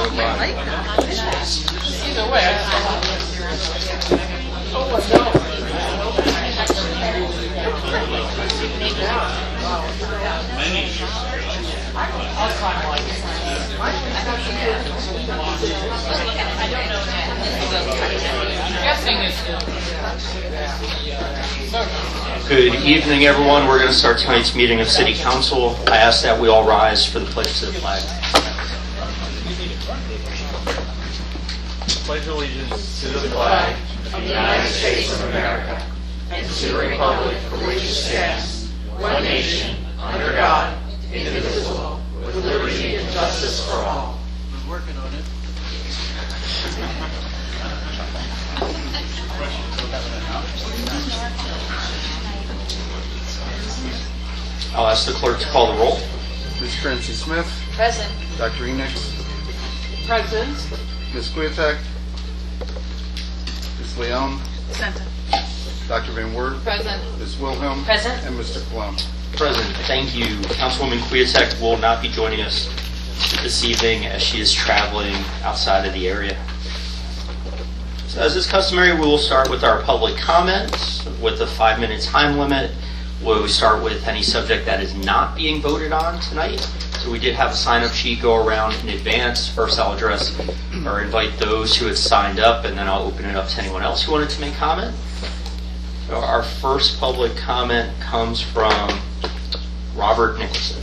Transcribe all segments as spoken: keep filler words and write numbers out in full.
Either way, I Good evening, everyone. We're going to start tonight's meeting of City Council. I ask that we all rise for the pledge to the flag. Pledge allegiance to the flag of the United States of America and to the republic for which it stands, one nation, under God, indivisible, with liberty and justice for all. was working on it. I'll ask the clerk to call the roll. Miz Francie Smith. Present. Doctor Enix. Present. Miz Kwiatek. Miz Leon. Present. Doctor Van Wert. Present. Miz Wilhelm. Present. And Mister Plum. Present. Thank you. Councilwoman Kwiatek will not be joining us this evening as she is traveling outside of the area. So as is customary, we will start with our public comments with a five-minute time limit. We'll start with any subject that is not being voted on tonight. So we did have a sign-up sheet go around in advance. First, I'll address or invite those who had signed up, and then I'll open it up to anyone else who wanted to make comment. So our first public comment comes from Robert Nicholson.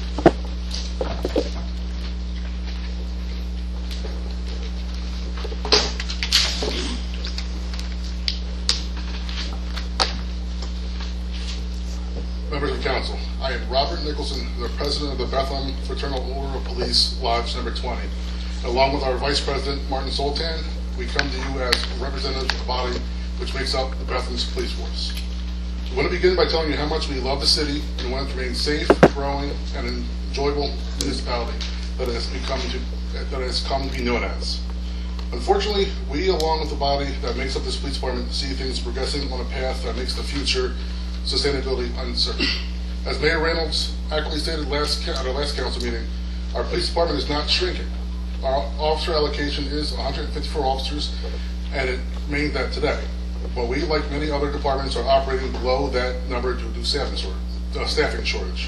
Members of the Council, I am Robert Nicholson, the President of the Bethlehem Fraternal Order of Police Lodge number twenty. Along with our Vice President, Martin Soltan, we come to you as representatives of the body which makes up the Bethlehem's police force. We want to begin by telling you how much we love the city and want it to remain safe, growing, and an enjoyable municipality that it has become to, that it has come to be known as. Unfortunately, we, along with the body that makes up this police department, see things progressing on a path that makes the future sustainability uncertain. As Mayor Reynolds accurately stated last at our last council meeting, our police department is not shrinking. Our officer allocation is one hundred fifty-four officers, and it remains that today. But we, like many other departments, are operating below that number due to staffing shortage. Uh, staffing shortage.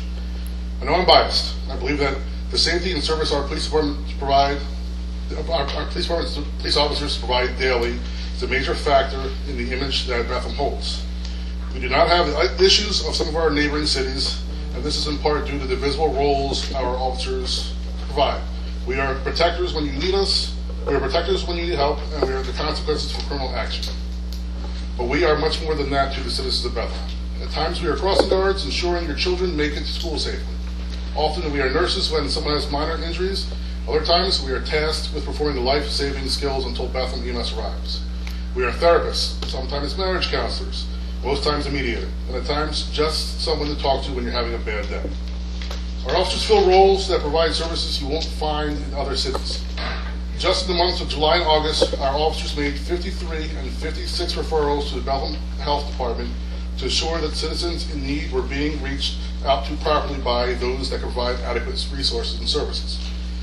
I know I'm biased. I believe that the safety and service our police department provide, our, our police department police officers provide daily, is a major factor in the image that Bethlehem holds. We do not have the issues of some of our neighboring cities, and this is in part due to the visible roles our officers provide. We are protectors when you need us, we are protectors when you need help, and we are the consequences for criminal action. But we are much more than that to the citizens of Bethlehem. At times we are crossing guards, ensuring your children make it to school safely. Often we are nurses when someone has minor injuries. Other times we are tasked with performing the life-saving skills until Bethlehem E M S arrives. We are therapists, sometimes marriage counselors, most times a mediator, and at times just someone to talk to when you're having a bad day. Our officers fill roles that provide services you won't find in other cities. Just in the months of July and August, our officers made fifty-three and fifty-six referrals to the Bethlehem Health Department to ensure that citizens in need were being reached out to properly by those that can provide adequate resources and services.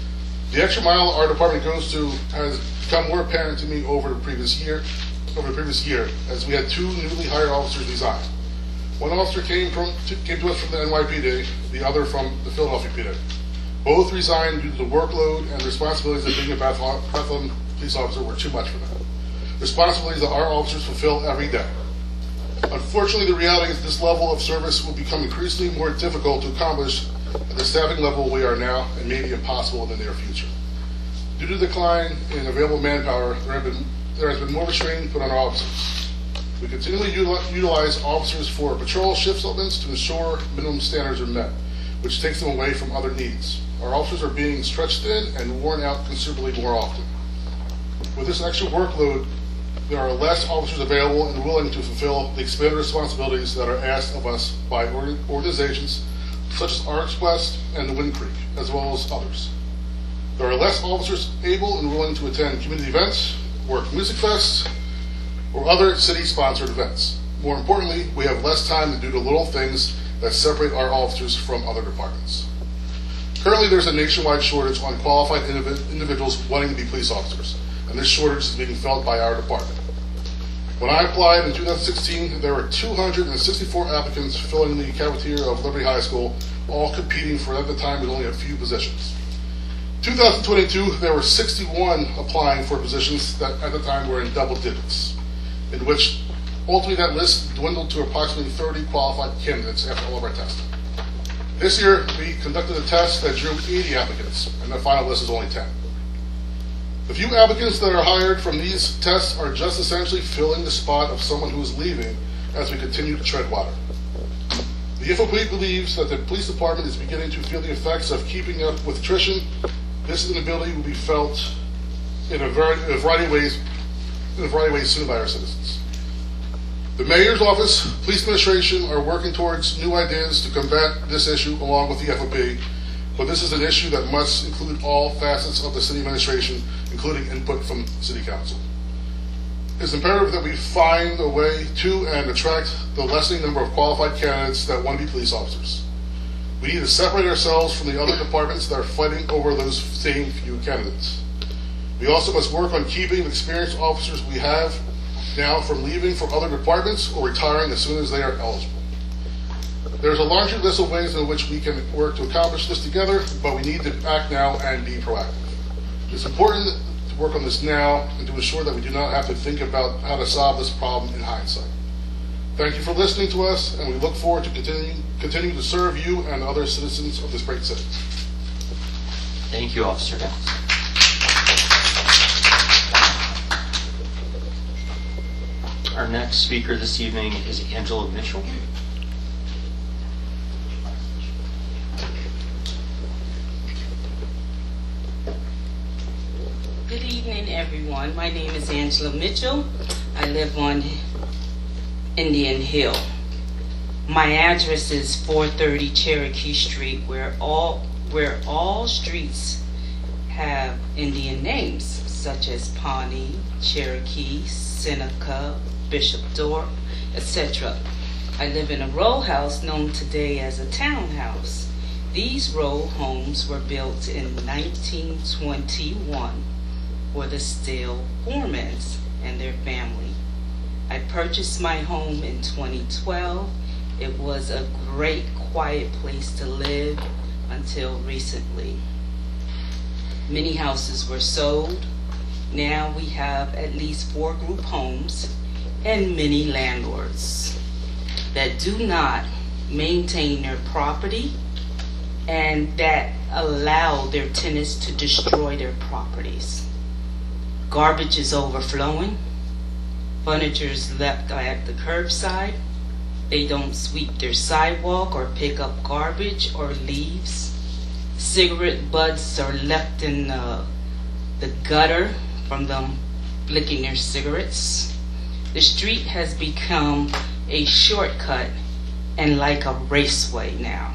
The extra mile our department goes to has become more apparent to me over the previous year, over the previous year, as we had two newly hired officers resign. One officer came from to, came to us from the N Y P D, the other from the Philadelphia P D. Both resigned due to the workload and responsibilities of being a Bethlehem police officer were too much for them. Responsibilities that our officers fulfill every day. Unfortunately, the reality is this level of service will become increasingly more difficult to accomplish at the staffing level we are now, and may be impossible in the near future. Due to the decline in available manpower, there, have been, there has been more restraint put on our officers. We continually utilize officers for patrol shift supplements to ensure minimum standards are met, which takes them away from other needs. Our officers are being stretched thin and worn out considerably more often. With this extra workload, there are less officers available and willing to fulfill the expanded responsibilities that are asked of us by organizations such as ArcsWest and the Wind Creek, as well as others. There are less officers able and willing to attend community events, work music fests, or other city-sponsored events. More importantly, we have less time to do the little things that separate our officers from other departments. Currently, there's a nationwide shortage on qualified indiv- individuals wanting to be police officers, and this shortage is being felt by our department. When I applied in two thousand sixteen, there were two hundred sixty-four applicants filling the cafeteria of Liberty High School, all competing for, at the time, with only a few positions. two thousand twenty-two, there were sixty-one applying for positions that at the time were in double digits, in which ultimately that list dwindled to approximately thirty qualified candidates after all of our testing. This year, we conducted a test that drew eighty applicants, and the final list is only ten. The few applicants that are hired from these tests are just essentially filling the spot of someone who is leaving as we continue to tread water. The F O P believes that the police department is beginning to feel the effects of keeping up with attrition. This inability will be felt in a variety, in a variety of ways, in a variety of ways soon by our citizens. The Mayor's Office, Police Administration are working towards new ideas to combat this issue along with the F O P, but this is an issue that must include all facets of the city administration, including input from City Council. It's imperative that we find a way to and attract the lessening number of qualified candidates that want to be police officers. We need to separate ourselves from the other departments that are fighting over those same few candidates. We also must work on keeping the experienced officers we have now from leaving for other departments or retiring as soon as they are eligible. There's a laundry list of ways in which we can work to accomplish this together, but we need to act now and be proactive. It's important to work on this now and to ensure that we do not have to think about how to solve this problem in hindsight. Thank you for listening to us, and we look forward to continuing, continuing to serve you and other citizens of this great city. Thank you, Officer Downs. Our next speaker this evening is Angela Mitchell. Good evening, everyone. My name is Angela Mitchell. I live on Indian Hill. My address is four thirty Cherokee Street, where all where all streets have Indian names, such as Pawnee, Cherokee, Seneca, Bishop Dorp, et cetera. I live in a row house known today as a townhouse. These row homes were built in nineteen twenty-one for the Still Formans and their family. I purchased my home in twenty twelve. It was a great, quiet place to live until recently. Many houses were sold. Now we have at least four group homes and many landlords that do not maintain their property and that allow their tenants to destroy their properties. Garbage is overflowing. Furniture is left at the curbside. They don't sweep their sidewalk or pick up garbage or leaves. Cigarette butts are left in the, the gutter from them flicking their cigarettes. The street has become a shortcut and like a raceway now.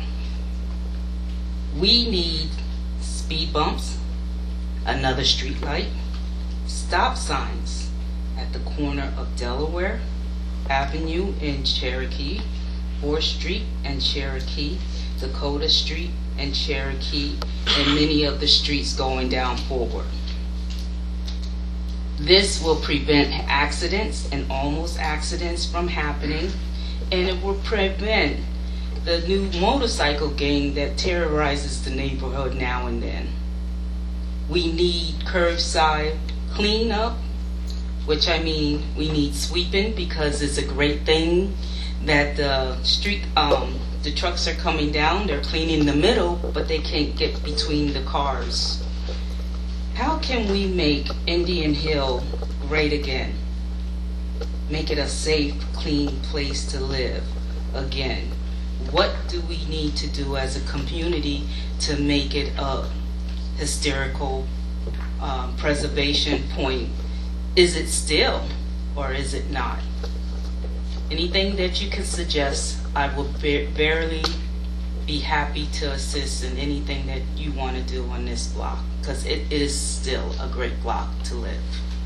We need speed bumps, another street light, stop signs at the corner of Delaware Avenue in Cherokee, fourth Street and Cherokee, Dakota Street and Cherokee, and many of the streets going down forward. This will prevent accidents and almost accidents from happening, and it will prevent the new motorcycle gang that terrorizes the neighborhood now and then. We need curbside cleanup, which I mean we need sweeping, because it's a great thing that the street, um, the trucks are coming down, they're cleaning the middle, but they can't get between the cars. How can we make Indian Hill great again? Make it a safe, clean place to live again. What do we need to do as a community to make it a historical um, preservation point? Is it still, or is it not? Anything that you can suggest, I will be, barely be happy to assist in anything that you want to do on this block, because it is still a great block to live.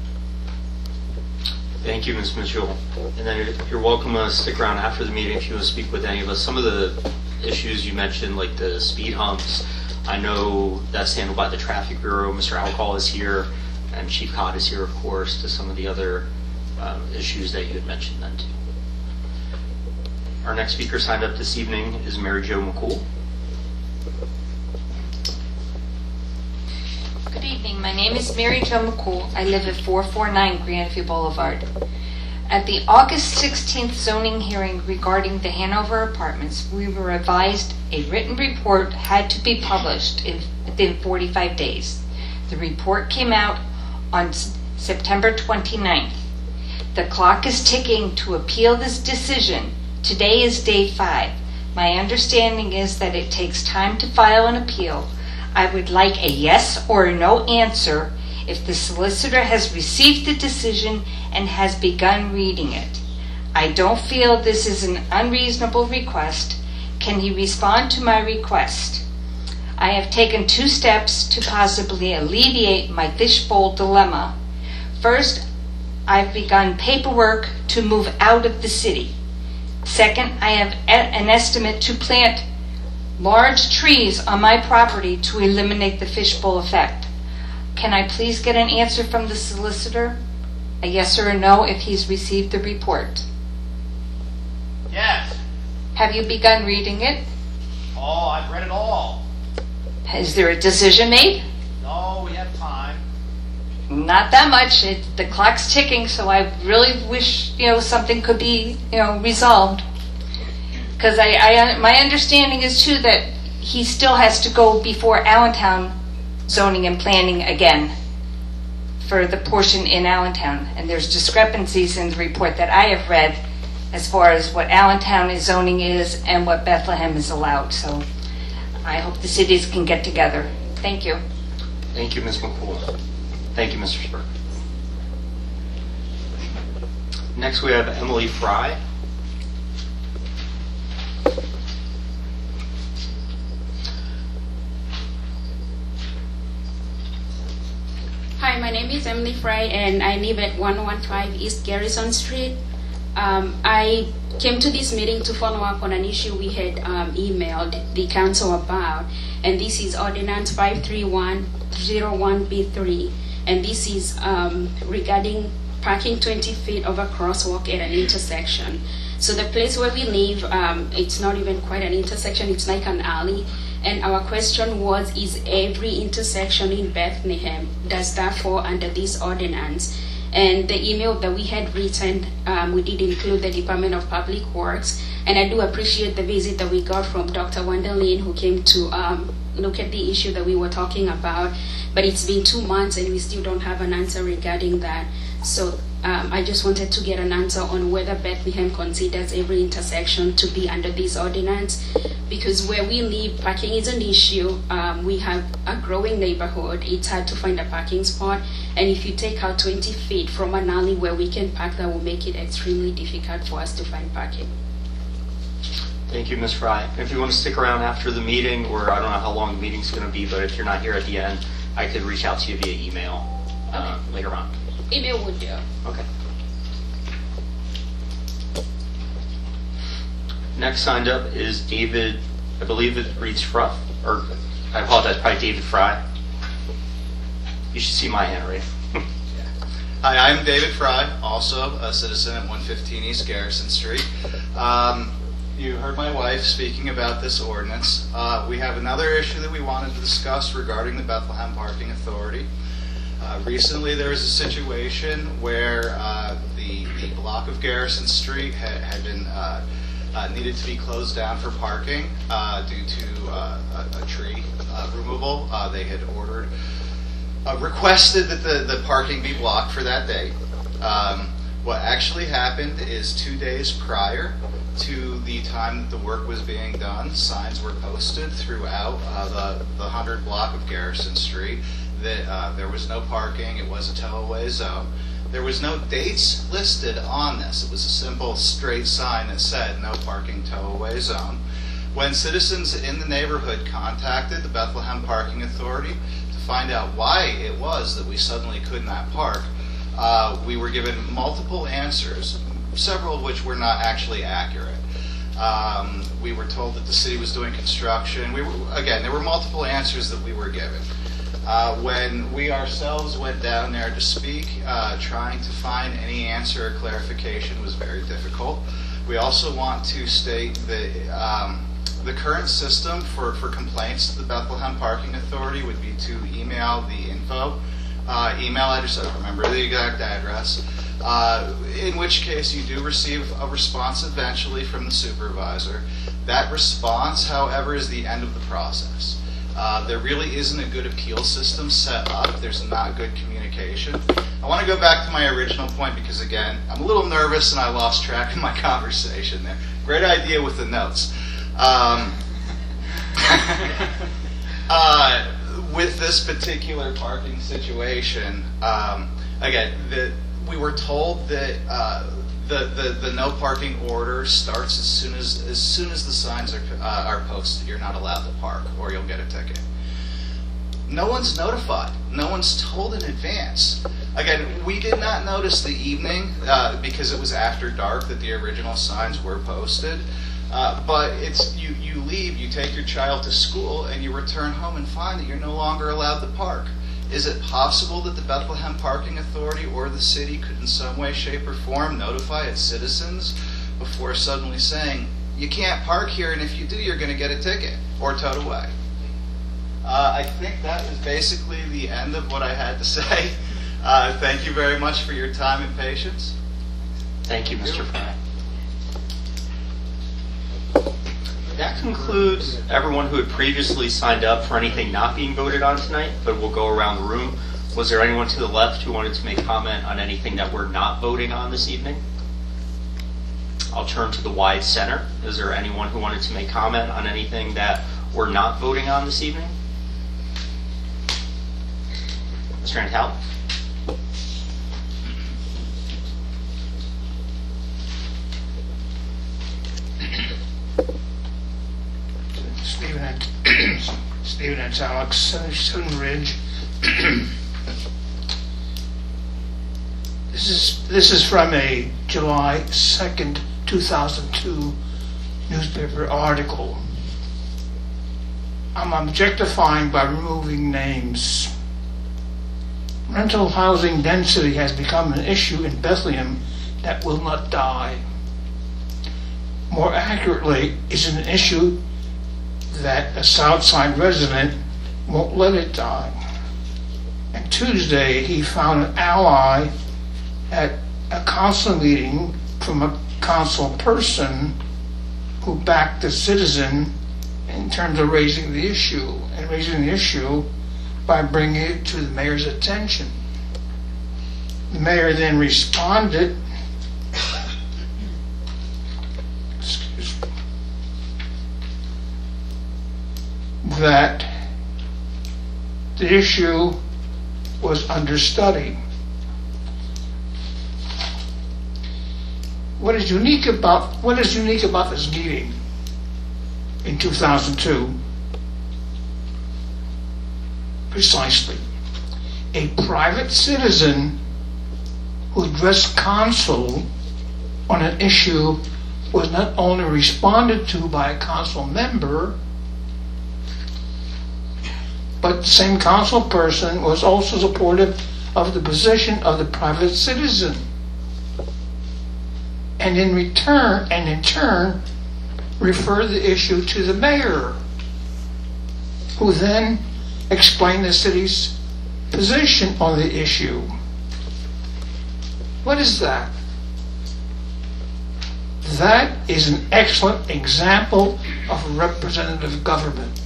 Thank you, Miz Mitchell. And then you're welcome to stick around after the meeting if you want to speak with any of us. Some of the issues you mentioned, like the speed humps, I know that's handled by the Traffic Bureau. Mister Alcall is here, and Chief Cott is here, of course, to some of the other um, issues that you had mentioned then too. Our next speaker signed up this evening is Mary Jo McCool. Good evening. My name is Mary Jo McCool. I live at four forty-nine Grandview Boulevard. At the August sixteenth zoning hearing regarding the Hanover Apartments, we were advised a written report had to be published in, within forty-five days. The report came out on S- September twenty-ninth. The clock is ticking to appeal this decision. Today is day five. My understanding is that it takes time to file an appeal. I would like a yes or a no answer if the solicitor has received the decision and has begun reading it. I don't feel this is an unreasonable request. Can he respond to my request? I have taken two steps to possibly alleviate my fishbowl dilemma. First, I've begun paperwork to move out of the city. Second, I have a- an estimate to plant large trees on my property to eliminate the fishbowl effect. Can I please get an answer from the solicitor? A yes or a no if he's received the report. Yes. Have you begun reading it? Oh, I've read it all. Is there a decision made? No, we have time. Not that much. It, the clock's ticking, so I really wish, you know, something could be, you know, resolved. Because I, I, my understanding is too that he still has to go before Allentown zoning and planning again for the portion in Allentown. And there's discrepancies in the report that I have read as far as what Allentown is zoning is and what Bethlehem is allowed. So I hope the cities can get together. Thank you. Thank you, Miz McCool. Thank you, Mister Spurk. Next, we have Emily Fry. Hi, my name is Emily Fry, and I live at one one five East Garrison Street. Um, I came to this meeting to follow up on an issue we had um, emailed the council about, and this is Ordinance five three one zero one B three, and this is um, regarding parking twenty feet of a crosswalk at an intersection. So the place where we live, um, it's not even quite an intersection, it's like an alley. And our question was, is every intersection in Bethlehem, does that fall under this ordinance? And the email that we had written, um, we did include the Department of Public Works. And I do appreciate the visit that we got from Doctor Wendelin, who came to um, look at the issue that we were talking about. But it's been two months and we still don't have an answer regarding that. So um, I just wanted to get an answer on whether Bethlehem considers every intersection to be under this ordinance. Because where we live, parking is an issue. Um, we have a growing neighborhood. It's hard to find a parking spot. And if you take out twenty feet from an alley where we can park, that will make it extremely difficult for us to find parking. Thank you, Miz Fry. If you want to stick around after the meeting, or I don't know how long the meeting's going to be, but if you're not here at the end, I could reach out to you via email uh, okay. later on. Email would do. Okay. Next signed up is David, I believe it reads Fruff, or I apologize, probably David Fry. You should see my handwriting. Hi, I'm David Fry, also a citizen at one fifteen East Garrison Street. Um, you heard my wife speaking about this ordinance. Uh, we have another issue that we wanted to discuss regarding the Bethlehem Parking Authority. Uh, recently there was a situation where uh, the, the block of Garrison Street had, had been uh, uh, needed to be closed down for parking uh, due to uh, a, a tree uh, removal. Uh, they had ordered, uh, requested that the, the parking be blocked for that day. Um, what actually happened is two days prior to the time that the work was being done, signs were posted throughout uh, the, the one hundred block of Garrison Street that uh, there was no parking, it was a tow-away zone. There was no dates listed on this. It was a simple straight sign that said no parking, tow-away zone. When citizens in the neighborhood contacted the Bethlehem Parking Authority to find out why it was that we suddenly could not park, uh, we were given multiple answers, several of which were not actually accurate. Um, we were told that the city was doing construction. We were, again, there were multiple answers that we were given. Uh, when we ourselves went down there to speak, uh, trying to find any answer or clarification was very difficult. We also want to state that um, the current system for, for complaints to the Bethlehem Parking Authority would be to email the info uh, email address. I don't remember the exact address. Uh, in which case you do receive a response eventually from the supervisor. That response, however, is the end of the process. Uh, there really isn't a good appeal system set up. There's not good communication. I want to go back to my original point because, again, I'm a little nervous and I lost track of my conversation there. Great idea with the notes. Um, uh, with this particular parking situation, um, again, the we were told that uh, the, the the no parking order starts as soon as as soon as the signs are uh, are posted. You're not allowed to park, or you'll get a ticket. No one's notified. No one's told in advance. Again, we did not notice the evening uh, because it was after dark that the original signs were posted. Uh, but it's you you leave, you take your child to school, and you return home and find that you're no longer allowed to park. Is it possible that the Bethlehem Parking Authority or the city could in some way, shape, or form notify its citizens before suddenly saying, you can't park here, and if you do, you're going to get a ticket or towed away? Uh, I think that was basically the end of what I had to say. Uh, thank you very much for your time and patience. Thank you, Mister Fry. That concludes everyone who had previously signed up for anything not being voted on tonight, but we'll go around the room. Was there anyone to the left who wanted to make comment on anything that we're not voting on this evening? I'll turn to the wide center. Is there anyone who wanted to make comment on anything that we're not voting on this evening? Mister Antal? Stephen and Stephen and Alex, Stone Ridge. This is this is from a July second, two thousand two newspaper article. I'm objectifying by removing names. Rental housing density has become an issue in Bethlehem that will not die. More accurately, is an issue that a Southside resident won't let it die. And Tuesday, he found an ally at a council meeting from a council person who backed the citizen in terms of raising the issue, and raising the issue by bringing it to the mayor's attention. The mayor then responded, excuse me, that the issue was under study. What is unique about what is unique about this meeting in two thousand two? Precisely, a private citizen who addressed council on an issue was not only responded to by a council member, but the same council person was also supportive of the position of the private citizen. And in return, and in turn, refer the issue to the mayor, who then explained the city's position on the issue. What is that? That is an excellent example of representative government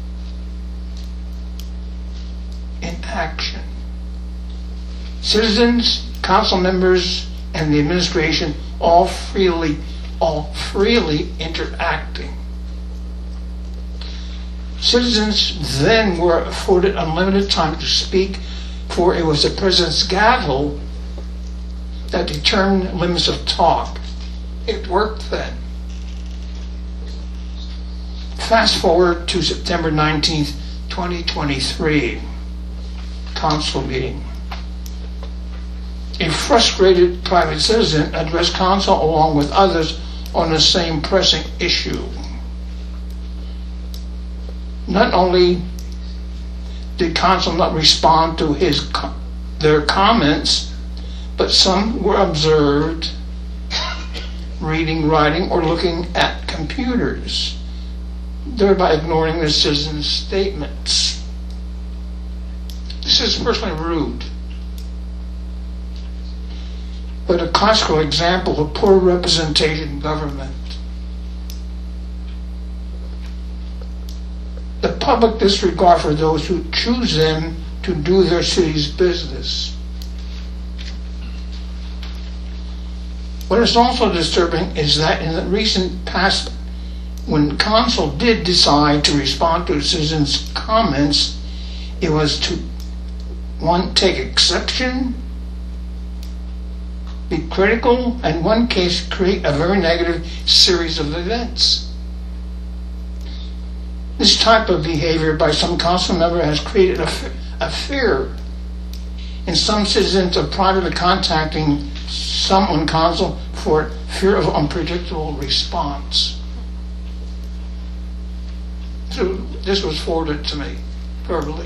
in action. Citizens, council members, and the administration all freely, all freely interacting. Citizens then were afforded unlimited time to speak, for it was the president's gavel that determined limits of talk. It worked then. Fast forward to September nineteenth, twenty twenty-three, council meeting. A frustrated private citizen addressed council along with others on the same pressing issue. Not only did council not respond to his co- their comments, but some were observed reading, writing, or looking at computers, thereby ignoring the citizens' statements. This is personally rude, but a classical example of poor representation in government. The public disregard for those who choose them to do their city's business. What is also disturbing is that in the recent past, when council did decide to respond to citizens' comments, it was to, one, take exception, be critical, and in one case create a very negative series of events. This type of behavior by some council member has created a, a fear in some citizens of privately contacting someone council for fear of unpredictable response. So this was forwarded to me verbally.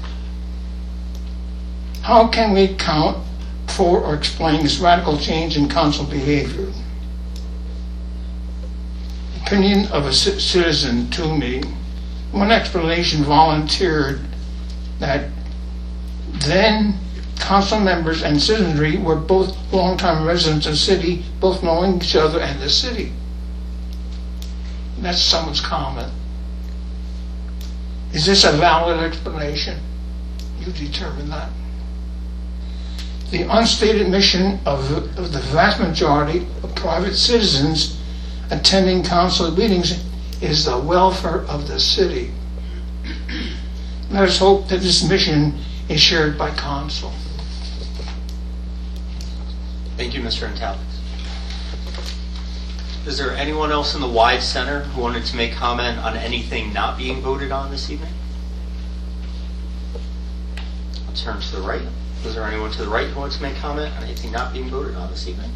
How can we account for or explain this radical change in council behavior? Opinion of a c- citizen to me. One explanation volunteered that then council members and citizenry were both longtime residents of the city, both knowing each other and the city. That's someone's comment. Is this a valid explanation? You determine that. The unstated mission of the, of the vast majority of private citizens attending council meetings is the welfare of the city. Let us hope that this mission is shared by council. Thank you, Mister Intel. Is there anyone else in the wide center who wanted to make comment on anything not being voted on this evening? I'll turn to the right. Is there anyone to the right who wants to make comment on anything not being voted on this evening?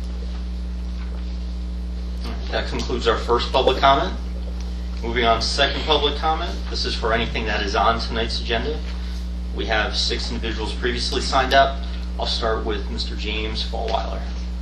All right, that concludes our first public comment. Moving on to second public comment. This is for anything that is on tonight's agenda. We have six individuals previously signed up. I'll start with Mister James Fallweiler.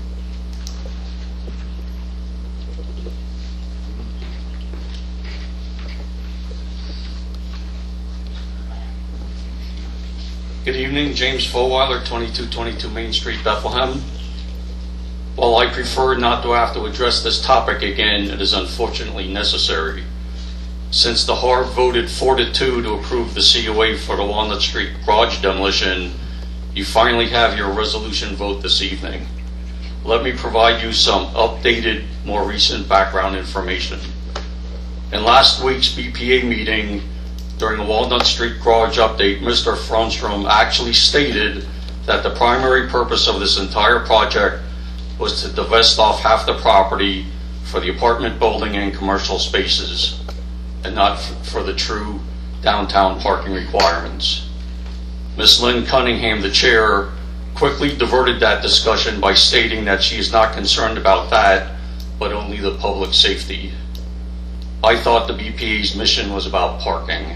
Good evening, James Fallweiler, twenty-two twenty-two Main Street, Bethlehem. While I prefer not to have to address this topic again, it is unfortunately necessary. Since the H A R voted four to two to approve the C O A for the Walnut Street garage demolition, you finally have your resolution vote this evening. Let me provide you some updated, more recent background information. In last week's B P A meeting, during the Walnut Street garage update, Mister Franstrom actually stated that the primary purpose of this entire project was to divest off half the property for the apartment building and commercial spaces, and not for the true downtown parking requirements. Miz Lynn Cunningham, the chair, quickly diverted that discussion by stating that she is not concerned about that, but only the public safety. I thought the B P A's mission was about parking.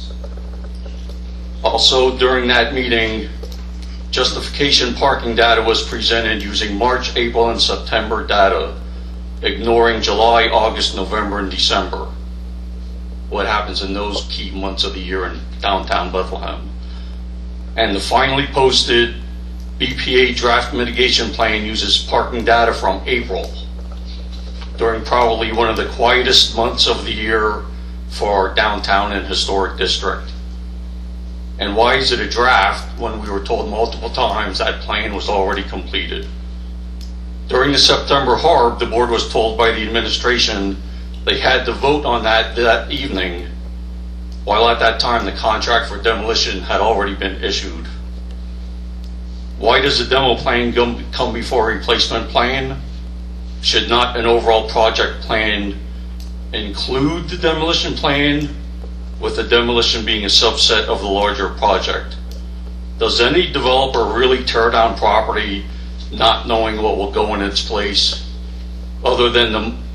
Also, during that meeting, justification parking data was presented using March, April, and September data, ignoring July, August, November, and December. What happens in those key months of the year in downtown Bethlehem. And the finally posted B P A draft mitigation plan uses parking data from April, during probably one of the quietest months of the year for our downtown and historic district. And why is it a draft when we were told multiple times that plan was already completed? During the September H A R B, the board was told by the administration they had to vote on that that evening, while at that time the contract for demolition had already been issued. Why does the demo plan come before a replacement plan? Should not an overall project plan include the demolition plan, with the demolition being a subset of the larger project? Does any developer really tear down property not knowing what will go in its place, other than the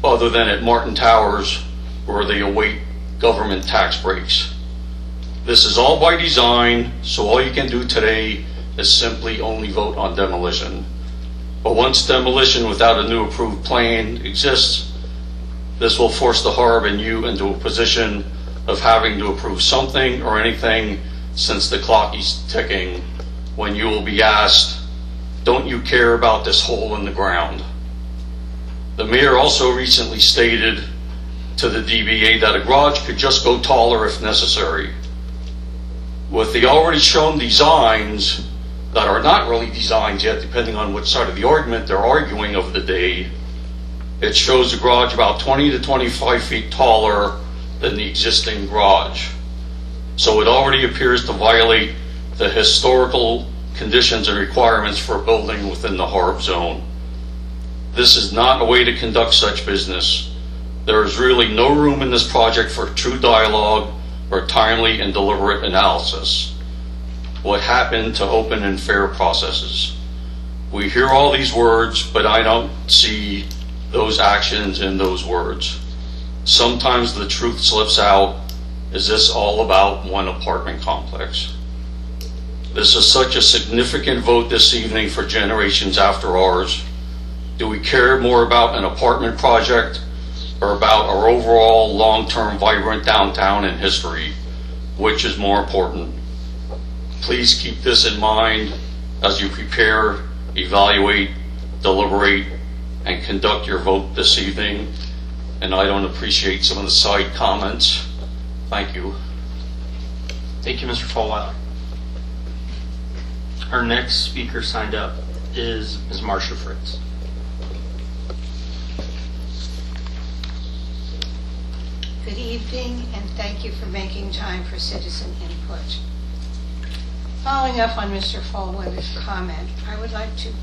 other than at Martin Towers, where they await government tax breaks. This is all by design, so all you can do today is simply only vote on demolition. But once demolition without a new approved plan exists, this will force the Harb and you into a position of having to approve something or anything, since the clock is ticking, when you will be asked, don't you care about this hole in the ground? The mayor also recently stated to the D B A that a garage could just go taller if necessary. With the already shown designs that are not really designs yet, depending on which side of the argument they're arguing of the day, it shows the garage about twenty to twenty-five feet taller than the existing garage. So it already appears to violate the historical conditions and requirements for a building within the Harb zone. This is not a way to conduct such business. There is really no room in this project for true dialogue or timely and deliberate analysis. What happened to open and fair processes? We hear all these words, but I don't see those actions in those words. Sometimes the truth slips out. Is this all about one apartment complex? This is such a significant vote this evening for generations after ours. Do we care more about an apartment project or about our overall long-term vibrant downtown and history? Which is more important? Please keep this in mind as you prepare, evaluate, deliberate, and conduct your vote this evening. And I don't appreciate some of the side comments. Thank you. Thank you, Mister Fulwiler. Our next speaker signed up is Miz Marcia Fritz. Good evening, and thank you for making time for citizen input. Following up on Mister Fulwiler's comment, I would like to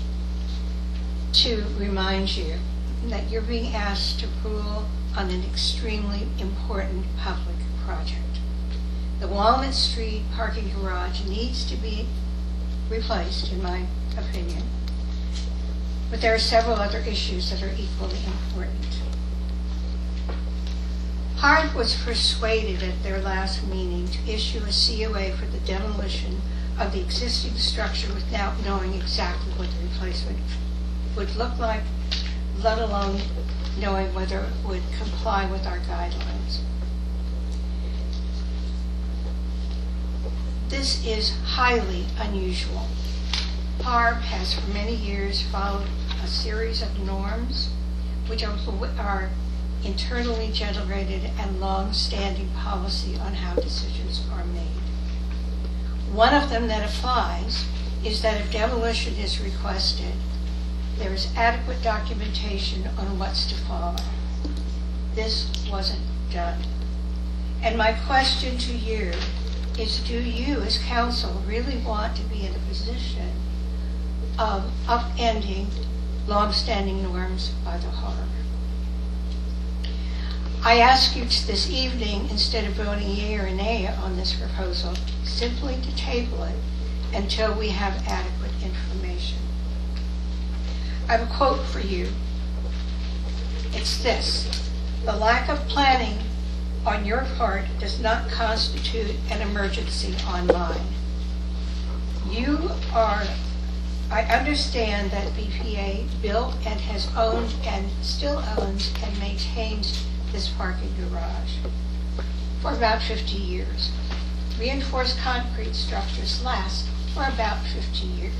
to remind you that you're being asked to rule on an extremely important public project. The Walnut Street parking garage needs to be replaced, in my opinion, but there are several other issues that are equally important. Harb was persuaded at their last meeting to issue a C O A for the demolition of the existing structure without knowing exactly what the replacement would look like, let alone knowing whether it would comply with our guidelines. This is highly unusual. Harb has for many years followed a series of norms which are, are internally generated and long-standing policy on how decisions are made. One of them that applies is that if demolition is requested, there is adequate documentation on what's to follow. This wasn't done. And my question to you is, do you as council really want to be in a position of upending long-standing norms by the Harb? I ask you to this evening, instead of voting yea or nay on this proposal, simply to table it until we have adequate information. I have a quote for you. It's this: the lack of planning on your part does not constitute an emergency on mine. You are, I understand that B P A built and has owned and still owns and maintains this parking garage for about fifty years. Reinforced concrete structures last for about fifty years.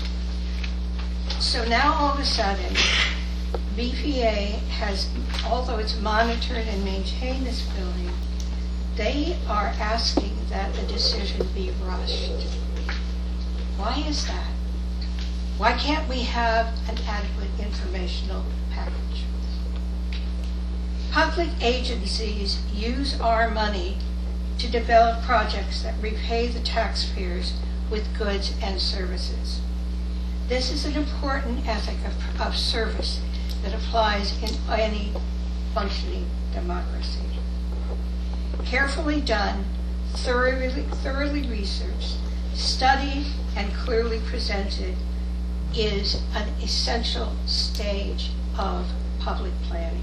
So now all of a sudden, B P A has, although it's monitored and maintained this building, they are asking that the decision be rushed. Why is that? Why can't we have an adequate informational package? Public agencies use our money to develop projects that repay the taxpayers with goods and services. This is an important ethic of, of service that applies in any functioning democracy. Carefully done, thoroughly, thoroughly researched, studied, and clearly presented is an essential stage of public planning.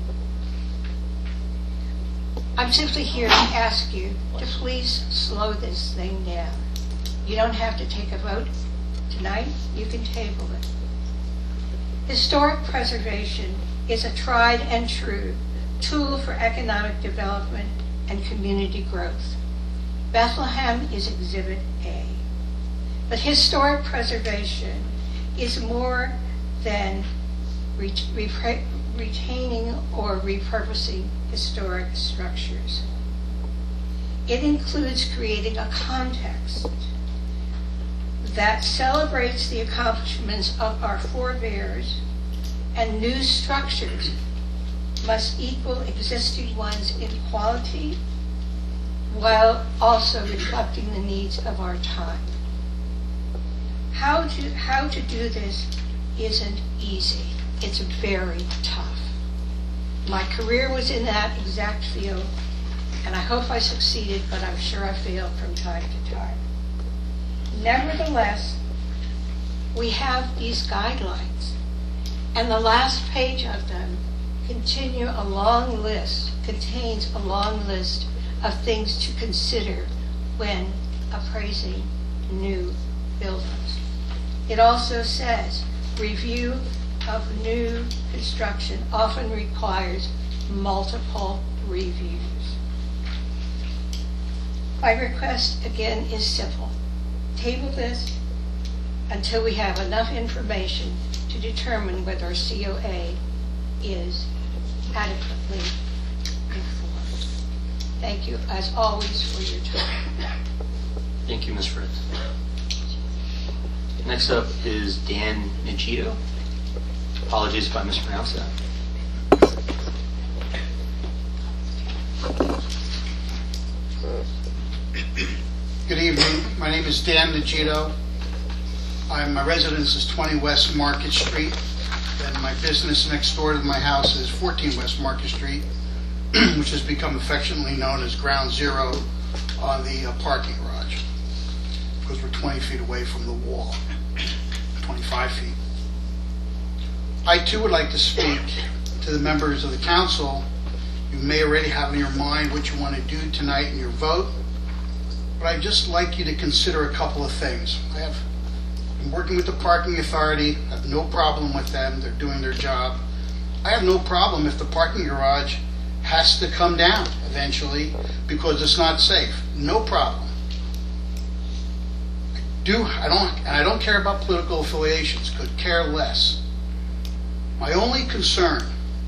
I'm simply here to ask you to please slow this thing down. You don't have to take a vote tonight, you can table it. Historic preservation is a tried and true tool for economic development and community growth. Bethlehem is Exhibit A. But historic preservation is more than ret- repre- retaining or repurposing historic structures. It includes creating a context that celebrates the accomplishments of our forebears, and new structures must equal existing ones in quality while also reflecting the needs of our time. How to, how to do this isn't easy. It's very tough. My career was in that exact field, and I hope I succeeded, but I'm sure I failed from time to time. Nevertheless, we have these guidelines, and the last page of them continue a long list, contains a long list of things to consider when appraising new buildings. It also says review of new construction often requires multiple reviews. My request again is simple. Table this until we have enough information to determine whether a C O A is adequately informed. Thank you, as always, for your time. Thank you, Miz Fritz. Next up is Dan Nigito. Apologies if I mispronounced that. Good evening. My name is Dan Nigito. I'm, my residence is twenty West Market Street, and my business next door to my house is fourteen West Market Street, which has become affectionately known as Ground Zero on the uh, parking garage, because we're twenty feet away from the wall, twenty-five feet. I too would like to speak to the members of the council. You may already have in your mind what you want to do tonight in your vote, but I'd just like you to consider a couple of things. I have been working with the parking authority. I have no problem with them. They're doing their job. I have no problem if the parking garage has to come down eventually because it's not safe. No problem. I do I don't and I don't care about political affiliations. Could care less. My only concern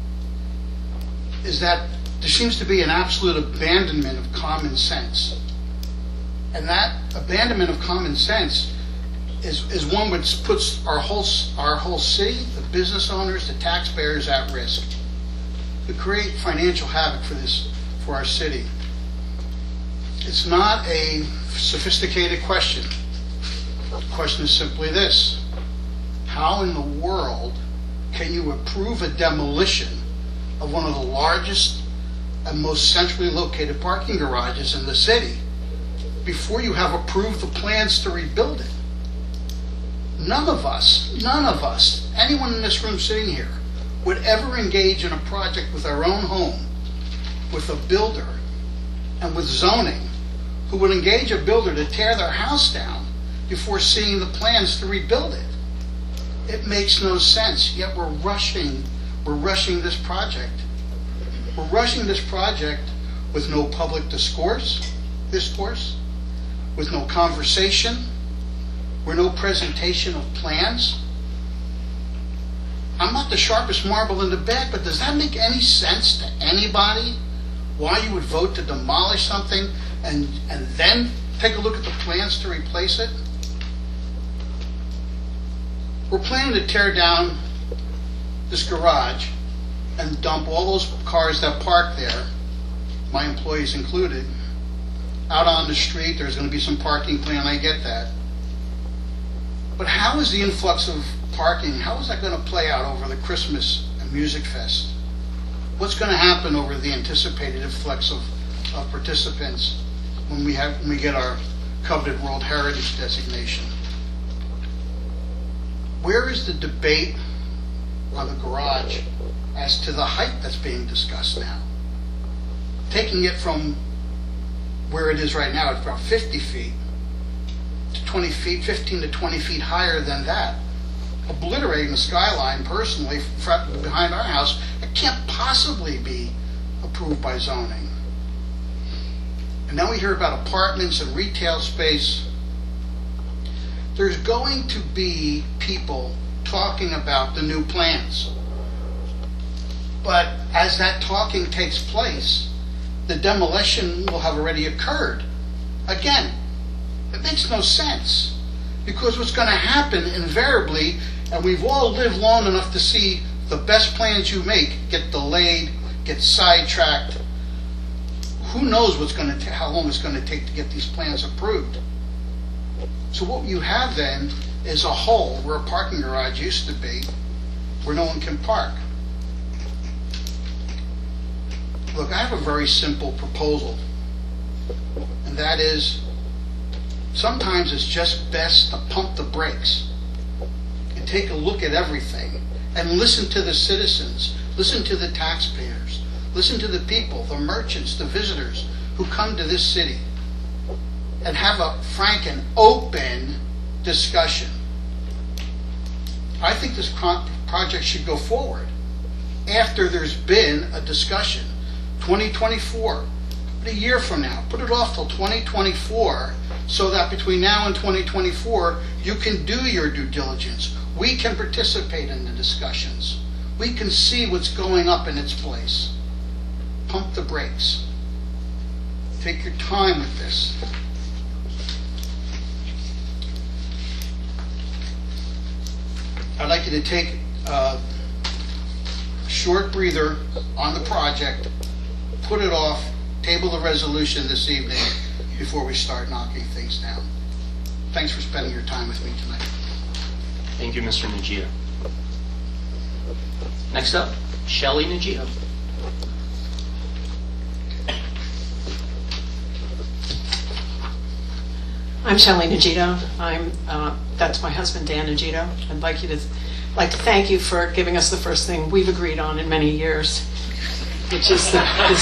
is that there seems to be an absolute abandonment of common sense. And that abandonment of common sense is, is one which puts our whole, our whole city, the business owners, the taxpayers at risk. To create financial havoc for this, for our city. It's not a sophisticated question. The question is simply this: how in the world can you approve a demolition of one of the largest and most centrally located parking garages in the city before you have approved the plans to rebuild it? None of us, none of us, anyone in this room sitting here, would ever engage in a project with our own home, with a builder, and with zoning, who would engage a builder to tear their house down before seeing the plans to rebuild it. It makes no sense, yet we're rushing, we're rushing this project. We're rushing this project with no public discourse, discourse, with no conversation, with no presentation of plans. I'm not the sharpest marble in the bag, but does that make any sense to anybody? Why you would vote to demolish something and, and then take a look at the plans to replace it? We're planning to tear down this garage and dump all those cars that park there, my employees included, out on the street. There's going to be some parking plan, I get that. But how is the influx of parking, how is that going to play out over the Christmas and Music Fest? What's going to happen over the anticipated influx of, of participants when we have when we get our coveted World Heritage designation? Where is the debate on the garage as to the height that's being discussed now. Taking it from where it is right now, it's about fifty feet, to twenty feet, fifteen to twenty feet higher than that, obliterating the skyline personally fr- behind our house, it can't possibly be approved by zoning. And now we hear about apartments and retail space. There's going to be people talking about the new plans. But as that talking takes place, the demolition will have already occurred. Again, it makes no sense, because what's going to happen invariably, and we've all lived long enough to see the best plans you make get delayed, get sidetracked. Who knows what's going to ta- how long it's going to take to get these plans approved? So what you have then is a hole where a parking garage used to be, where no one can park. Look, I have a very simple proposal, and that is, sometimes it's just best to pump the brakes and take a look at everything and listen to the citizens, listen to the taxpayers, listen to the people, the merchants, the visitors who come to this city, and have a frank and open discussion. I think this pro- project should go forward after there's been a discussion. twenty twenty-four, but a year from now, put it off till twenty twenty-four, so that between now and twenty twenty-four, you can do your due diligence. We can participate in the discussions. We can see what's going up in its place. Pump the brakes. Take your time with this. I'd like you to take uh, a short breather on the project, put it off, table the resolution this evening before we start knocking things down. Thanks for spending your time with me tonight. Thank you, Mister Nugito. Next up, Shelley Nugito. I'm Shelley Nugito. I'm uh, that's my husband, Dan Nugito. I'd like you to like to thank you for giving us the first thing we've agreed on in many years, which is the. This,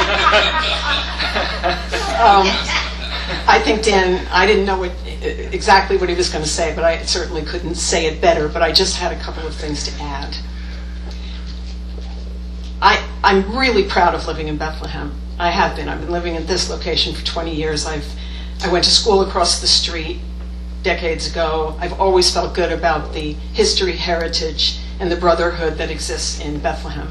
um, I think Dan. I didn't know what, exactly what he was going to say, but I certainly couldn't say it better. But I just had a couple of things to add. I I'm really proud of living in Bethlehem. I have been. I've been living in this location for twenty years. I've I went to school across the street decades ago. I've always felt good about the history, heritage, and the brotherhood that exists in Bethlehem.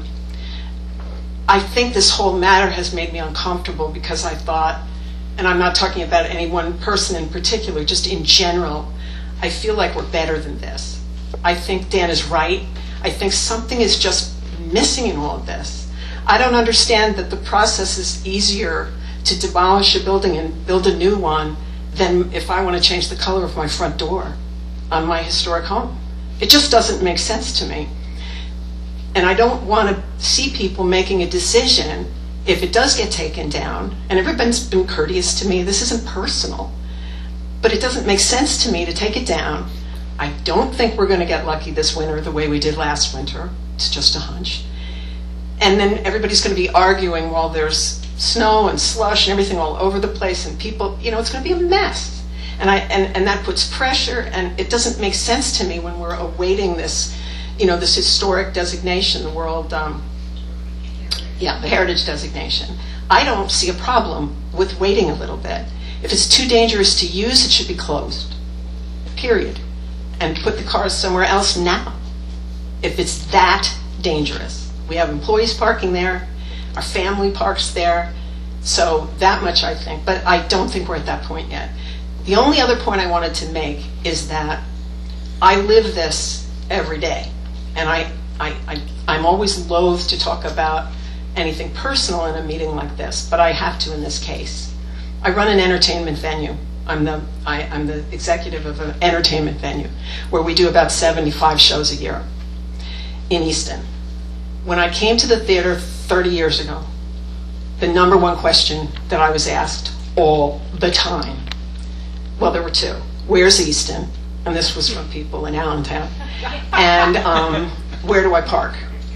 I think this whole matter has made me uncomfortable because I thought, and I'm not talking about any one person in particular, just in general, I feel like we're better than this. I think Dan is right. I think something is just missing in all of this. I don't understand that the process is easier to demolish a building and build a new one than if I want to change the color of my front door on my historic home. It just doesn't make sense to me. And I don't want to see people making a decision if it does get taken down. And everybody's been courteous to me. This isn't personal. But it doesn't make sense to me to take it down. I don't think we're going to get lucky this winter the way we did last winter. It's just a hunch. And then everybody's going to be arguing while there's snow and slush and everything all over the place, and people, you know, it's going to be a mess. And I and, and that puts pressure, and it doesn't make sense to me when we're awaiting this, you know, this historic designation, the world, um, yeah, the heritage designation. I don't see a problem with waiting a little bit. If it's too dangerous to use, it should be closed, period. And put the cars somewhere else now, if it's that dangerous. We have employees parking there. Our family parks there. So that much I think. But I don't think we're at that point yet. The only other point I wanted to make is that I live this every day. And I, I, I, I'm always loath to talk about anything personal in a meeting like this, but I have to in this case. I run an entertainment venue. I'm the, I, I'm the executive of an entertainment venue where we do about seventy-five shows a year in Easton. When I came to the theater thirty years ago, the number one question that I was asked all the time, well, there were two. Where's Easton? And this was from people in Allentown. And um, where do I park?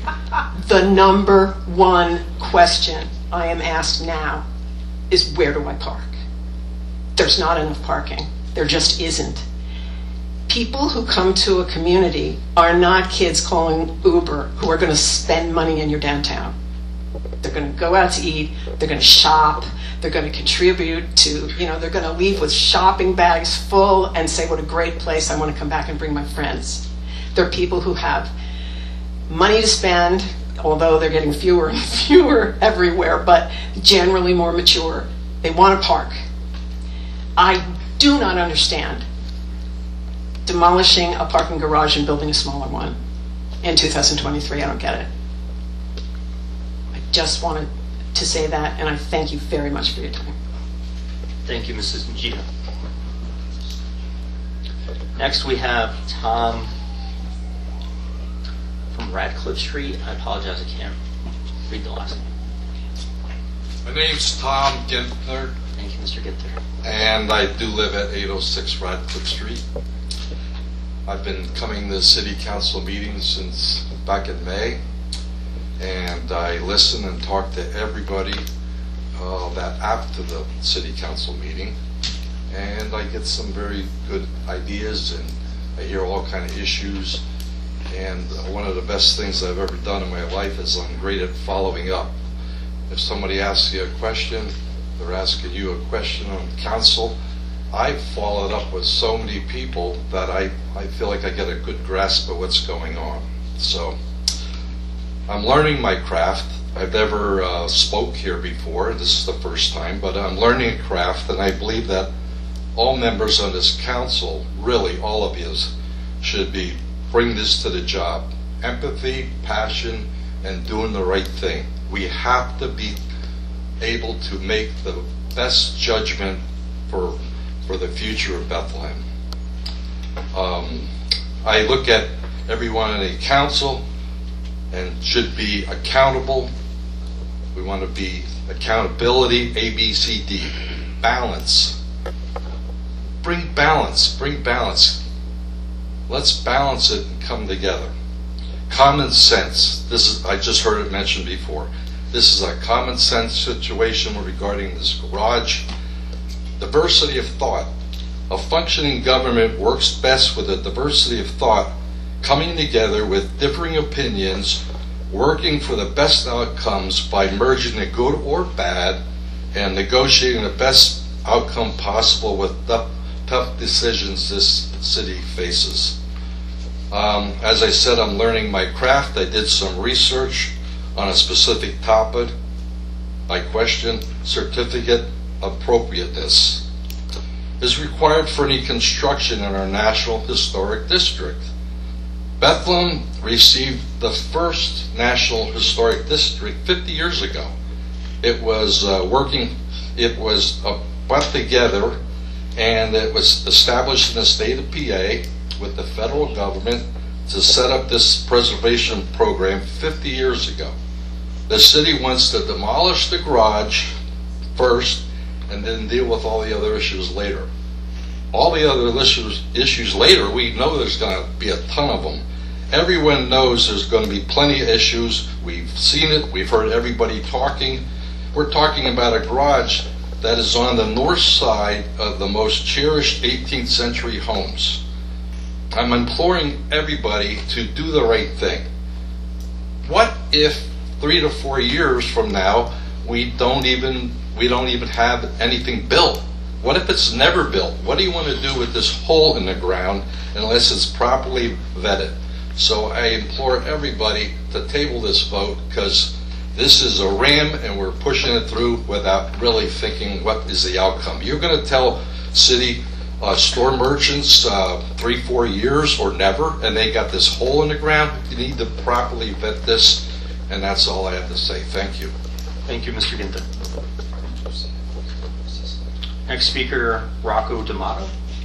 The number one question I am asked now is, where do I park? There's not enough parking. There just isn't. People who come to a community are not kids calling Uber who are going to spend money in your downtown. They're going to go out to eat, they're going to shop, they're going to contribute to, you know, they're going to leave with shopping bags full and say, what a great place, I want to come back and bring my friends. There are people who have money to spend, although they're getting fewer and fewer everywhere, but generally more mature. They want to park. I do not understand demolishing a parking garage and building a smaller one in two thousand twenty-three. I don't get it. I just wanted to say that, and I thank you very much for your time. Thank you, Missus Njita. Next, we have Tom from Radcliffe Street. I apologize, I can't read the last name. My name's Tom Ginther. Thank you, Mister Ginther. And I do live at eight oh six Radcliffe Street. I've been coming to city council meetings since back in May, and I listen and talk to everybody uh, that after the city council meeting, and I get some very good ideas, and I hear all kind of issues. And one of the best things I've ever done in my life is I'm great at following up. If somebody asks you a question, they're asking you a question on council, I've followed up with so many people that I, I feel like I get a good grasp of what's going on. So I'm learning my craft. I've never uh, spoke here before. This is the first time, but I'm learning a craft, and I believe that all members on this council, really all of you, should be bring this to the job. Empathy, passion, and doing the right thing. We have to be able to make the best judgment for for the future of Bethlehem. Um, I look at everyone in the council and should be accountable. We want to be accountability, A, B, C, D. Balance. Bring balance, bring balance. Let's balance it and come together. Common sense. This is, I just heard it mentioned before. This is a common sense situation regarding this garage. Diversity of thought. A functioning government works best with a diversity of thought, coming together with differing opinions, working for the best outcomes by merging the good or bad, and negotiating the best outcome possible with tough, tough decisions this city faces. Um, as I said, I'm learning my craft. I did some research on a specific topic. I question certificate appropriateness is required for any construction in our National Historic District. Bethlehem received the first National Historic District fifty years ago. It was uh, working, it was uh, put together, and it was established in the state of P A with the federal government to set up this preservation program fifty years ago. The city wants to demolish the garage first and then deal with all the other issues later. All the other issues, issues later, we know there's going to be a ton of them. Everyone knows there's going to be plenty of issues. We've seen it. We've heard everybody talking. We're talking about a garage that is on the north side of the most cherished eighteenth century homes. I'm imploring everybody to do the right thing. What if three to four years from now we don't even we don't even have anything built? What if it's never built? What do you want to do with this hole in the ground unless it's properly vetted? So I implore everybody to table this vote, because this is a ram and we're pushing it through without really thinking what is the outcome. You're going to tell city uh, store merchants uh, three, four years or never, and they got this hole in the ground. You need to properly vet this, and that's all I have to say. Thank you. Thank you, Mister Ginter. Next speaker, Rocco D'Amato.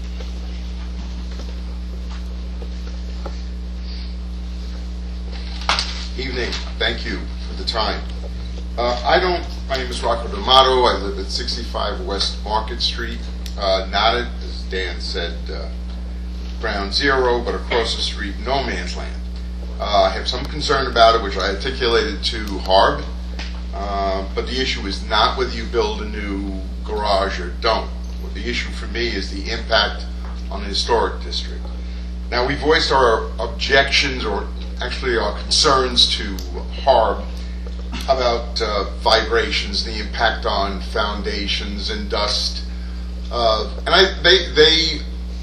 Evening. Thank you for the time. Uh, I don't, my name is Rocco D'Amato. I live at sixty-five West Market Street. Uh, not at, as Dan said, uh, ground zero, but across the street, no man's land. Uh, I have some concern about it, which I articulated to Harb, uh, but the issue is not whether you build a new garage or don't. Well, the issue for me is the impact on the historic district. Now, we voiced our objections, or actually our concerns, to Harb about uh, vibrations, the impact on foundations and dust. Uh, and I, they, they,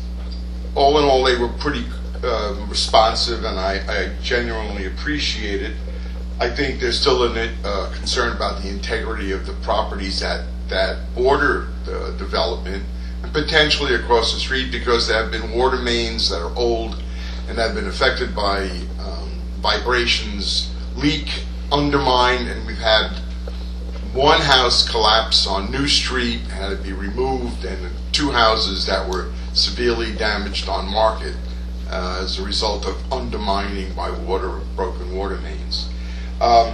all in all, they were pretty uh, responsive, and I, I genuinely appreciate it. I think there's still a uh, concern about the integrity of the properties that, that border the development, and potentially across the street, because there have been water mains that are old and have been affected by um, vibrations, leak, undermine, and we've had one house collapse on New Street, had to be removed, and two houses that were severely damaged on Market uh, as a result of undermining by water, broken water mains. Um,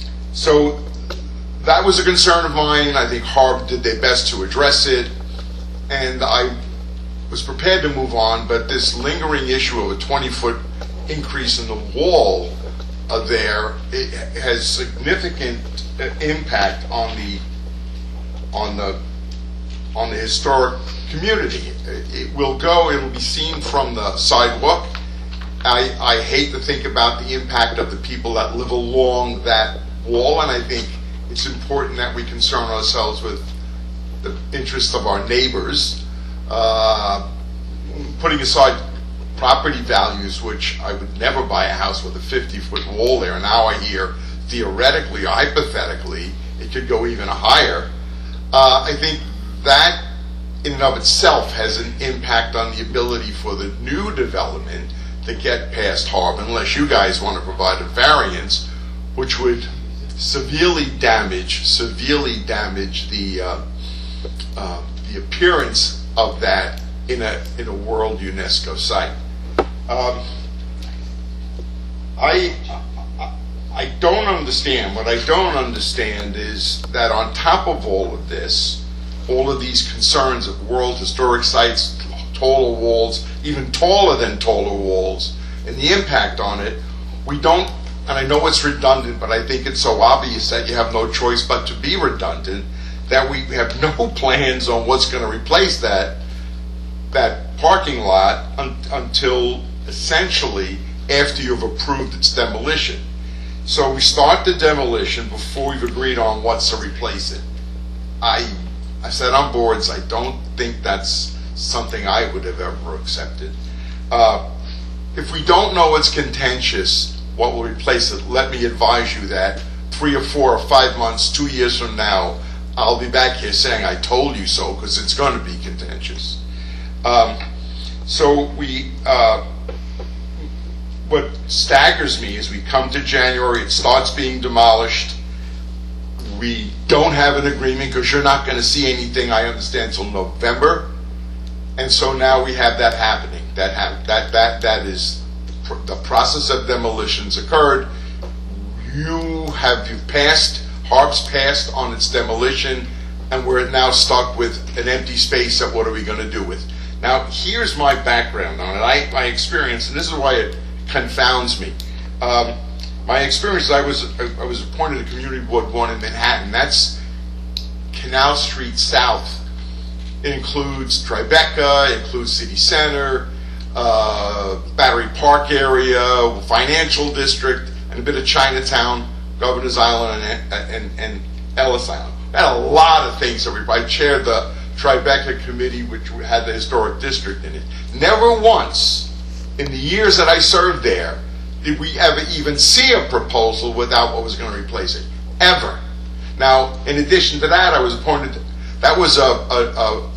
so that was a concern of mine. I think Harb did their best to address it, and I was prepared to move on, but this lingering issue of a twenty-foot increase in the wall uh, there, it has significant uh, impact on the on the on the historic community. It, it will go, it will be seen from the sidewalk. I, I hate to think about the impact of the people that live along that wall, and I think it's important that we concern ourselves with the interests of our neighbors, uh, putting aside property values, which I would never buy a house with a fifty-foot wall there. Now I hear, theoretically, hypothetically, it could go even higher. Uh, I think that in and of itself has an impact on the ability for the new development to get past Harb, unless you guys want to provide a variance, which would severely damage, severely damage the uh, uh, the appearance of that in a in a World UNESCO site. Um, I, I I don't understand. What I don't understand is that on top of all of this, all of these concerns of World Historic Sites, taller walls, even taller than taller walls, and the impact on it, we don't, and I know it's redundant, but I think it's so obvious that you have no choice but to be redundant, that we have no plans on what's going to replace that that parking lot un, until essentially after you've approved its demolition. So we start the demolition before we've agreed on what's to replace it. I I said on boards, I don't think that's something I would have ever accepted. Uh, if we don't know what's contentious, what will replace it, let me advise you that three or four or five months, two years from now, I'll be back here saying I told you so, because it's going to be contentious. Um, so we, uh, what staggers me is we come to January, it starts being demolished. We don't have an agreement because you're not going to see anything, I understand, until November. And so now we have that happening. That ha- that that that is pr- the process of demolitions occurred. You have you've passed. Harb's passed on its demolition, and we're now stuck with an empty space that what are we going to do with? Now, here's my background on it. I, my experience, and this is why it confounds me. Um, my experience, I was I was appointed to Community Board One in Manhattan. That's Canal Street South. It includes Tribeca, it includes City Center, uh, Battery Park area, Financial District, and a bit of Chinatown, Governor's Island, and, and, and Ellis Island. I had a lot of things that we, I chaired the Tribeca Committee, which had the historic district in it. Never once in the years that I served there did we ever even see a proposal without what was going to replace it. Ever. Now, in addition to that, I was appointed, to, that was a, a, a,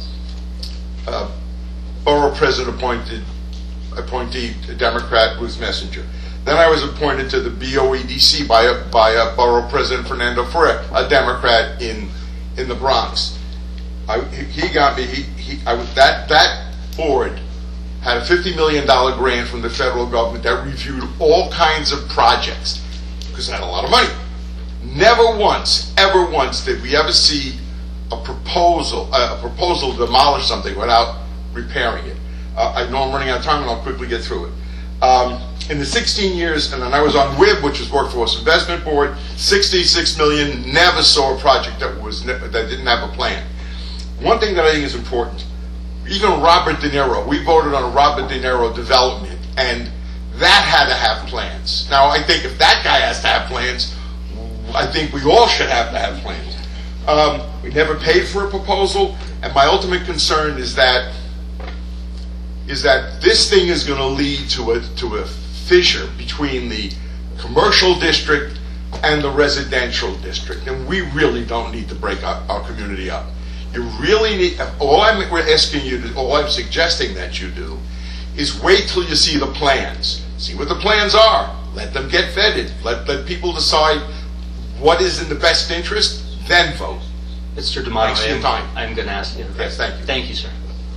a borough president appointed appointee, a Democrat, Ruth Messenger. Then I was appointed to the B O E D C by a, by a borough president, Fernando Ferrer, a Democrat in in the Bronx. I, he got me. He, he I, that that board had a fifty million dollar grant from the federal government that reviewed all kinds of projects because it had a lot of money. Never once, ever once, did we ever see a proposal a proposal to demolish something without repairing it. Uh, I know I'm running out of time, and I'll quickly get through it. Um, in the sixteen years, and then I was on W I B, which is Workforce Investment Board, sixty-six million, never saw a project that was ne- that didn't have a plan. One thing that I think is important, even Robert De Niro, we voted on a Robert De Niro development, and that had to have plans. Now, I think if that guy has to have plans, I think we all should have to have plans. Um, we never paid for a proposal, and my ultimate concern is that is that this thing is going to lead to a to a fissure between the commercial district and the residential district, and we really don't need to break our, our community up. You really need. All I'm we're asking you to, all I'm suggesting that you do, is wait till you see the plans. See what the plans are. Let them get vetted. Let let people decide what is in the best interest. Then vote. Mister D'Amato, Thanks for your time. I'm going to ask you. Yes, thank you. Thank you, sir.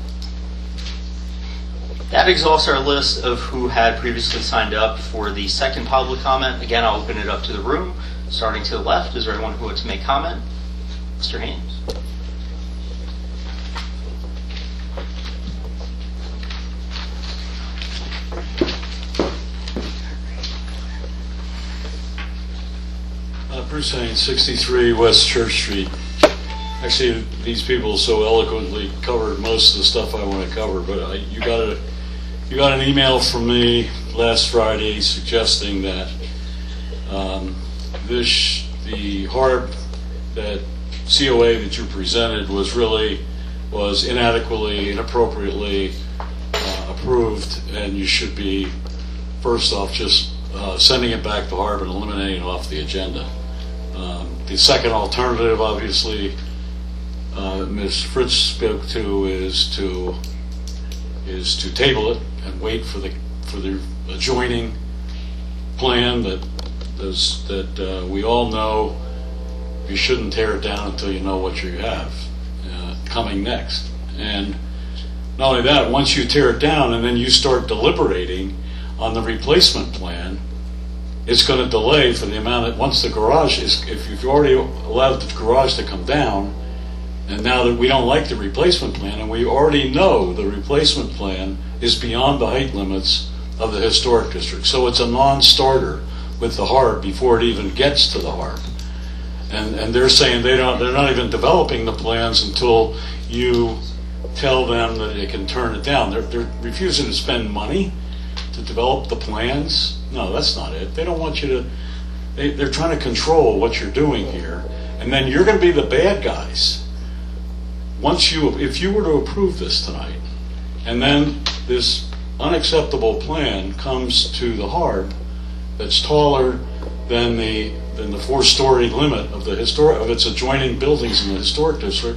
That exhausts our list of who had previously signed up for the second public comment. Again, I'll open it up to the room. Starting to the left, is there anyone who wants to make comment? Mister Haynes. Uh, Bruce Haynes, sixty-three West Church Street. Actually, these people so eloquently covered most of the stuff I want to cover, but I, you got a you got an email from me last Friday suggesting that um, this the H A R B, that C O A that you presented was really was inadequately, inappropriately uh, approved, and you should be first off just uh, sending it back to H A R B and eliminating it off the agenda. Um, the second alternative, obviously, uh, Miz Fritz spoke to is to is to table it and wait for the for the adjoining plan that does, that uh, we all know you shouldn't tear it down until you know what you have uh, coming next. And not only that, once you tear it down and then you start deliberating on the replacement plan, it's going to delay for the amount that once the garage is, if you've already allowed the garage to come down, and now that we don't like the replacement plan, and we already know the replacement plan is beyond the height limits of the historic district, so it's a non-starter with the H A R B before it even gets to the H A R B. And and they're saying they don't, they're not even developing the plans until you tell them that they can turn it down. They're, they're refusing to spend money to develop the plans. No, that's not it. They don't want you to, they, they're trying to control what you're doing here. And then you're going to be the bad guys. Once you, if you were to approve this tonight, and then this unacceptable plan comes to the H A R B that's taller than the than the four-story limit of the historic of its adjoining buildings in the historic district,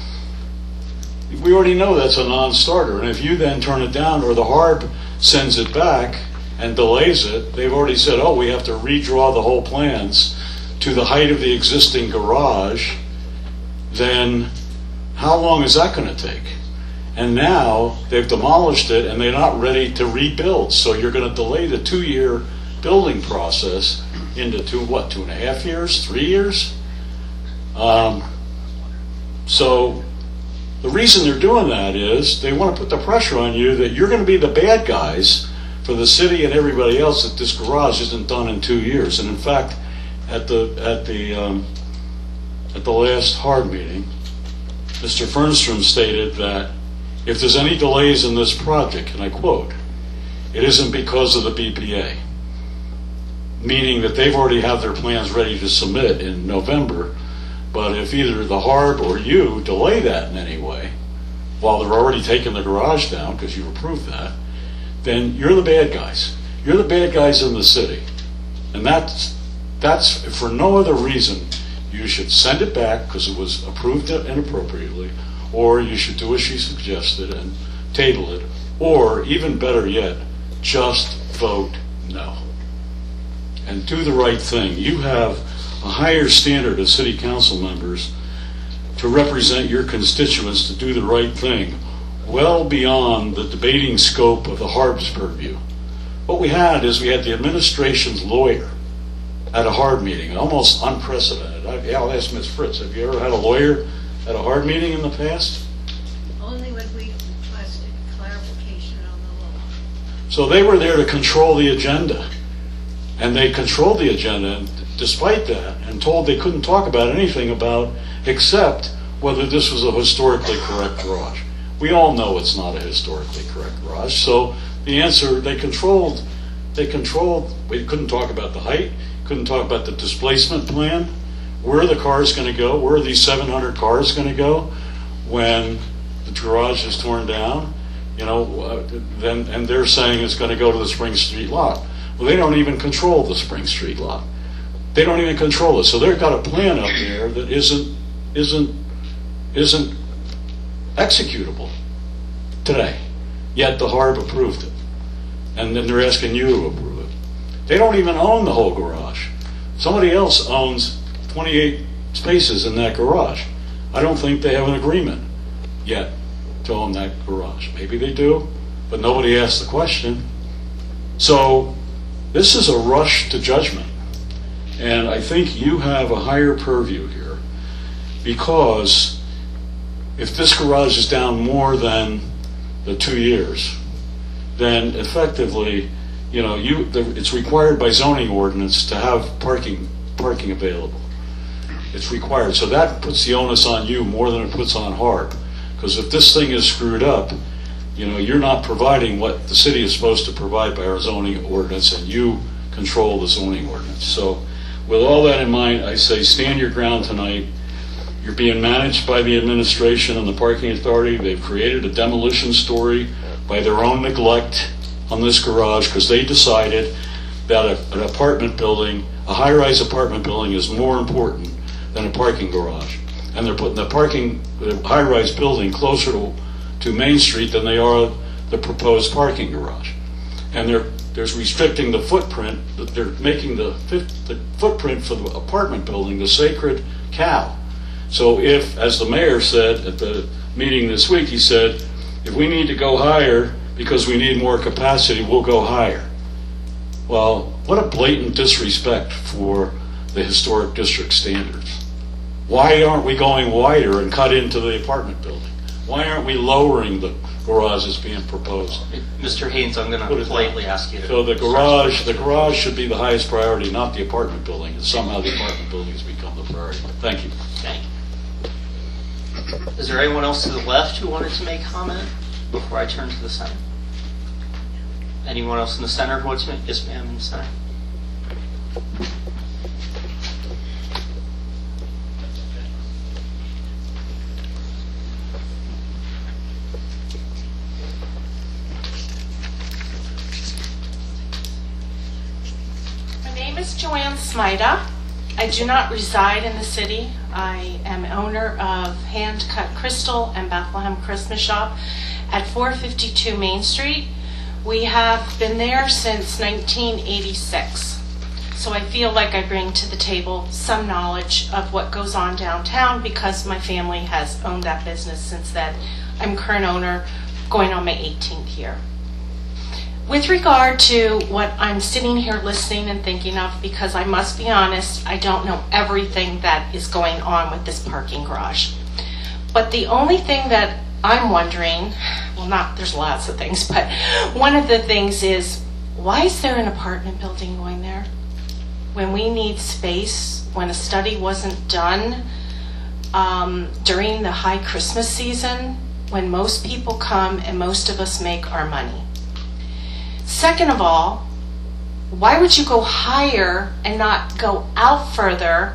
we already know that's a non-starter. And if you then turn it down, or the H A R B sends it back and delays it, they've already said, oh, we have to redraw the whole plans to the height of the existing garage, then how long is that going to take? And now they've demolished it and they're not ready to rebuild. So you're going to delay the two-year building process into two, what, two and a half years, three years? Um, so the reason they're doing that is they want to put the pressure on you that you're going to be the bad guys for the city and everybody else that this garage isn't done in two years. And in fact, at the at the um, at the last H A R B meeting, Mister Fernstrom stated that if there's any delays in this project, and I quote, it isn't because of the B P A, meaning that they've already have their plans ready to submit in November, but if either the H A R B or you delay that in any way, while they're already taking the garage down because you've approved that, then you're the bad guys. You're the bad guys in the city. And that's, that's for no other reason, you should send it back because it was approved inappropriately, or you should do as she suggested and table it, or even better yet, just vote no. And do the right thing. You have a higher standard of city council members to represent your constituents to do the right thing, well beyond the debating scope of the H A R B's purview. What we had is we had the administration's lawyer at a H A R B meeting, almost unprecedented. I, I'll ask Miz Fritz, have you ever had a lawyer at a H A R B meeting in the past? Only when we requested clarification on the law. So they were there to control the agenda. And they controlled the agenda, and despite that, and told they couldn't talk about anything about except whether this was a historically correct garage. We all know it's not a historically correct garage, so the answer, they controlled, they controlled, we couldn't talk about the height, couldn't talk about the displacement plan, where are the cars going to go, where are these seven hundred cars going to go when the garage is torn down, you know, uh, then, and they're saying it's going to go to the Spring Street lot. Well, they don't even control the Spring Street lot. They don't even control it. So they've got a plan up there that isn't isn't isn't executable today. Yet the H A R B approved it. And then they're asking you to approve it. They don't even own the whole garage. Somebody else owns twenty-eight spaces in that garage. I don't think they have an agreement yet to own that garage. Maybe they do, but nobody asked the question. So this is a rush to judgment. And I think you have a higher purview here, because if this garage is down more than the two years, then effectively, you know, you the, it's required by zoning ordinance to have parking parking available. It's required, so that puts the onus on you more than it puts on H A R B. Because if this thing is screwed up, you know, you're not providing what the city is supposed to provide by our zoning ordinance, and you control the zoning ordinance. So with all that in mind, I say stand your ground tonight. You're being managed by the administration and the parking authority. They've created a demolition story by their own neglect on this garage, because they decided that a, an apartment building, a high-rise apartment building, is more important than a parking garage. And they're putting the parking, the high-rise building closer to, to Main Street than they are the proposed parking garage. And they're there's restricting the footprint. They're making the, the footprint for the apartment building the sacred cow. So if, as the mayor said at the meeting this week, he said, if we need to go higher because we need more capacity, we'll go higher. Well, what a blatant disrespect for the historic district standards. Why aren't we going wider and cut into the apartment building? Why aren't we lowering the garage that's being proposed? Mister Haynes, I'm going to politely ask you to... So the garage, the garage should be the highest priority, not the apartment building, and somehow the apartment building has become the priority. Thank you. Thank you. Is there anyone else to the left who wanted to make comment before I turn to the center? Anyone else in the center who wants to make? Yes, ma'am, in the center. My name is Joanne Smida. I do not reside in the city. I am owner of Hand Cut Crystal and Bethlehem Christmas Shop at four fifty-two Main Street. We have been there since nineteen eighty-six. So I feel like I bring to the table some knowledge of what goes on downtown, because my family has owned that business since then. I'm current owner, going on my eighteenth year. With regard to what I'm sitting here listening and thinking of, because I must be honest, I don't know everything that is going on with this parking garage. But the only thing that I'm wondering, well, not, there's lots of things, but one of the things is, why is there an apartment building going there? When we need space, when a study wasn't done um, during the high Christmas season, when most people come and most of us make our money. Second of all, why would you go higher and not go out further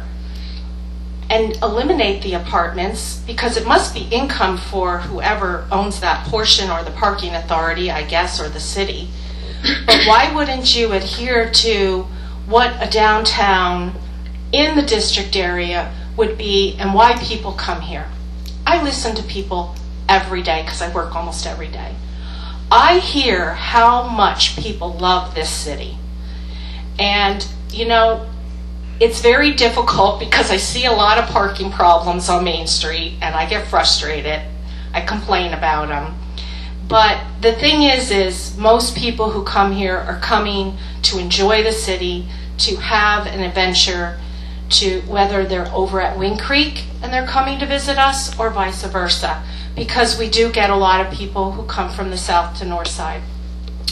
and eliminate the apartments? Because it must be income for whoever owns that portion, or the parking authority, I guess, or the city. But why wouldn't you adhere to what a downtown in the district area would be, and why people come here? I listen to people every day because I work almost every day. I hear how much people love this city. And, you know, it's very difficult because I see a lot of parking problems on Main Street and I get frustrated. I complain about them. But the thing is, is most people who come here are coming to enjoy the city, to have an adventure, to whether they're over at Wing Creek and they're coming to visit us, or vice versa, because we do get a lot of people who come from the south to north side.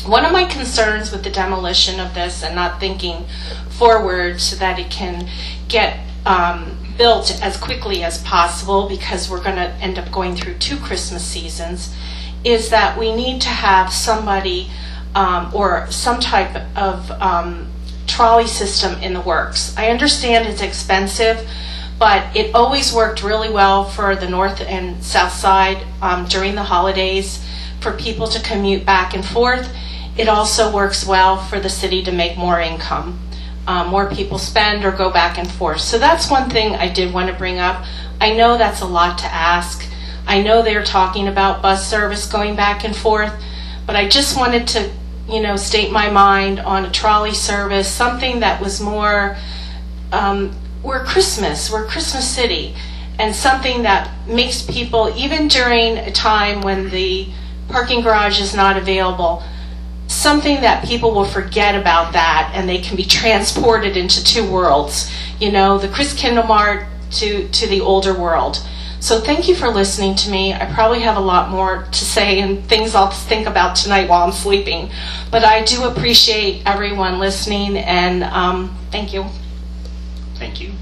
one of my concerns with the demolition of this and not thinking forward so that it can get um, built as quickly as possible, because we're going to end up going through two Christmas seasons, is that we need to have somebody um, or some type of um, trolley system in the works. I understand it's expensive, but it always worked really well for the north and south side um, during the holidays for people to commute back and forth. It also works well for the city to make more income. Um, more people spend or go back and forth. So that's one thing I did want to bring up. I know that's a lot to ask. I know they're talking about bus service going back and forth, but I just wanted to, you know, state my mind on a trolley service, something that was more, um, we're Christmas, we're Christmas City, and something that makes people, even during a time when the parking garage is not available, something that people will forget about that and they can be transported into two worlds, you know, the Chris Kindle Mart to, to the older world. So thank you for listening to me. I probably have a lot more to say and things I'll think about tonight while I'm sleeping. But I do appreciate everyone listening, and um, thank you. Thank you.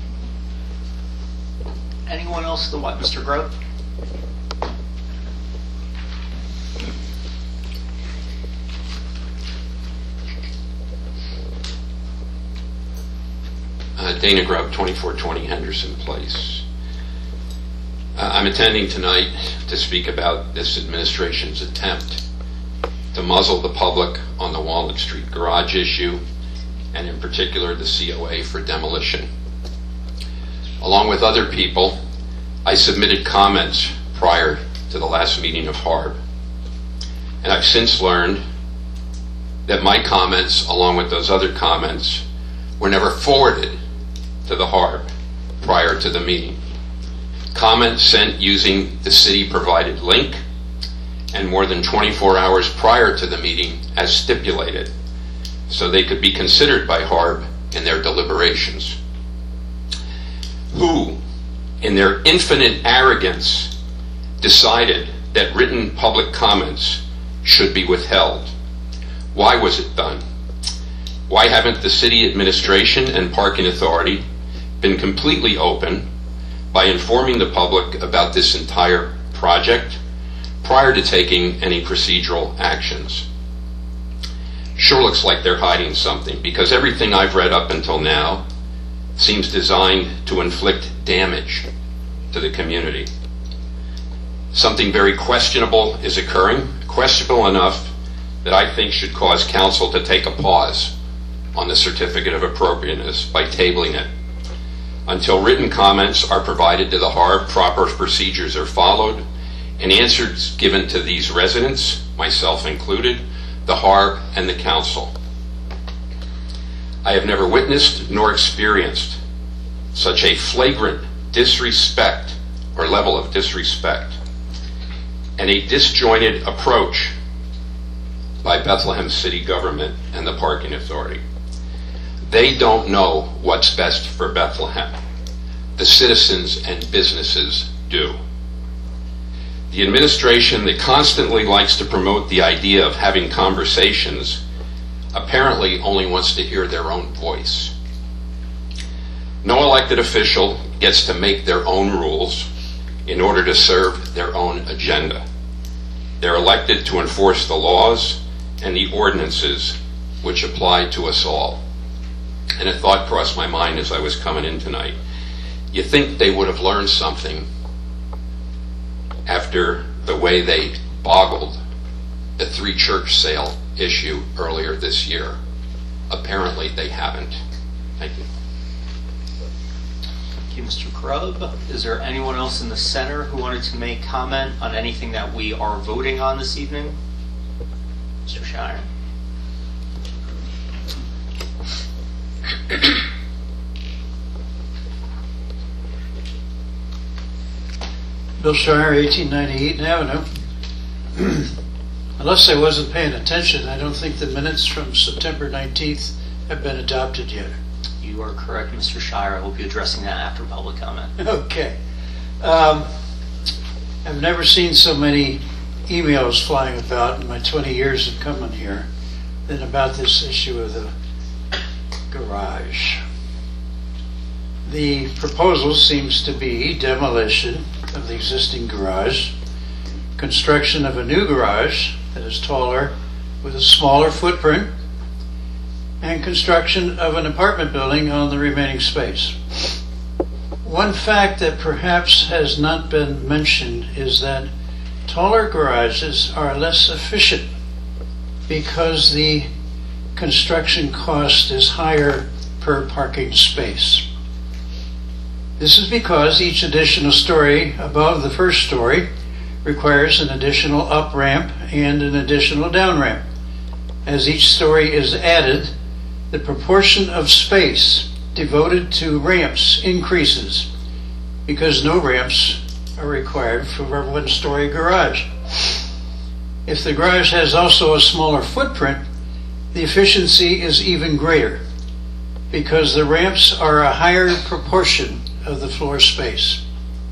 Anyone else to what, Mister Grote? Uh, Dana Grubb, twenty-four twenty Henderson Place. Uh, I'm attending tonight to speak about this administration's attempt to muzzle the public on the Walnut Street garage issue, and in particular the C O A for demolition. Along with other people, I submitted comments prior to the last meeting of H A R B, and I've since learned that my comments, along with those other comments, were never forwarded to the H A R B prior to the meeting. Comments sent using the city-provided link and more than twenty-four hours prior to the meeting as stipulated, so they could be considered by H A R B in their deliberations. Who, in their infinite arrogance, decided that written public comments should be withheld? Why was it done? Why haven't the city administration and parking authority been completely open by informing the public about this entire project prior to taking any procedural actions? Sure looks like they're hiding something, because everything I've read up until now seems designed to inflict damage to the community. Something very questionable is occurring, questionable enough that I think should cause council to take a pause on the certificate of appropriateness by tabling it. Until written comments are provided to the H A R B, proper procedures are followed, and answers given to these residents, myself included, the H A R B, and the council. I have never witnessed nor experienced such a flagrant disrespect or level of disrespect and a disjointed approach by Bethlehem City government and the parking authority. They don't know what's best for Bethlehem. The citizens and businesses do. The administration that constantly likes to promote the idea of having conversations apparently only wants to hear their own voice. No elected official gets to make their own rules in order to serve their own agenda. They're elected to enforce the laws and the ordinances which apply to us all. And a thought crossed my mind as I was coming in tonight. You think they would have learned something after the way they boggled the three church sale issue earlier this year. Apparently they haven't. Thank you. Thank you, Mister Grubb. Is there anyone else in the center who wanted to make comment on anything that we are voting on this evening? Mister Shire. Bill Shire, eighteen ninety Eaton Avenue. Unless I wasn't paying attention, I don't think the minutes from September nineteenth have been adopted yet. You are correct, Mister Shire. I will be addressing that after public comment. Okay. Um, I've never seen so many emails flying about in my twenty years of coming here. than about this issue of the garage. The proposal seems to be demolition of the existing garage, construction of a new garage that is taller with a smaller footprint, and construction of an apartment building on the remaining space. One fact that perhaps has not been mentioned is that taller garages are less efficient because the construction cost is higher per parking space. This is because each additional story above the first story requires an additional up ramp and an additional down ramp. As each story is added, the proportion of space devoted to ramps increases because no ramps are required for a one-story garage. If the garage has also a smaller footprint, the efficiency is even greater because the ramps are a higher proportion of the floor space.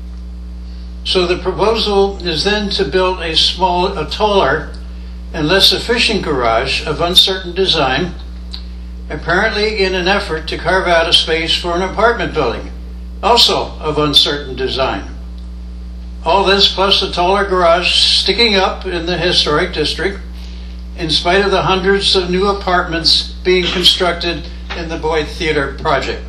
So the proposal is then to build a small, a taller and less efficient garage of uncertain design, apparently in an effort to carve out a space for an apartment building, also of uncertain design. All this plus a taller garage sticking up in the historic district, in spite of the hundreds of new apartments being constructed in the Boyd Theater project.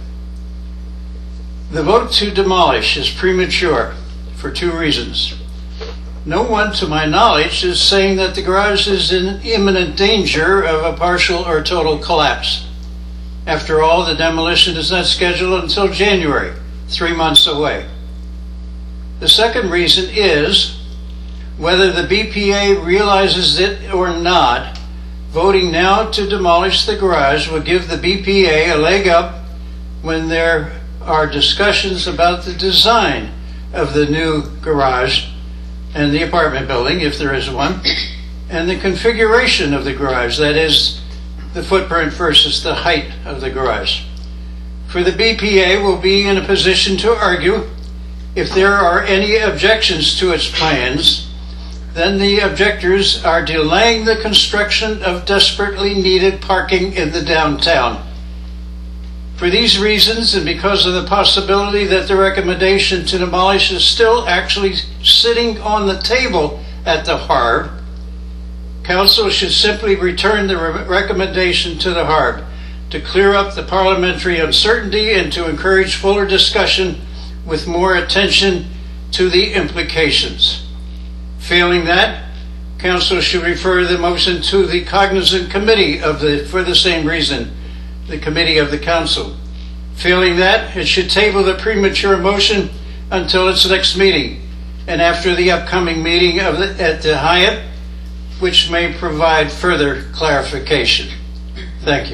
The vote to demolish is premature for two reasons. No one, to my knowledge, is saying that the garage is in imminent danger of a partial or total collapse. After all, the demolition is not scheduled until January, three months away. The second reason is, whether the B P A realizes it or not, voting now to demolish the garage will give the B P A a leg up when there are discussions about the design of the new garage and the apartment building, if there is one, and the configuration of the garage, that is, the footprint versus the height of the garage. For the B P A will be in a position to argue if there are any objections to its plans, then the objectors are delaying the construction of desperately needed parking in the downtown. For these reasons, and because of the possibility that the recommendation to demolish is still actually sitting on the table at the H A R B, Council should simply return the re- recommendation to the H A R B to clear up the parliamentary uncertainty and to encourage fuller discussion with more attention to the implications. Failing that, Council should refer the motion to the cognizant committee of the, for the same reason, the committee of the Council. Failing that, it should table the premature motion until its next meeting and after the upcoming meeting of the, at the Hyatt, which may provide further clarification. Thank you.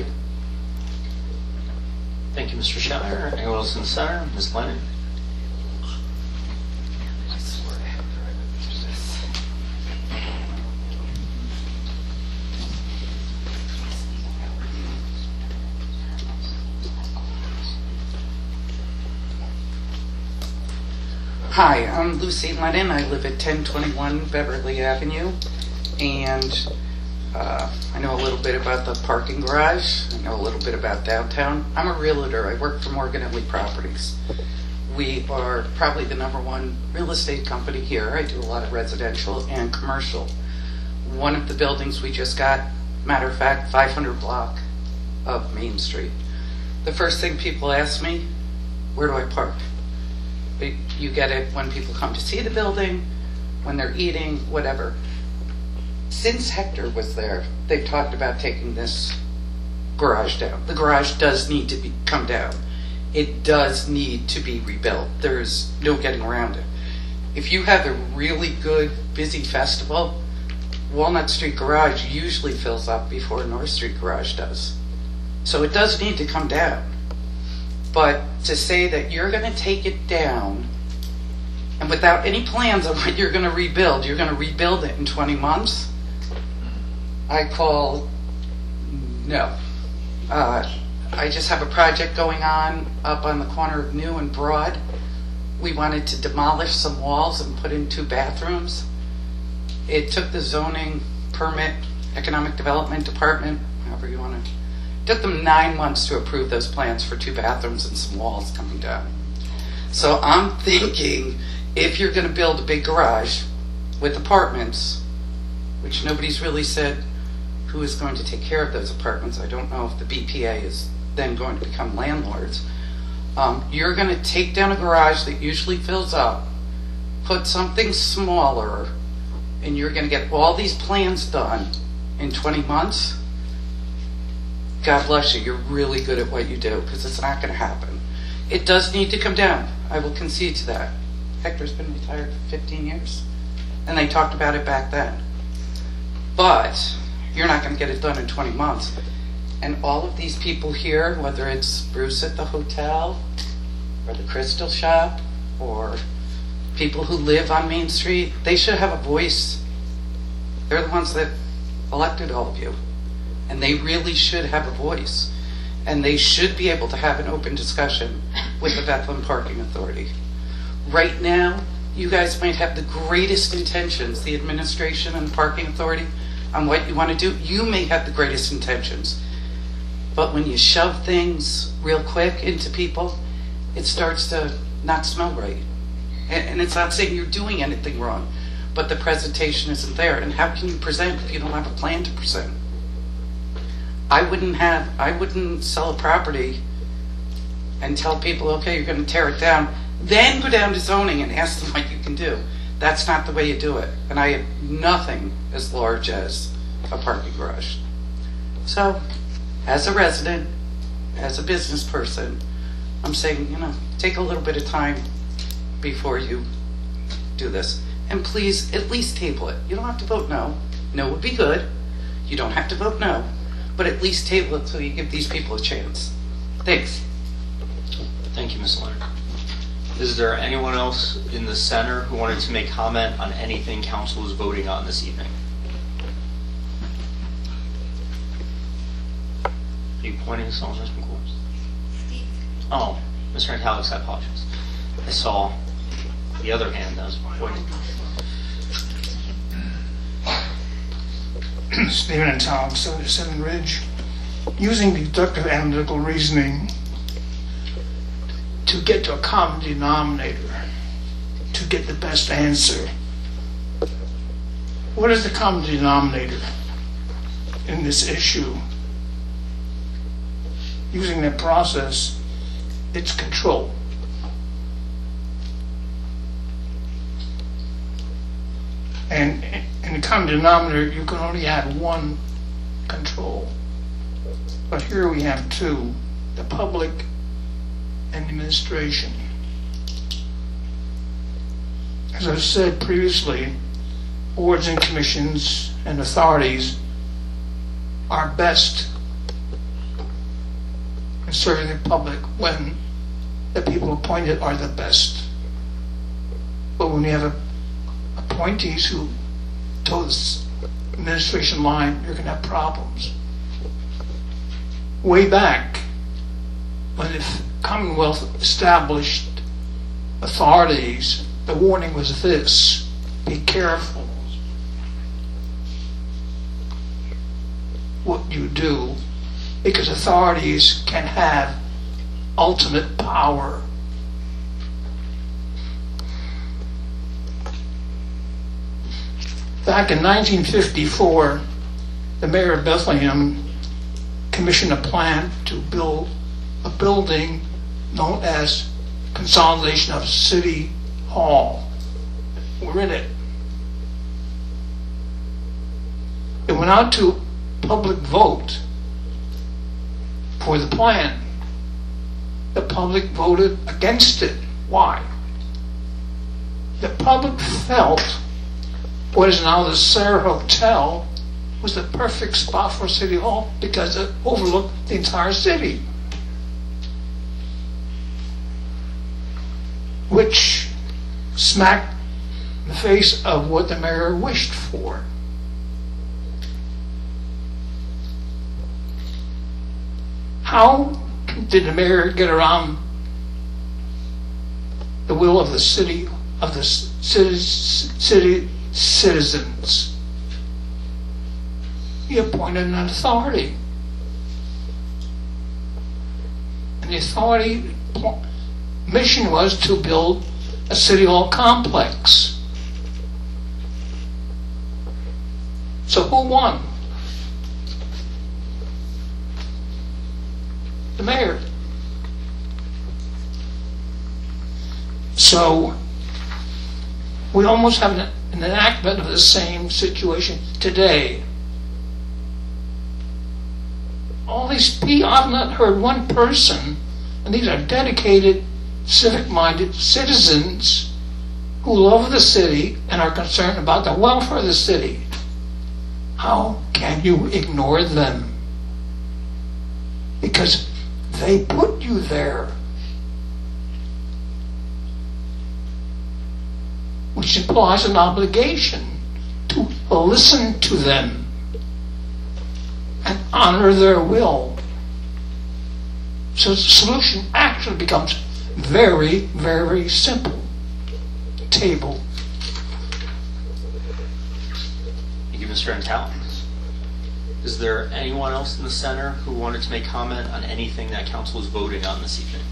Thank you, Mister Shire. Anyone else in the center? Miz Lennon? Hi, I'm Lucy Lennon. I live at ten twenty-one Beverly Avenue, and uh, I know a little bit about the parking garage. I know a little bit about downtown. I'm a realtor. I work for Morgan and Lee Properties. We are probably the number one real estate company here. I do a lot of residential and commercial. One of the buildings we just got, matter of fact, five hundred block of Main Street. The first thing people ask me, where do I park? You get it when people come to see the building, when they're eating, whatever. Since Hector was there, they've talked about taking this garage down. The garage does need to be come down. It does need to be rebuilt. There's no getting around it. If you have a really good, busy festival, Walnut Street Garage usually fills up before North Street Garage does. So it does need to come down. But to say that you're going to take it down and without any plans on what you're going to rebuild, you're going to rebuild it in twenty months, I call no. Uh, I just have a project going on up on the corner of New and Broad. We wanted to demolish some walls and put in two bathrooms. It took the zoning permit, economic development department, however you want to. Took them nine months to approve those plans for two bathrooms and some walls coming down. So I'm thinking, if you're going to build a big garage with apartments, which nobody's really said who is going to take care of those apartments. I don't know if the B P A is then going to become landlords. Um, you're going to take down a garage that usually fills up, put something smaller, and you're going to get all these plans done in twenty months. God bless you, you're really good at what you do, because it's not going to happen. It does need to come down. I will concede to that. Hector's been retired for fifteen years, and they talked about it back then. But you're not going to get it done in twenty months. And all of these people here, whether it's Bruce at the hotel, or the Crystal Shop, or people who live on Main Street, they should have a voice. They're the ones that elected all of you. And they really should have a voice. And they should be able to have an open discussion with the Bethlehem Parking Authority. Right now, you guys might have the greatest intentions, the administration and the Parking Authority, on what you want to do. You may have the greatest intentions. But when you shove things real quick into people, it starts to not smell right. And, and it's not saying you're doing anything wrong, but the presentation isn't there. And how can you present if you don't have a plan to present? I wouldn't have, I wouldn't sell a property and tell people, okay, you're going to tear it down, then go down to zoning and ask them what you can do. That's not the way you do it. And I have nothing as large as a parking garage. So, as a resident, as a business person, I'm saying, you know, take a little bit of time before you do this. And please, at least table it. You don't have to vote no. No would be good. You don't have to vote no. But at least table it so you give these people a chance. Thanks. Thank you, Miz Leonard. Is there anyone else in the center who wanted to make comment on anything council is voting on this evening? Are you pointing to someone, Miz McCool? Oh, Mister Antalix, I apologize. I saw the other hand that was pointing. Stephen and Tom, seventy-seven Ridge, using deductive analytical reasoning to get to a common denominator, to get the best answer. What is the common denominator in this issue? Using that process, it's control. And in the common denominator, you can only add one control. But here we have two, the public and the administration. As I've said previously, boards and commissions and authorities are best in serving the public when the people appointed are the best. But when you have a appointees who toe the administration line, you're going to have problems. Way back, when the Commonwealth established authorities, the warning was this: be careful what you do, because authorities can have ultimate power. Back in nineteen fifty-four, the mayor of Bethlehem commissioned a plan to build a building known as Consolidation of City Hall. We're in it. It went out to public vote for the plan. The public voted against it. Why? The public felt what is now the Sarah Hotel was the perfect spot for City Hall because it overlooked the entire city, which smacked the face of what the mayor wished for. How did the mayor get around the will of the city, of the city, city citizens? He appointed an authority And the authority pl- mission was to build a city hall complex. So who won? The mayor. So we almost have an, an enactment of the same situation today. All these people, I've not heard one person, and these are dedicated, civic-minded citizens who love the city and are concerned about the welfare of the city. How can you ignore them? Because they put you there. Which implies an obligation to listen to them and honor their will. So the solution actually becomes very, very simple. Table. Thank you, Mister Antal. Is there anyone else in the center who wanted to make comment on anything that council is voting on this evening?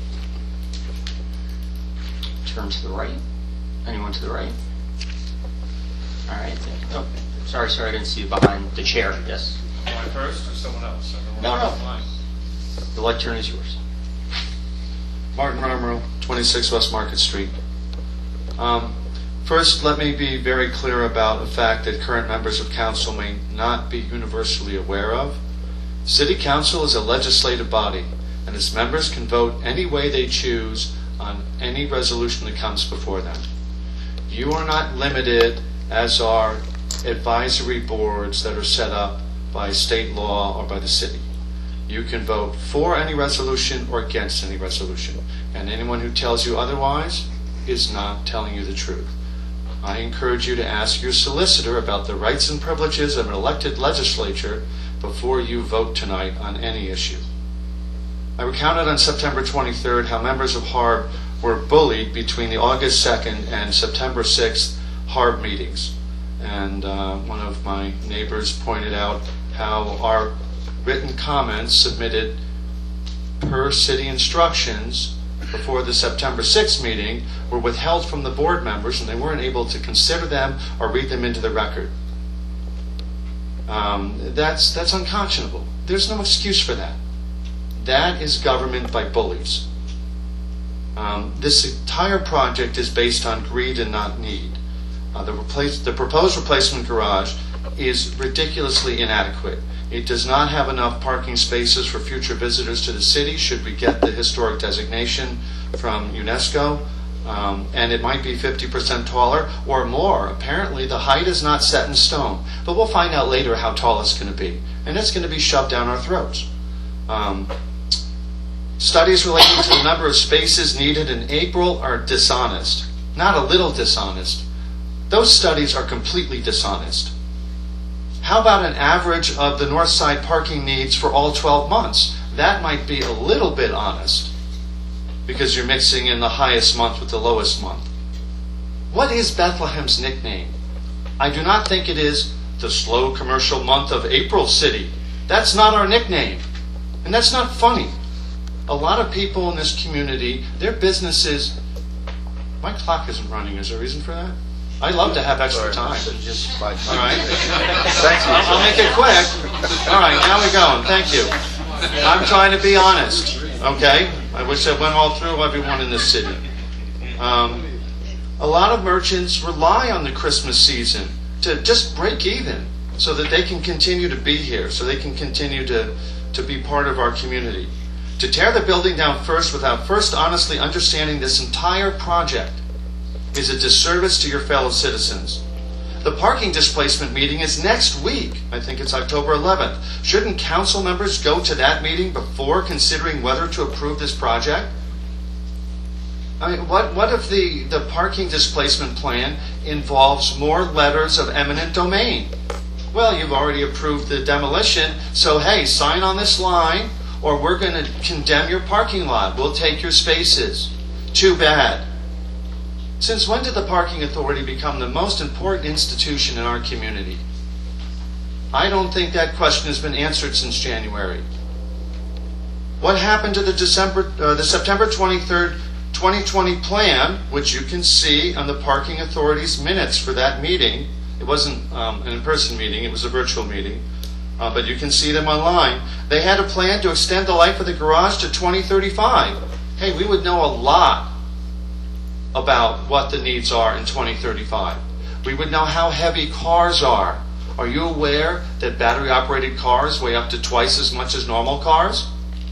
Turn to the right. Anyone to the right? All right. Oh, sorry, sorry, I didn't see you behind the chair. Yes. Am I first or someone else? No, no. The lectern is yours. Martin Romero, twenty-six West Market Street. Um, first, let me be very clear about a fact that current members of council may not be universally aware of. City Council is a legislative body, and its members can vote any way they choose on any resolution that comes before them. You are not limited, as are advisory boards that are set up by state law or by the city. You can vote for any resolution or against any resolution, and anyone who tells you otherwise is not telling you the truth. I encourage you to ask your solicitor about the rights and privileges of an elected legislature before you vote tonight on any issue. I recounted on September twenty-third how members of H A R B were bullied between the August second and September sixth H A R B meetings. And uh, one of my neighbors pointed out how our written comments submitted per city instructions before the September sixth meeting were withheld from the board members, and they weren't able to consider them or read them into the record. Um, that's, that's unconscionable. There's no excuse for that. That is government by bullies. Um, this entire project is based on greed and not need. Uh, the, replace, the proposed replacement garage is ridiculously inadequate. It does not have enough parking spaces for future visitors to the city should we get the historic designation from UNESCO. Um, and it might be fifty percent taller or more. Apparently the height is not set in stone. But we'll find out later how tall it's going to be. And it's going to be shoved down our throats. Um, studies relating to the number of spaces needed in April are dishonest. Not a little dishonest. Those studies are completely dishonest. How about an average of the north side parking needs for all twelve months? That might be a little bit honest, because you're mixing in the highest month with the lowest month. What is Bethlehem's nickname? I do not think it is the slow commercial month of April City. That's not our nickname. And that's not funny. A lot of people in this community, their businesses... My clock isn't running. Is there a reason for that? I love to have extra time. Just All right. Thank you. I'll make it quick. All right, now we're going. Thank you. I'm trying to be honest, okay? I wish I went all through everyone in this city. Um, a lot of merchants rely on the Christmas season to just break even so that they can continue to be here, so they can continue to, to be part of our community. To tear the building down first without first honestly understanding this entire project is a disservice to your fellow citizens. The parking displacement meeting is next week. I think it's October eleventh. Shouldn't council members go to that meeting before considering whether to approve this project? I mean, what, what if the, the parking displacement plan involves more letters of eminent domain? Well, you've already approved the demolition, so hey, sign on this line or we're going to condemn your parking lot. We'll take your spaces. Too bad. Since when did the Parking Authority become the most important institution in our community? I don't think that question has been answered since January. What happened to the December, uh, the September twenty-third, twenty twenty plan, which you can see on the Parking Authority's minutes for that meeting? It wasn't um, an in-person meeting, it was a virtual meeting, uh, but you can see them online. They had a plan to extend the life of the garage to twenty thirty-five. Hey, we would know a lot about what the needs are in twenty thirty-five. We would know how heavy cars are. Are you aware that battery-operated cars weigh up to twice as much as normal cars?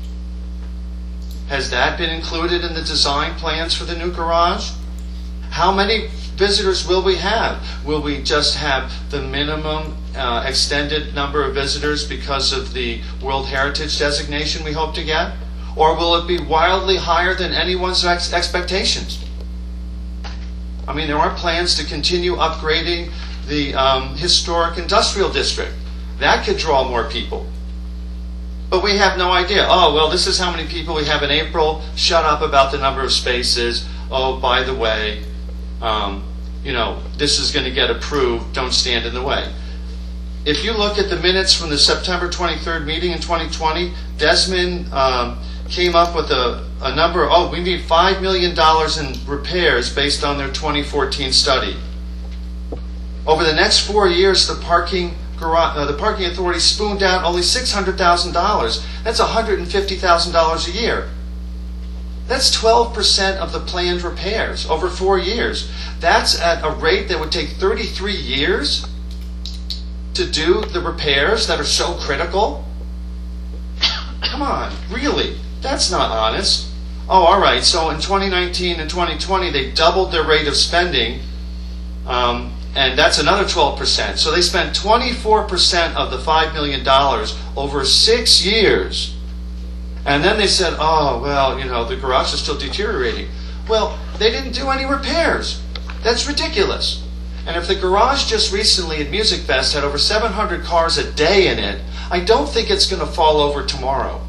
Has that been included in the design plans for the new garage? How many visitors will we have? Will we just have the minimum uh, extended number of visitors because of the World Heritage designation we hope to get? Or will it be wildly higher than anyone's ex- expectations? I mean, there are plans to continue upgrading the um, historic industrial district. That could draw more people. But we have no idea. Oh, well, this is how many people we have in April. Shut up about the number of spaces. Oh, by the way, um, you know, this is going to get approved. Don't stand in the way. If you look at the minutes from the September twenty-third meeting in twenty twenty, Desmond um, came up with a, a number. Oh, we need five million dollars in repairs based on their twenty fourteen study. Over the next four years, the parking garage, uh, the parking authority spooned out only six hundred thousand dollars. That's one hundred fifty thousand dollars a year. That's twelve percent of the planned repairs over four years. That's at a rate that would take thirty-three years to do the repairs that are so critical. Come on, really? That's not honest. Oh, all right, so in twenty nineteen and twenty twenty, they doubled their rate of spending, um, and that's another twelve percent. So they spent twenty-four percent of the five million dollars over six years. And then they said, oh, well, you know, the garage is still deteriorating. Well, they didn't do any repairs. That's ridiculous. And if the garage just recently at Music Fest had over seven hundred cars a day in it, I don't think it's going to fall over tomorrow.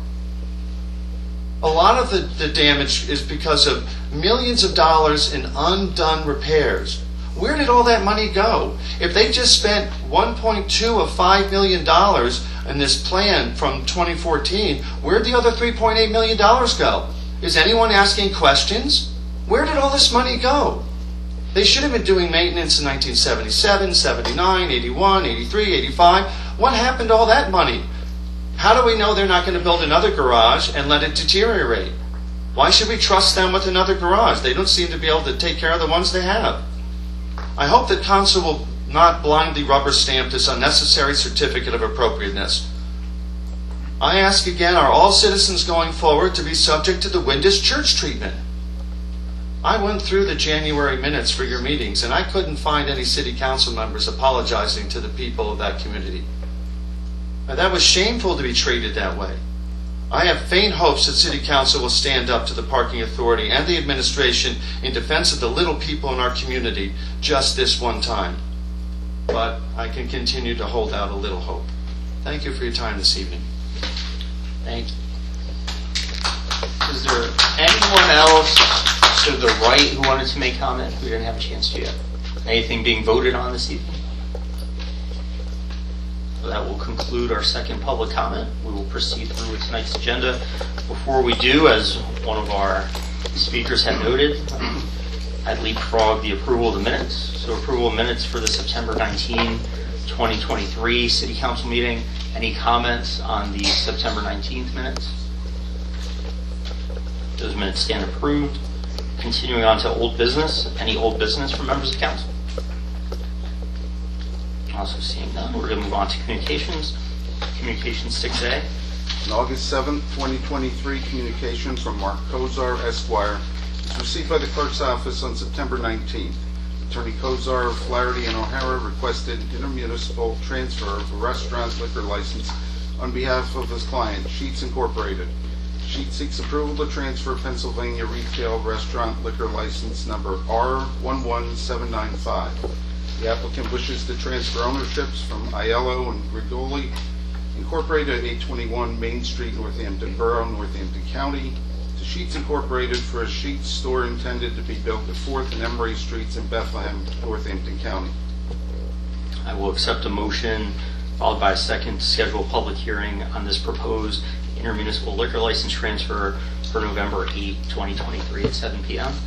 A lot of the, the damage is because of millions of dollars in undone repairs. Where did all that money go? If they just spent one point two of five million dollars in this plan from twenty fourteen, where'd the other three point eight million dollars go? Is anyone asking questions? Where did all this money go? They should have been doing maintenance in nineteen seventy-seven, seventy-nine, eighty-one, eighty-three, eighty-five. What happened to all that money? How do we know they're not going to build another garage and let it deteriorate? Why should we trust them with another garage? They don't seem to be able to take care of the ones they have. I hope that council will not blindly rubber stamp this unnecessary certificate of appropriateness. I ask again, are all citizens going forward to be subject to the Windus Church treatment? I went through the January minutes for your meetings, and I couldn't find any city council members apologizing to the people of that community. Now, that was shameful to be treated that way. I have faint hopes that City Council will stand up to the Parking Authority and the administration in defense of the little people in our community just this one time. But I can continue to hold out a little hope. Thank you for your time this evening. Thank you. Is there anyone else to the right who wanted to make comment? We didn't have a chance to yet. Anything being voted on this evening? So that will conclude our second public comment. We will proceed through with tonight's agenda. Before we do, as one of our speakers had noted, um, I'd leapfrog the approval of the minutes. So approval of minutes for the September nineteenth, twenty twenty-three City Council meeting. Any comments on the September nineteenth minutes? Those minutes stand approved. Continuing on to old business. Any old business from members of council? Also seeing none, we're going to move on to communications. Communications six A. On August seventh, twenty twenty-three, communication from Mark Kozar, Esquire, was received by the clerk's office on September nineteenth. Attorney Kozar of Flaherty and O'Hara requested intermunicipal transfer of a restaurant liquor license on behalf of his client, Sheets Incorporated. Sheets seeks approval to transfer Pennsylvania retail restaurant liquor license number R one one seven nine five. The applicant wishes to transfer ownerships from Aiello and Grigoli Incorporated at eight twenty-one Main Street, Northampton Borough, Northampton County, to Sheets Incorporated for a Sheets store intended to be built at fourth and Emery Streets in Bethlehem, Northampton County. I will accept a motion followed by a second to schedule a public hearing on this proposed intermunicipal liquor license transfer for November eighth, twenty twenty-three at seven p m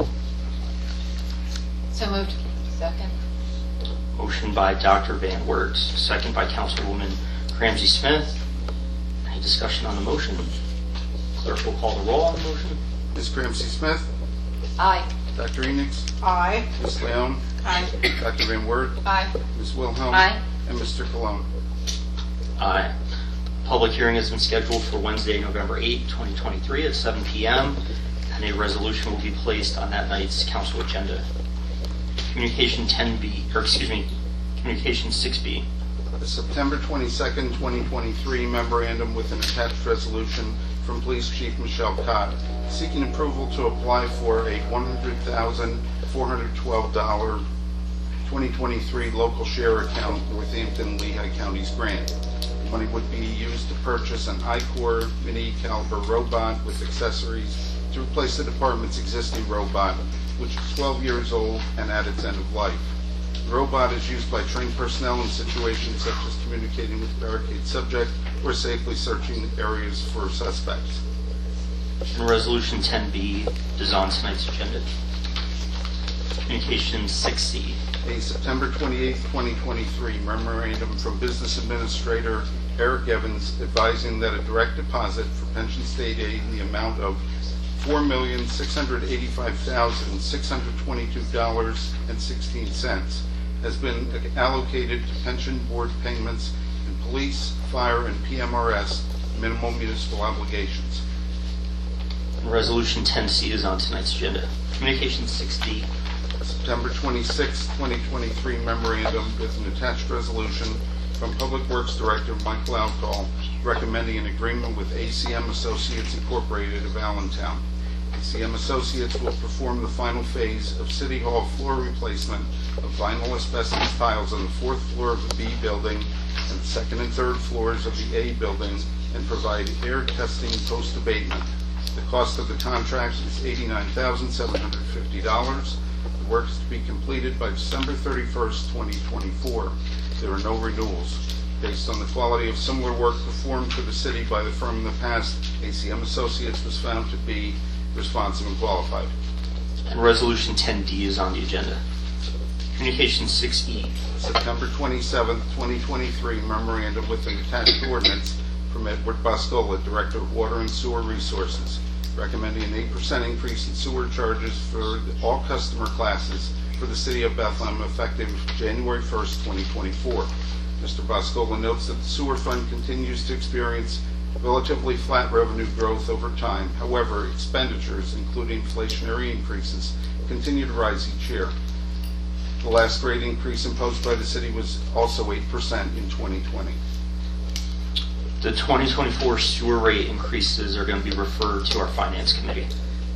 So moved. Second. Motion by Doctor Van Wert, second by Councilwoman Ramsey Smith. Any discussion on the motion? Clerk will call the roll on the motion. Miz Ramsey Smith? Aye. Doctor Enix? Aye. Miz Leon? Aye. Doctor Van Wert? Aye. Miz Wilhelm? Aye. And Mister Cologne? Aye. Public hearing has been scheduled for Wednesday, November eighth, twenty twenty-three at seven p m and a resolution will be placed on that night's council agenda. Communication ten B, or excuse me, Communication six B. The September twenty-second, twenty twenty-three memorandum with an attached resolution from Police Chief Michelle Cott seeking approval to apply for a one hundred thousand four hundred twelve dollars twenty twenty-three local share account with Hampton Lehigh County's grant. The money would be used to purchase an I-Core mini caliber robot with accessories to replace the department's existing robot, which is twelve years old and at its end of life. The robot is used by trained personnel in situations such as communicating with barricade subject or safely searching areas for suspects. And Resolution ten B is on tonight's agenda. Communication six C. A September twenty-eighth, twenty twenty-three memorandum from Business Administrator Eric Evans advising that a direct deposit for pension state aid in the amount of four million six hundred eighty-five thousand six hundred twenty-two dollars and sixteen cents has been allocated to pension board payments in police, fire, and P M R S minimal municipal obligations. And Resolution ten C is on tonight's agenda. Communication six D. September twenty-sixth, twenty twenty-three memorandum with an attached resolution from Public Works Director Michael Alcall recommending an agreement with A C M Associates Incorporated of Allentown. A C M Associates will perform the final phase of City Hall floor replacement of vinyl asbestos tiles on the fourth floor of the B building and the second and third floors of the A building and provide air testing post-abatement. The cost of the contract is eighty-nine thousand seven hundred fifty dollars. The work is to be completed by December thirty-first, twenty twenty-four. There are no renewals. Based on the quality of similar work performed for the city by the firm in the past, A C M Associates was found to be responsive and qualified. And Resolution ten D is on the agenda. Communication six E. September twenty-seventh, twenty twenty-three memorandum with an attached ordinance from Edward Boscola, Director of Water and Sewer Resources, recommending an eight percent increase in sewer charges for all customer classes for the city of Bethlehem effective January first, twenty twenty-four. Mister Boscola notes that the sewer fund continues to experience relatively flat revenue growth over time. However, expenditures, including inflationary increases, continue to rise each year. The last rate increase imposed by the city was also eight percent in twenty twenty. The twenty twenty-four sewer rate increases are going to be referred to our Finance Committee.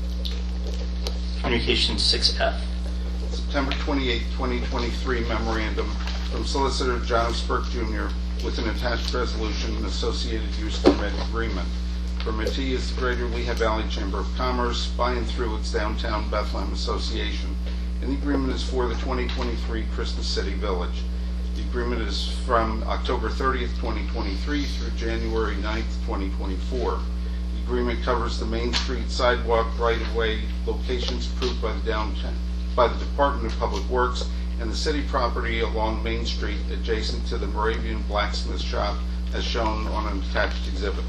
Communication six F. September twenty-eighth, twenty twenty-three memorandum from Solicitor John Spurk Junior with an attached resolution and associated use permit agreement. Permittee is the Greater Lehigh Valley Chamber of Commerce by and through its Downtown Bethlehem Association. And the agreement is for the twenty twenty-three Christmas City Village. The agreement is from October thirtieth, twenty twenty-three through January ninth, twenty twenty-four. The agreement covers the Main Street sidewalk right-of-way locations approved by the downtown, by the Department of Public Works and the city property along Main Street adjacent to the Moravian Blacksmith Shop as shown on an attached exhibit.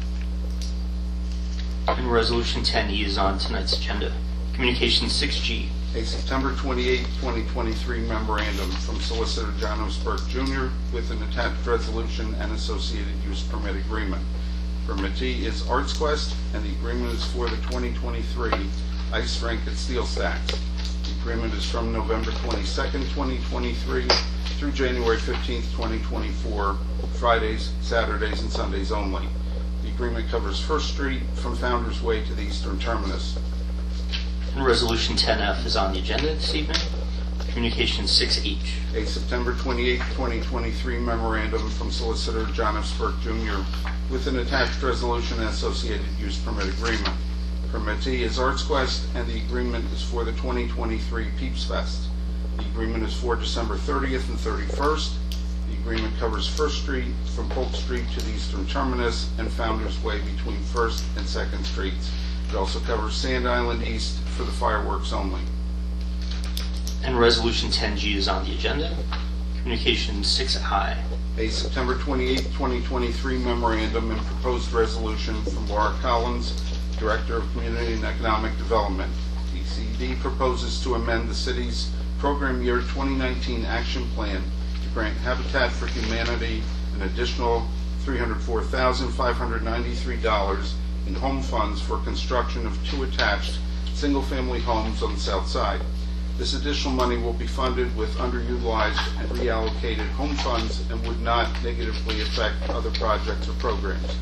And Resolution ten E is on tonight's agenda. Communication six G. A September twenty-eighth, twenty twenty-three memorandum from Solicitor John O. Spurk Junior with an attached resolution and associated use permit agreement. Permittee is Arts Quest, and the agreement is for the twenty twenty-three ice rink at Steel Stacks. The agreement is from November twenty-second, twenty twenty-three through January fifteenth, twenty twenty-four, Fridays, Saturdays, and Sundays only. The agreement covers First Street from Founders Way to the eastern terminus. And Resolution ten F is on the agenda this evening. Communication six H. A September twenty-eighth, twenty twenty-three memorandum from Solicitor John F. Spurk Junior with an attached resolution and associated use permit agreement. Permittee is Arts Quest, and the agreement is for the twenty twenty-three Peeps Fest. The agreement is for December thirtieth and thirty-first. The agreement covers First Street from Polk Street to the eastern terminus and Founder's Way between First and Second Streets. It also covers Sand Island East for the fireworks only. And Resolution ten G is on the agenda. Communication six I. A September twenty-eighth, twenty twenty-three memorandum and proposed resolution from Laura Collins, Director of Community and Economic Development. E C D proposes to amend the city's program year twenty nineteen action plan to grant Habitat for Humanity an additional three hundred four thousand five hundred ninety-three dollars in home funds for construction of two attached single-family homes on the south side. This additional money will be funded with underutilized and reallocated home funds and would not negatively affect other projects or programs.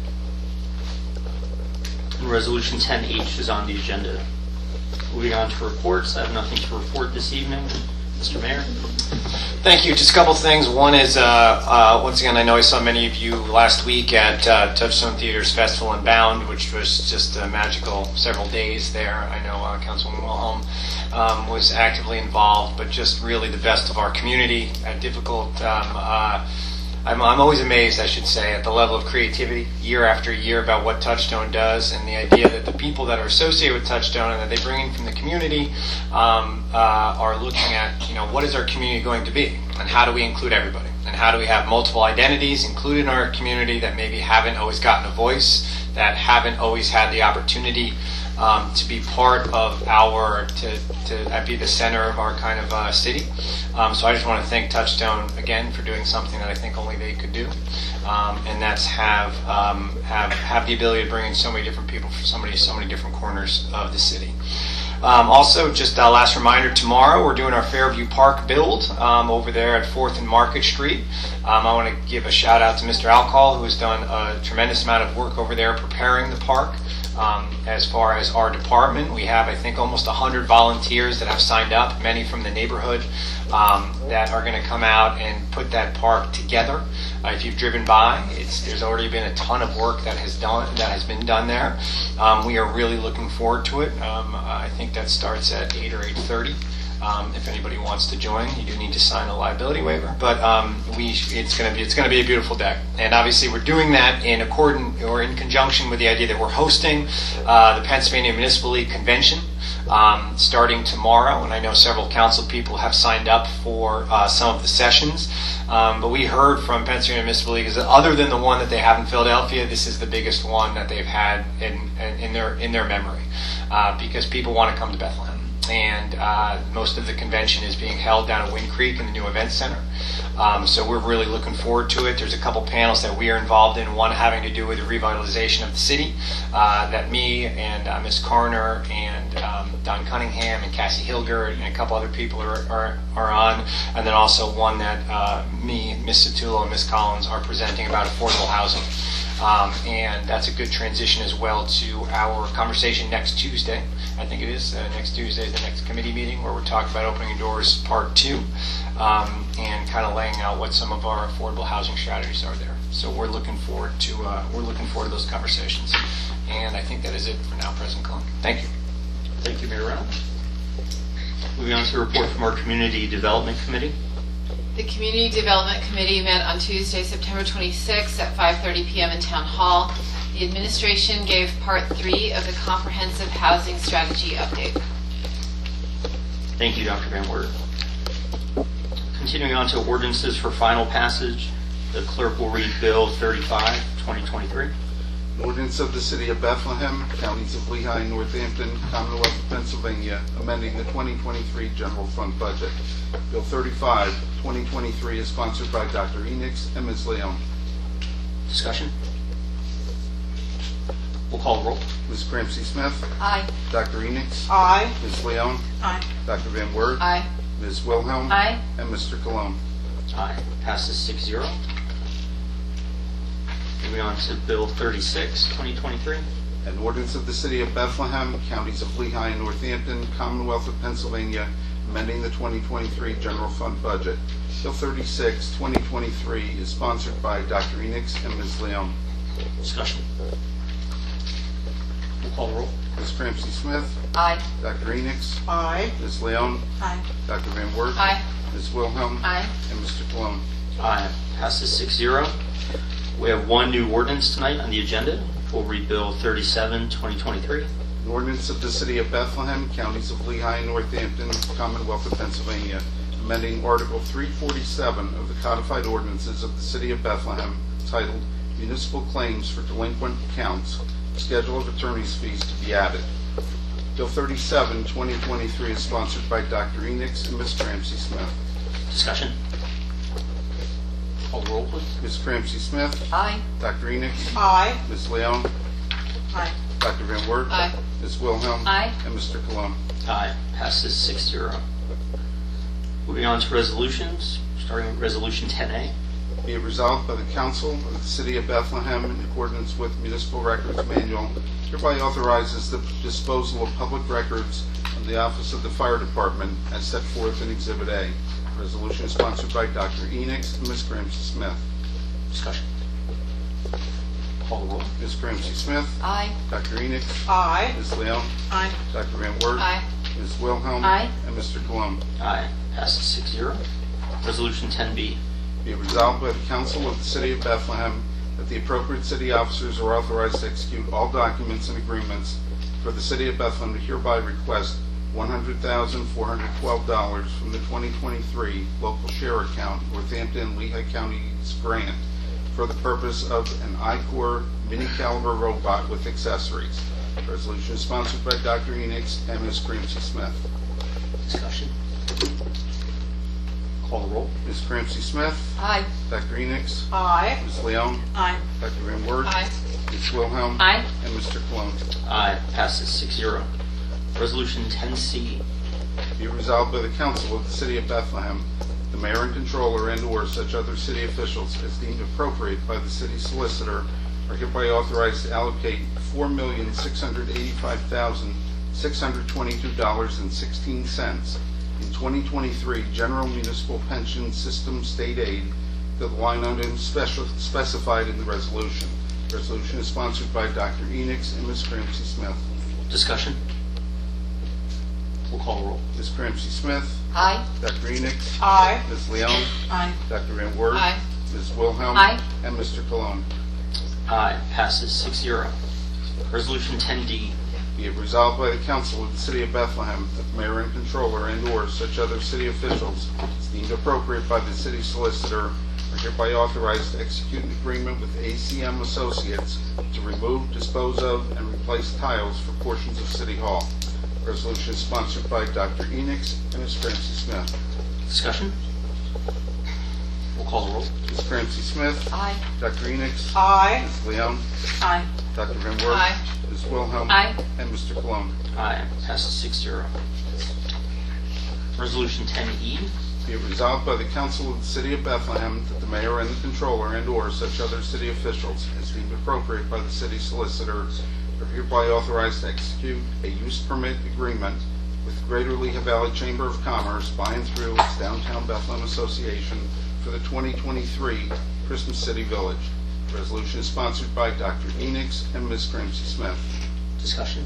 And Resolution ten H is on the agenda. Moving on to reports, I have nothing to report this evening. Mister Mayor. Thank you. Just a couple things. One is, uh, uh, once again, I know I saw many of you last week at uh, Touchstone Theater's Festival and Bound, which was just a magical several days there. I know uh, Councilwoman Wilhelm um, was actively involved, but just really the best of our community. A difficult, um, uh, I'm, I'm always amazed, I should say, at the level of creativity year after year about what Touchstone does, and the idea that the people that are associated with Touchstone and that they bring in from the community um, uh, are looking at, you know, what is our community going to be, and how do we include everybody, and how do we have multiple identities included in our community that maybe haven't always gotten a voice, that haven't always had the opportunity um, to be part of our, to, to be the center of our kind of uh, city. Um, so I just want to thank Touchstone again for doing something that I think only they could do, um, and that's have, um, have have the ability to bring in so many different people from so many, so many different corners of the city. Um, also, just a last reminder, tomorrow we're doing our Fairview Park build um, over there at fourth and Market Street. Um, I want to give a shout out to Mister Alcohol, who has done a tremendous amount of work over there preparing the park. Um, as far as our department, we have, I think, almost one hundred volunteers that have signed up, many from the neighborhood, um, that are going to come out and put that park together. Uh, if you've driven by, it's, there's already been a ton of work that has done that has been done there. Um, we are really looking forward to it. Um, I think that starts at eight or eight thirty. Um, if anybody wants to join, you do need to sign a liability waiver. But um, we, it's going to be it's going to be a beautiful day, and obviously we're doing that in accordance or in conjunction with the idea that we're hosting uh, the Pennsylvania Municipal League Convention um, starting tomorrow. And I know several council people have signed up for uh, some of the sessions. Um, but we heard from Pennsylvania Municipal League is that other than the one that they have in Philadelphia, this is the biggest one that they've had in in, in their in their memory, uh, because people want to come to Bethlehem. And uh, most of the convention is being held down at Wind Creek in the new event center. Um, so we're really looking forward to it. There's a couple panels that we are involved in, one having to do with the revitalization of the city, uh, that me and uh, Miz Carner and um, Don Cunningham and Cassie Hilger and a couple other people are, are, are on. And then also one that uh, me, Miz Satulo, and Miz Collins are presenting about affordable housing. Um, and that's a good transition as well to our conversation next Tuesday. I think it is. Uh, next Tuesday is the next committee meeting where we're talking about opening doors part two, um, and kind of laying out what some of our affordable housing strategies are there. So we're looking forward to uh, we're looking forward to those conversations. And I think that is it for now, President Cullen. Thank you. Thank you, Mayor Reynolds. Moving on to a report from our Community Development Committee. The Community Development Committee met on Tuesday, September twenty-sixth at five thirty p.m. in Town Hall. The administration gave part three of the Comprehensive Housing Strategy update. Thank you, Doctor Van Wert. Continuing on to ordinances for final passage, the clerk will read Bill thirty-five, twenty twenty-three. An ordinance of the City of Bethlehem, Counties of Lehigh and Northampton, Commonwealth of Pennsylvania, amending the twenty twenty-three General Fund budget. Bill thirty-five, twenty twenty-three is sponsored by Doctor Enix and Miz Leon. Discussion? We'll call the roll. Miz Cramsey Smith. Aye. Doctor Enix. Aye. Miz Leon. Aye. Doctor Van Wert. Aye. Miz Wilhelm. Aye. And Mister Cologne. Aye. Passes six zero. Moving on to Bill thirty-six, twenty twenty-three. An ordinance of the City of Bethlehem, Counties of Lehigh and Northampton, Commonwealth of Pennsylvania, amending the twenty twenty-three General Fund budget. Bill thirty-six, twenty twenty-three is sponsored by Doctor Enix and Miz Leon. Discussion. We'll call the roll. Miz Cramsey Smith. Aye. Doctor Enix. Aye. Miz Leon. Aye. Doctor Van Wert. Aye. Miz Wilhelm. Aye. And Mister Cologne. Aye. passes six zero. We have one new ordinance tonight on the agenda. We'll read Bill thirty-seven, twenty twenty-three. An ordinance of the City of Bethlehem, Counties of Lehigh and Northampton, Commonwealth of Pennsylvania, amending Article three forty-seven of the Codified Ordinances of the City of Bethlehem, titled Municipal Claims for Delinquent Accounts, Schedule of Attorney's Fees to be added. Bill thirty-seven, twenty twenty-three is sponsored by Doctor Enix and Miz Cramsey Smith. Discussion. Call the roll, please. Miz Cramsey Smith. Aye. Doctor Enix. Aye. Miz Leon. Aye. Doctor Van Wert. Aye. Miz Wilhelm. Aye. And Mister Cologne. Aye. Passes six zero. Moving on to resolutions, starting with Resolution ten A. Be it resolved by the Council of the City of Bethlehem in accordance with Municipal Records Manual, hereby authorizes the disposal of public records of the Office of the Fire Department as set forth in Exhibit A. Resolution is sponsored by Doctor Enix and Miz Cramsey Smith. Discussion. Call the roll. Miz Cramsey Smith. Aye. Doctor Enix. Aye. Miz Leon. Aye. Doctor Van Wert. Aye. Miz Wilhelm. Aye. And Mister Cologne. Aye. Passes six zero. Resolution ten B. Be it resolved by the Council of the City of Bethlehem that the appropriate city officers are authorized to execute all documents and agreements for the City of Bethlehem to hereby request one hundred thousand four hundred twelve dollars from the twenty twenty-three local share account, Northampton Lehigh County's grant, for the purpose of an I COR mini caliber robot with accessories. The resolution is sponsored by Doctor Enix and Miz Cramsey Smith. Discussion. Call the roll. Miz Cramsey Smith. Aye. Doctor Enix. Aye. Miz Leon. Aye. Doctor Van Wert. Aye. Miz Wilhelm. Aye. And Mister Cologne. Aye. Passes six zero. Resolution ten C. Be it resolved by the Council of the City of Bethlehem, the Mayor and Controller and/or such other city officials as deemed appropriate by the City Solicitor are hereby authorized to allocate four million six hundred eighty-five thousand six hundred twenty-two dollars and sixteen cents in twenty twenty-three General Municipal Pension System State Aid to the line item special specified in the resolution. The resolution is sponsored by Doctor Enix and Miz Cramsey Smith. Discussion. We'll call the roll. Miz Cramsey Smith. Aye. Doctor Enix. Aye. Miz Leon. Aye. Doctor Van Wert. Aye. Miz Wilhelm. Aye. And Mister Cologne. Aye. Passes six zero. Resolution ten D. Be it resolved by the Council of the City of Bethlehem that the Mayor and Controller and/or such other city officials as deemed appropriate by the City Solicitor are hereby authorized to execute an agreement with A C M Associates to remove, dispose of, and replace tiles for portions of City Hall. The resolution is sponsored by Doctor Enix and Miz Cramsey Smith. Discussion. We'll call the roll. Miz Cramsey Smith. Aye. Doctor Enix. Aye. Miz Leon. Aye. Doctor Van Wert. Aye. Miz Wilhelm. Aye. And Mister Cologne. Aye. Passes six zero. Resolution ten E. Be it resolved by the Council of the City of Bethlehem that the Mayor and the Controller and/or such other city officials as deemed appropriate by the City Solicitor are hereby authorized to execute a use permit agreement with Greater Lehigh Valley Chamber of Commerce by and through its Downtown Bethlehem Association for the twenty twenty-three Christmas City Village. The resolution is sponsored by Doctor Enix and Miz Cramsey Smith. Discussion.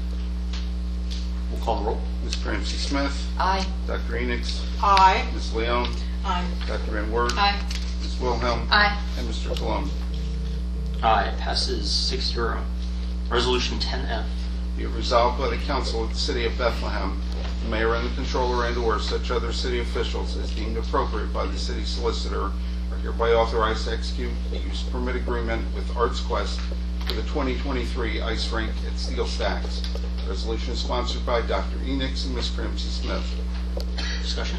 We'll call the roll. Miz Cramsey Smith. Aye. Doctor Enix. Aye. Miz Leon. Aye. Doctor Van Wert. Aye. Miz Wilhelm. Aye. And Mister Cologne. Aye. Passes six zero. Resolution ten F. Be it resolved by the Council of the City of Bethlehem, the Mayor and the Controller and/or such other city officials as deemed appropriate by the City Solicitor are hereby authorized to execute a use permit agreement with Arts Quest for the twenty twenty-three ice rink at Steel Stacks. The resolution is sponsored by Doctor Enix and Miz Cramsey Smith. Discussion.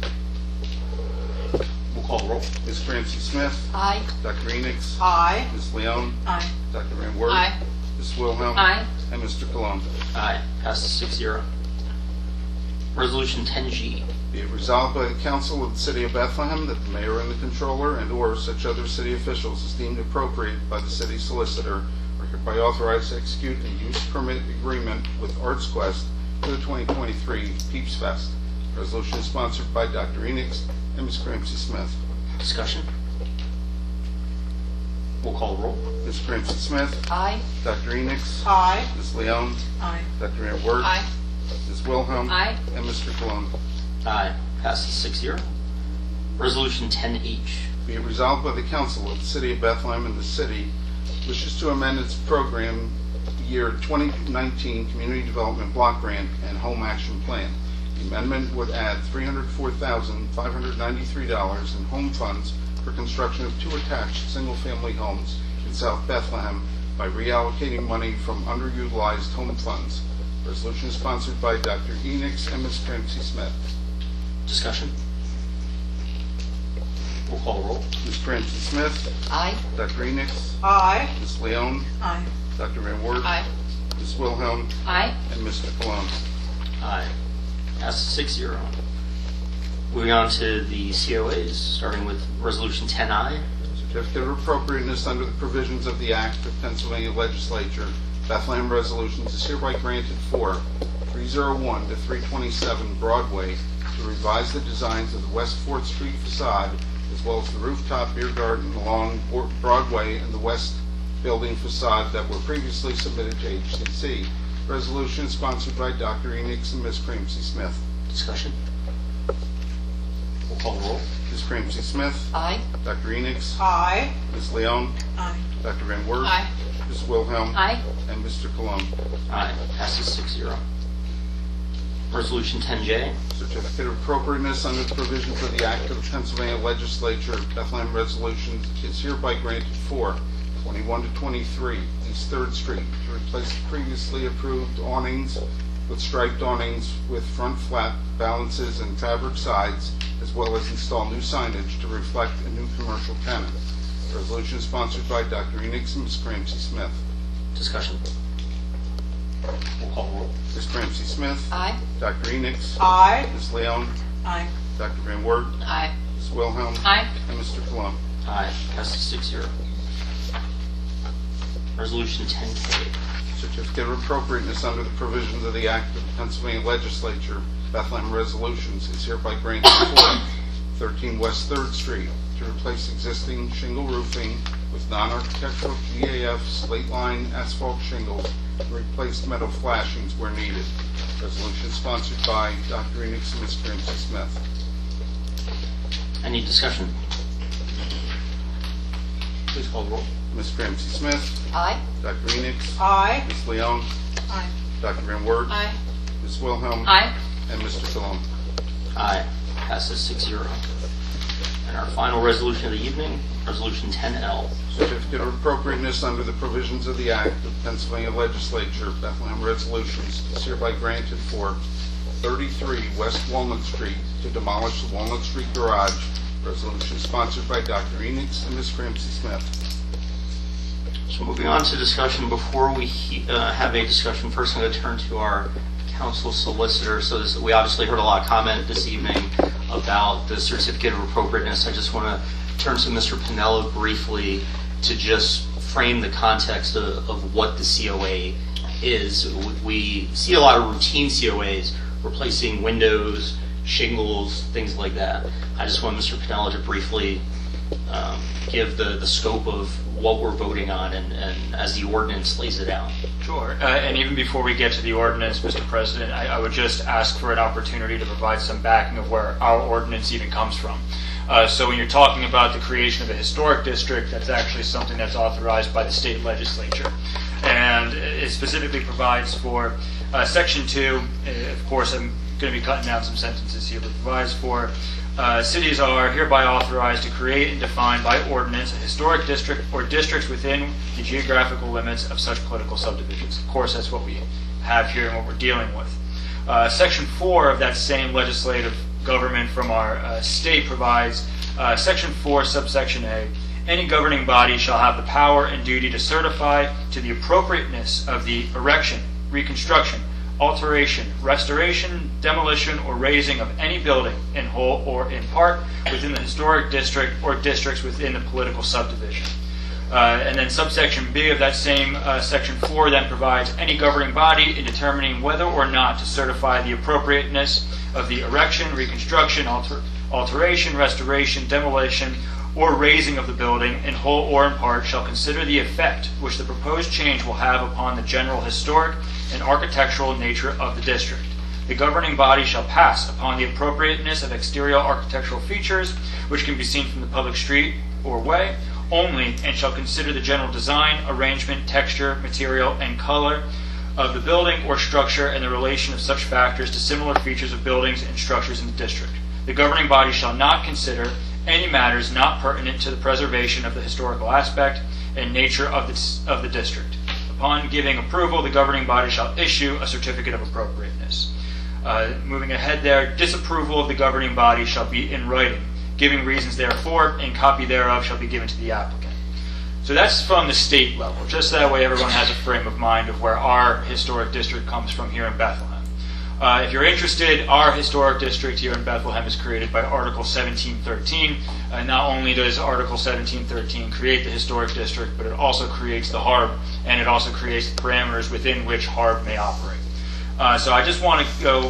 We'll call the roll. Miz Cramsey Smith. Aye. Doctor Enix. Aye. Miz Leon. Aye. Doctor Van Wert. Aye. Miz Wilhelm. Aye. And Mister Cologne. Aye. Passes six zero. Resolution ten G. Be it resolved by the Council of the City of Bethlehem that the Mayor and the Controller and/or such other city officials as deemed appropriate by the City Solicitor are hereby authorized to execute a use permit agreement with Arts Quest for the twenty twenty-three Peeps Fest. The resolution is sponsored by Doctor Enix and Miz Cramsey Smith. Discussion. We'll call the roll. Miz Cramsey Smith. Aye. Doctor Enix. Aye. Miz Leon. Aye. Doctor Van Wert. Aye. Miz Wilhelm. Aye. And Mister Cologne. Aye. Passes six zero. Resolution ten H. Be it resolved by the Council of the City of Bethlehem and the city wishes to amend its program year twenty nineteen Community Development Block Grant and Home Action Plan. The amendment would add three hundred four thousand five hundred ninety-three dollars in home funds for construction of two attached single-family homes in South Bethlehem by reallocating money from underutilized home funds. Resolution is sponsored by Doctor Enix and Miz Ramsey Smith. Discussion? We'll call the roll. Miz Ramsey Smith. Aye. Doctor Enix. Aye. Miz Leon. Aye. Doctor Van Wert. Aye. Miz Wilhelm. Aye. And Mister Cologne. Aye. Passes six zero. Moving on to the C O As, starting with Resolution ten I. Certificate of appropriateness under the provisions of the Act of Pennsylvania Legislature, Bethlehem Resolutions is hereby granted for three oh one to three twenty-seven Broadway to revise the designs of the West fourth Street facade as well as the rooftop beer garden along Broadway and the West Building facade that were previously submitted to H C C. Resolution sponsored by Doctor Enix and Miz Ramsey Smith. Discussion? We'll call the roll. Miz Ramsey Smith. Aye. Doctor Enix. Aye. Miz Leon. Aye. Doctor Van Wert. Aye. Miz Wilhelm. Aye. And Mister Cologne. Aye. Passes six zero. Resolution ten J. Certificate of appropriateness under the provisions of the Act of the Pennsylvania Legislature, Bethlehem Resolutions is hereby granted for twenty-one to twenty-three East third Street to replace the previously approved awnings with striped awnings with front flap balances and fabric sides, as well as install new signage to reflect a new commercial tenant. The resolution is sponsored by Doctor Enix and Miz Ramsey Smith. Discussion? We'll call the roll. Miz Ramsey Smith. Aye. Doctor Enix. Aye. Miz Leon. Aye. Doctor Van Wert. Aye. Miz Wilhelm. Aye. And Mister Cologne. Aye. Passes six zero. Resolution ten K. Certificate of appropriateness under the provisions of the Act of the Pennsylvania Legislature, Bethlehem Resolutions is hereby granted for thirteen West third Street to replace existing shingle roofing with non-architectural G A F slate line asphalt shingles and replace metal flashings where needed. Resolution sponsored by Doctor Enix and Miz Ramsey Smith. Any discussion? Please call the roll. Miz Ramsey Smith. Aye. Doctor Enix. Aye. Miz Leon. Aye. Doctor Van Wert. Aye. Miz Wilhelm. Aye. And Mister Cologne. Aye. Passes six zero. And our final resolution of the evening, Resolution ten L. Certificate of appropriateness under the provisions of the Act of Pennsylvania Legislature, Bethlehem Resolutions is hereby granted for thirty-three West Walnut Street to demolish the Walnut Street garage. Resolution sponsored by Doctor Enix and Miz Ramsey Smith. So moving on to discussion, before we he- uh, have a discussion, first I'm going to turn to our council solicitor. So this, we obviously heard a lot of comment this evening about the certificate of appropriateness. I just want to turn to Mister Pinello briefly to just frame the context of, of what the C O A is. We see a lot of routine C O As replacing windows, shingles, things like that. I just want Mister Pinello to briefly um, give the, the scope of what we're voting on and, and as the ordinance lays it out. Sure. Uh, and even before we get to the ordinance, Mister President, I, I would just ask for an opportunity to provide some backing of where our ordinance even comes from. Uh, so when you're talking about the creation of a historic district, that's actually something that's authorized by the state legislature. And it specifically provides for uh, Section two, uh, of course I'm going to be cutting down some sentences here, but provides for Uh, cities are hereby authorized to create and define by ordinance a historic district or districts within the geographical limits of such political subdivisions. Of course, that's what we have here and what we're dealing with. Uh, Section four of that same legislative government from our uh, state provides, uh, Section four, subsection A, any governing body shall have the power and duty to certify to the appropriateness of the erection, reconstruction, alteration, restoration, demolition, or raising of any building in whole or in part within the historic district or districts within the political subdivision. Uh, and then subsection B of that same uh, section four then provides any governing body in determining whether or not to certify the appropriateness of the erection, reconstruction, alter, alteration, restoration, demolition, or raising of the building in whole or in part shall consider the effect which the proposed change will have upon the general historic and architectural nature of the district. The governing body shall pass upon the appropriateness of exterior architectural features which can be seen from the public street or way only, and shall consider the general design, arrangement, texture, material, and color of the building or structure and the relation of such factors to similar features of buildings and structures in the district. The governing body shall not consider any matters not pertinent to the preservation of the historical aspect and nature of the, of the district. Upon giving approval, the governing body shall issue a certificate of appropriateness. Uh, moving ahead there, disapproval of the governing body shall be in writing. Giving reasons therefore, and copy thereof shall be given to the applicant. So that's from the state level. Just that way everyone has a frame of mind of where our historic district comes from here in Bethlehem. Uh, if you're interested, our historic district here in Bethlehem is created by Article seventeen thirteen. Uh, not only does Article seventeen thirteen create the historic district, but it also creates the H A R B, and it also creates the parameters within which H A R B may operate. Uh, so I just want to go,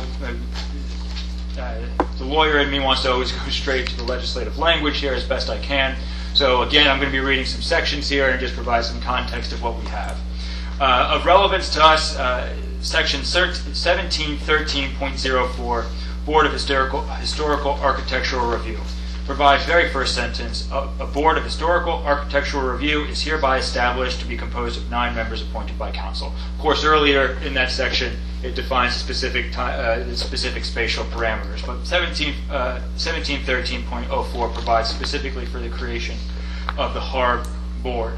uh, uh, the lawyer in me wants to always go straight to the legislative language here as best I can. So again, I'm going to be reading some sections here and just provide some context of what we have. Uh, of relevance to us, uh, Section seventeen thirteen point oh four, Board of Historical, Historical Architectural Review, provides very first sentence, a, a Board of Historical Architectural Review is hereby established to be composed of nine members appointed by council. Of course, earlier in that section, it defines specific, uh, specific spatial parameters, but seventeen thirteen point oh four provides specifically for the creation of the H A R B Board.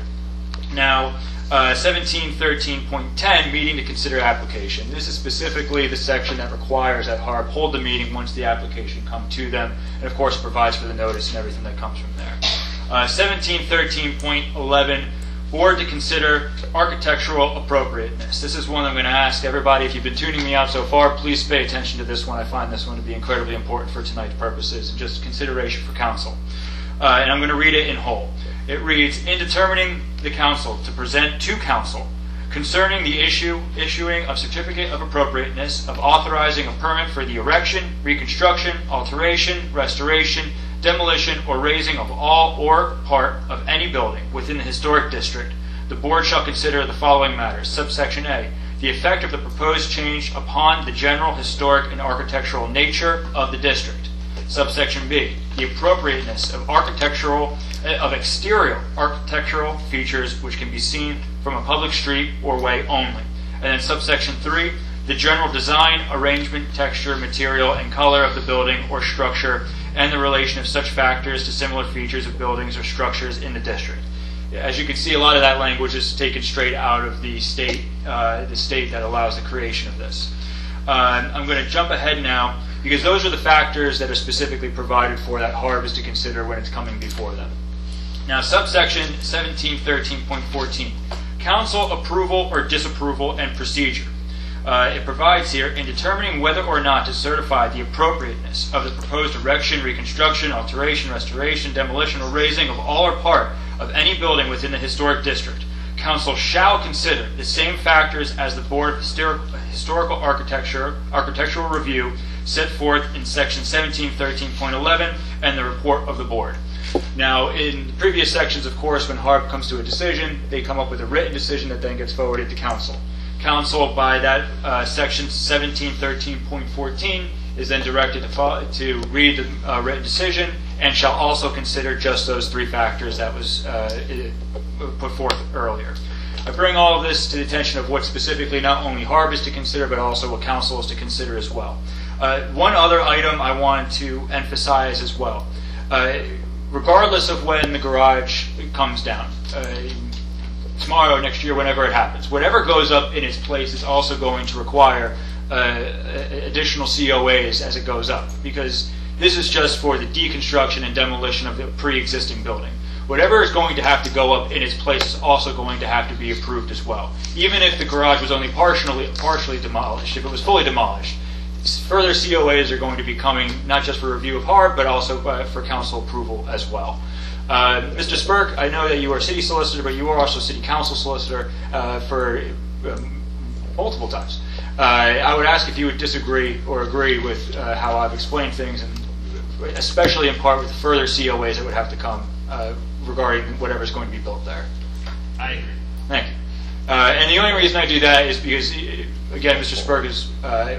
Now, Uh, seventeen thirteen point ten, meeting to consider application. This is specifically the section that requires that H A R B hold the meeting once the application comes to them, and of course provides for the notice and everything that comes from there. Uh, seventeen thirteen point eleven, board to consider architectural appropriateness. This is one I'm going to ask everybody, if you've been tuning me out so far, please pay attention to this one. I find this one to be incredibly important for tonight's purposes and just consideration for council. Uh, and I'm going to read it in whole. It reads, in determining the council to present to council concerning the issue issuing of certificate of appropriateness of authorizing a permit for the erection, reconstruction, alteration, restoration, demolition, or raising of all or part of any building within the historic district, the board shall consider the following matters. Subsection A, the effect of the proposed change upon the general historic and architectural nature of the district. Subsection B, the appropriateness of architectural of exterior architectural features which can be seen from a public street or way only. And then subsection three, the general design, arrangement, texture, material, and color of the building or structure and the relation of such factors to similar features of buildings or structures in the district. As you can see, a lot of that language is taken straight out of the state, uh, the state that allows the creation of this. Uh, I'm going to jump ahead now because those are the factors that are specifically provided for that H A R B is to consider when it's coming before them. Now, subsection seventeen thirteen point fourteen, council approval or disapproval and procedure. Uh, it provides here, in determining whether or not to certify the appropriateness of the proposed erection, reconstruction, alteration, restoration, demolition, or raising of all or part of any building within the historic district, council shall consider the same factors as the Board of Historic, Historical Architecture, Architectural Review set forth in section seventeen thirteen point eleven and the report of the board. Now, in previous sections, of course, when H A R B comes to a decision, they come up with a written decision that then gets forwarded to council. Council, by that uh, section seventeen thirteen point fourteen, is then directed to, follow, to read the uh, written decision and shall also consider just those three factors that was uh, put forth earlier. I bring all of this to the attention of what specifically not only H A R B is to consider, but also what council is to consider as well. Uh, one other item I wanted to emphasize as well. Uh, regardless of when the garage comes down, uh, tomorrow, next year, whenever it happens, whatever goes up in its place is also going to require uh, additional C O As as it goes up, because this is just for the deconstruction and demolition of the pre-existing building. Whatever is going to have to go up in its place is also going to have to be approved as well. Even if the garage was only partially, partially demolished, if it was fully demolished, further C O As are going to be coming, not just for review of H A R B, but also uh, for council approval as well. Uh, Mister Spurk, I know that you are city solicitor, but you are also city council solicitor uh, for um, multiple times. Uh, I would ask if you would disagree or agree with uh, how I've explained things, and especially in part with further C O As that would have to come uh, regarding whatever is going to be built there. I agree. Thank you. Uh, and the only reason I do that is because, again, Mister Spurk is uh,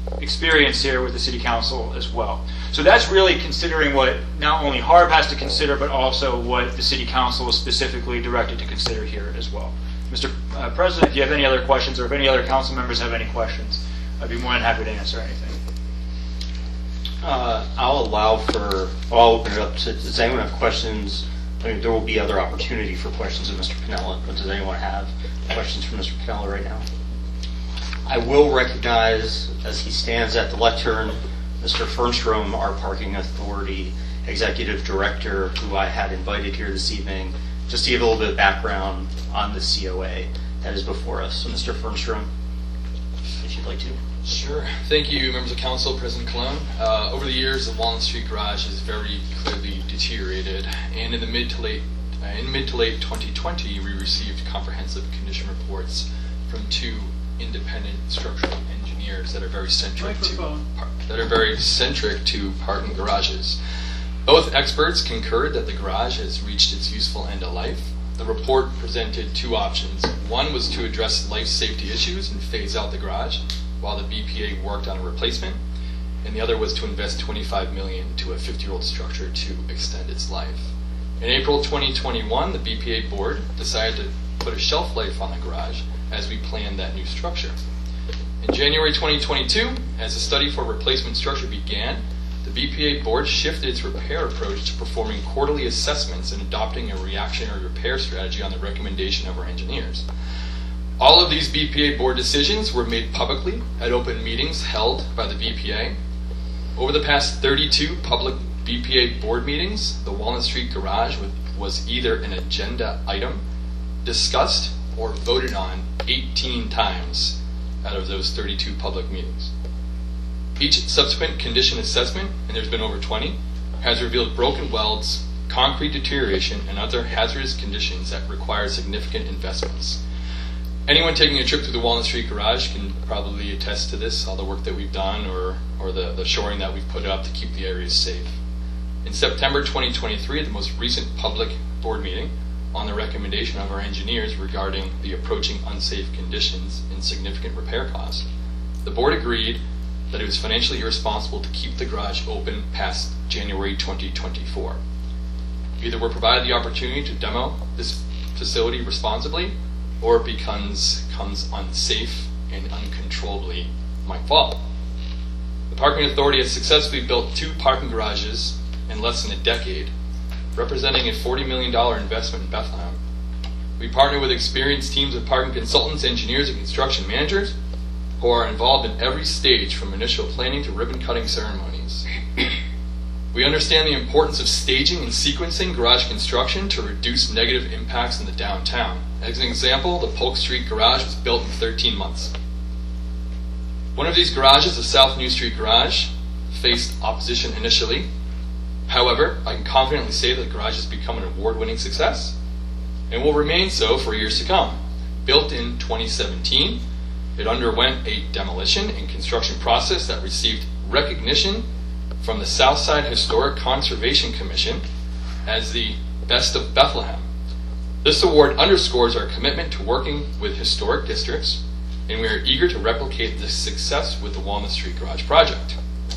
experience here with the city council as well. So that's really considering what not only Harb has to consider, but also what the city council is specifically directed to consider here as well. Mister Uh, President, if you have any other questions, or if any other council members have any questions, I'd be more than happy to answer anything. Uh, I'll allow for, I'll open it up to, does anyone have questions? I mean, there will be other opportunity for questions of Mister Piniella, but does anyone have questions for Mister Piniella right now? I will recognize, as he stands at the lectern, Mister Fernstrom, our Parking Authority Executive Director, who I had invited here this evening, just to give a little bit of background on the C O A that is before us. So, Mister Fernstrom, if you'd like to. Sure. Thank you, members of council, President Cologne. Uh, over the years, the Walnut Street Garage has very clearly deteriorated, and in the mid to late uh, in mid to late twenty twenty, we received comprehensive condition reports from two independent structural engineers that are very centric to that are very centric to parking garages. Both experts concurred that the garage has reached its useful end of life. The report presented two options. One was to address life safety issues and phase out the garage, while the B P A worked on a replacement, and the other was to invest twenty-five million dollars to a fifty-year-old structure to extend its life. In April twenty twenty-one, the B P A board decided to put a shelf life on the garage as we planned that new structure. In January twenty twenty-two, as the study for replacement structure began, the B P A board shifted its repair approach to performing quarterly assessments and adopting a reactionary repair strategy on the recommendation of our engineers. All of these B P A board decisions were made publicly at open meetings held by the B P A. Over the past thirty-two public B P A board meetings, the Walnut Street Garage was either an agenda item, discussed, or voted on eighteen times out of those thirty-two public meetings. Each subsequent condition assessment, and there's been over twenty, has revealed broken welds, concrete deterioration, and other hazardous conditions that require significant investments. Anyone taking a trip through the Walnut Street Garage can probably attest to this, all the work that we've done or, or the, the shoring that we've put up to keep the areas safe. In September twenty twenty-three, the most recent public board meeting, on the recommendation of our engineers regarding the approaching unsafe conditions and significant repair costs, the board agreed that it was financially irresponsible to keep the garage open past January twenty twenty-four. Either we're provided the opportunity to demo this facility responsibly, or it becomes, becomes unsafe and uncontrollably might fall. The Parking Authority has successfully built two parking garages in less than a decade, representing a forty million dollars investment in Bethlehem. We partner with experienced teams of parking consultants, engineers, and construction managers who are involved in every stage from initial planning to ribbon-cutting ceremonies. We understand the importance of staging and sequencing garage construction to reduce negative impacts in the downtown. As an example, the Polk Street Garage was built in thirteen months. One of these garages, the South New Street Garage, faced opposition initially. However, I can confidently say that the garage has become an award-winning success and will remain so for years to come. Built in twenty seventeen, it underwent a demolition and construction process that received recognition from the Southside Historic Conservation Commission as the Best of Bethlehem. This award underscores our commitment to working with historic districts, and we are eager to replicate this success with the Walnut Street Garage project.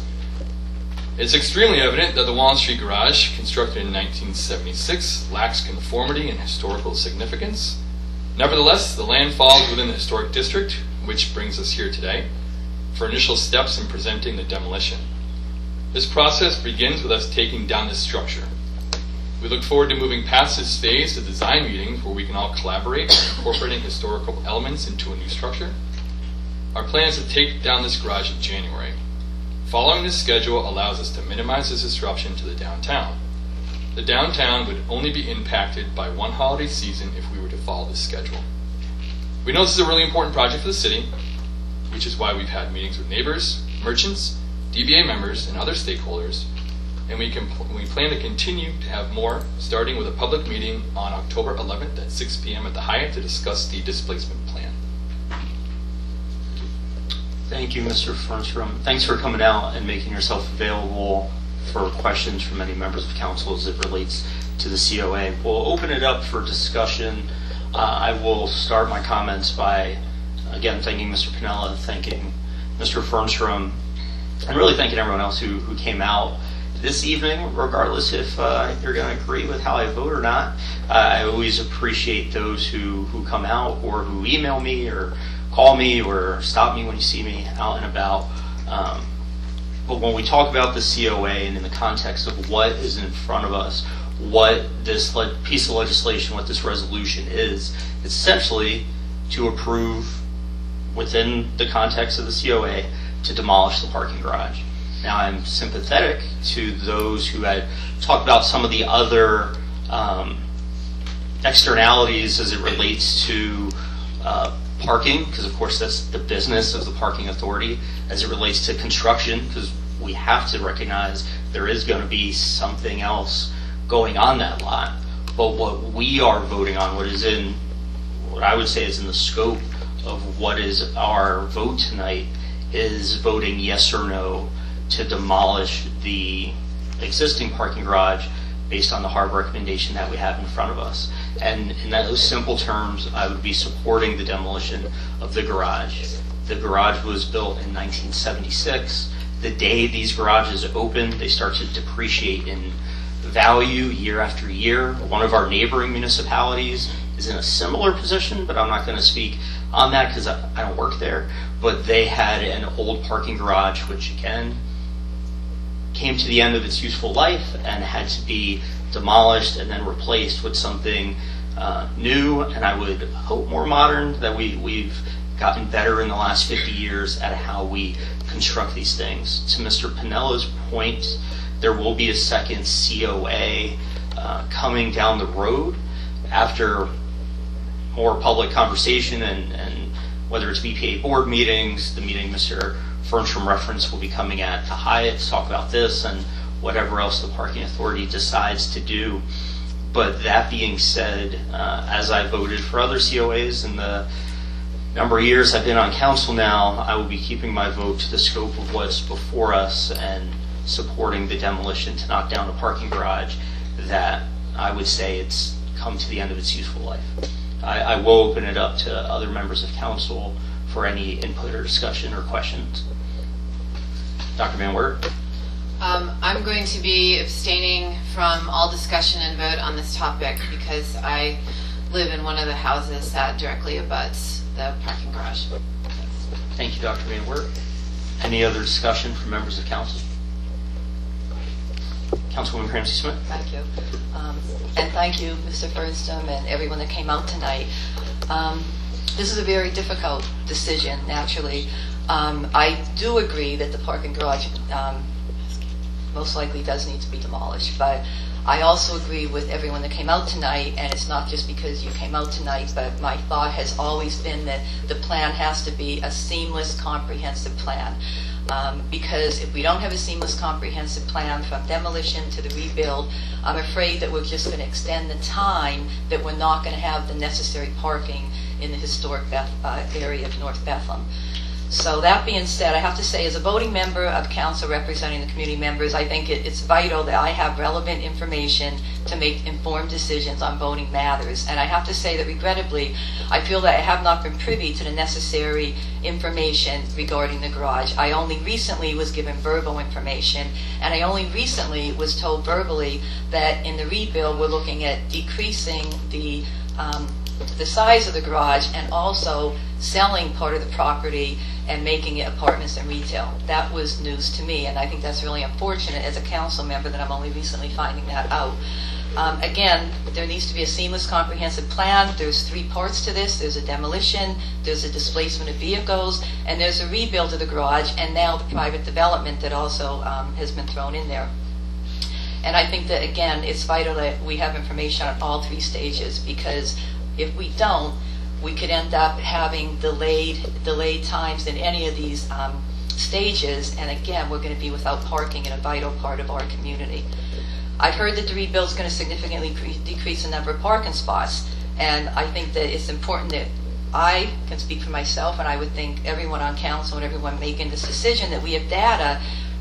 It's extremely evident that the Walnut Street Garage, constructed in nineteen seventy-six, lacks conformity and historical significance. Nevertheless, the land falls within the historic district, which brings us here today, for initial steps in presenting the demolition. This process begins with us taking down this structure. We look forward to moving past this phase to design meetings where we can all collaborate on incorporating historical elements into a new structure. Our plan is to take down this garage in January. Following this schedule allows us to minimize this disruption to the downtown. The downtown would only be impacted by one holiday season if we were to follow this schedule. We know this is a really important project for the city, which is why we've had meetings with neighbors, merchants, D B A members, and other stakeholders, and we, can, we plan to continue to have more, starting with a public meeting on October eleventh at six p.m. at the Hyatt to discuss the displacement plan. Thank you, Mister Fernstrom. Thanks for coming out and making yourself available for questions from any members of council as it relates to the C O A. We'll open it up for discussion. Uh, I will start my comments by, again, thanking Mister Piniella, thanking Mister Fernstrom, and really thanking everyone else who, who came out this evening, regardless if uh, you're going to agree with how I vote or not. Uh, I always appreciate those who, who come out or who email me or call me or stop me when you see me out and about. Um, but when we talk about the C O A and in the context of what is in front of us, what this le- piece of legislation, what this resolution is, it's essentially to approve, within the context of the C O A, to demolish the parking garage. Now, I'm sympathetic to those who had talked about some of the other um, externalities as it relates to uh, parking, because of course that's the business of the parking authority, as it relates to construction, because we have to recognize there is going to be something else going on that lot. But what we are voting on, what is in, what I would say is in the scope of what is our vote tonight, is voting yes or no to demolish the existing parking garage based on the hard recommendation that we have in front of us. And in those simple terms, I would be supporting the demolition of the garage. The garage was built in nineteen seventy-six. The day these garages open, they start to depreciate in value year after year. One of our neighboring municipalities is in a similar position, but I'm not going to speak on that because I, I don't work there. But they had an old parking garage, which again came to the end of its useful life and had to be demolished and then replaced with something uh, new, and I would hope more modern, that we, we've gotten better in the last fifty years at how we construct these things. To Mister Pinella's point, there will be a second C O A uh, coming down the road after more public conversation and, and whether it's B P A board meetings, the meeting Mister Fernstrom reference will be coming at the Hyatt to talk about this and whatever else the parking authority decides to do. But that being said, uh, as I voted for other C O As in the number of years I've been on council now, I will be keeping my vote to the scope of what's before us and supporting the demolition to knock down a parking garage that I would say it's come to the end of its useful life. I, I will open it up to other members of council for any input or discussion or questions. Doctor Van Wert? Um, I'm going to be abstaining from all discussion and vote on this topic because I live in one of the houses that directly abuts the parking garage. Thank you, Doctor Van Wert. Any other discussion from members of council? Councilwoman Ramsey Smith? Thank you. Um, and thank you, Mister Fernstrom, and everyone that came out tonight. Um, this is a very difficult decision, naturally. Um, I do agree that the parking garage um, most likely does need to be demolished, but I also agree with everyone that came out tonight, and it's not just because you came out tonight, but my thought has always been that the plan has to be a seamless, comprehensive plan. Um, because if we don't have a seamless, comprehensive plan from demolition to the rebuild, I'm afraid that we're just going to extend the time that we're not going to have the necessary parking in the historic Beth, uh, area of North Bethlehem. So that being said, I have to say, as a voting member of council representing the community members, I think it, it's vital that I have relevant information to make informed decisions on voting matters. And I have to say that regrettably, I feel that I have not been privy to the necessary information regarding the garage. I only recently was given verbal information, and I only recently was told verbally that in the rebuild we're looking at decreasing the um, the size of the garage and also selling part of the property and making it apartments and retail. That was news to me, and I think that's really unfortunate as a council member that I'm only recently finding that out. Um, again, there needs to be a seamless, comprehensive plan. There's three parts to this. There's a demolition, there's a displacement of vehicles, and there's a rebuild of the garage, and now the private development that also um, has been thrown in there. And I think that, again, it's vital that we have information on all three stages, because if we don't, we could end up having delayed delayed times in any of these um, stages, and again, we're going to be without parking in a vital part of our community. I've heard that the rebuild is going to significantly decrease the number of parking spots, and I think that it's important that I can speak for myself, and I would think everyone on council and everyone making this decision, that we have data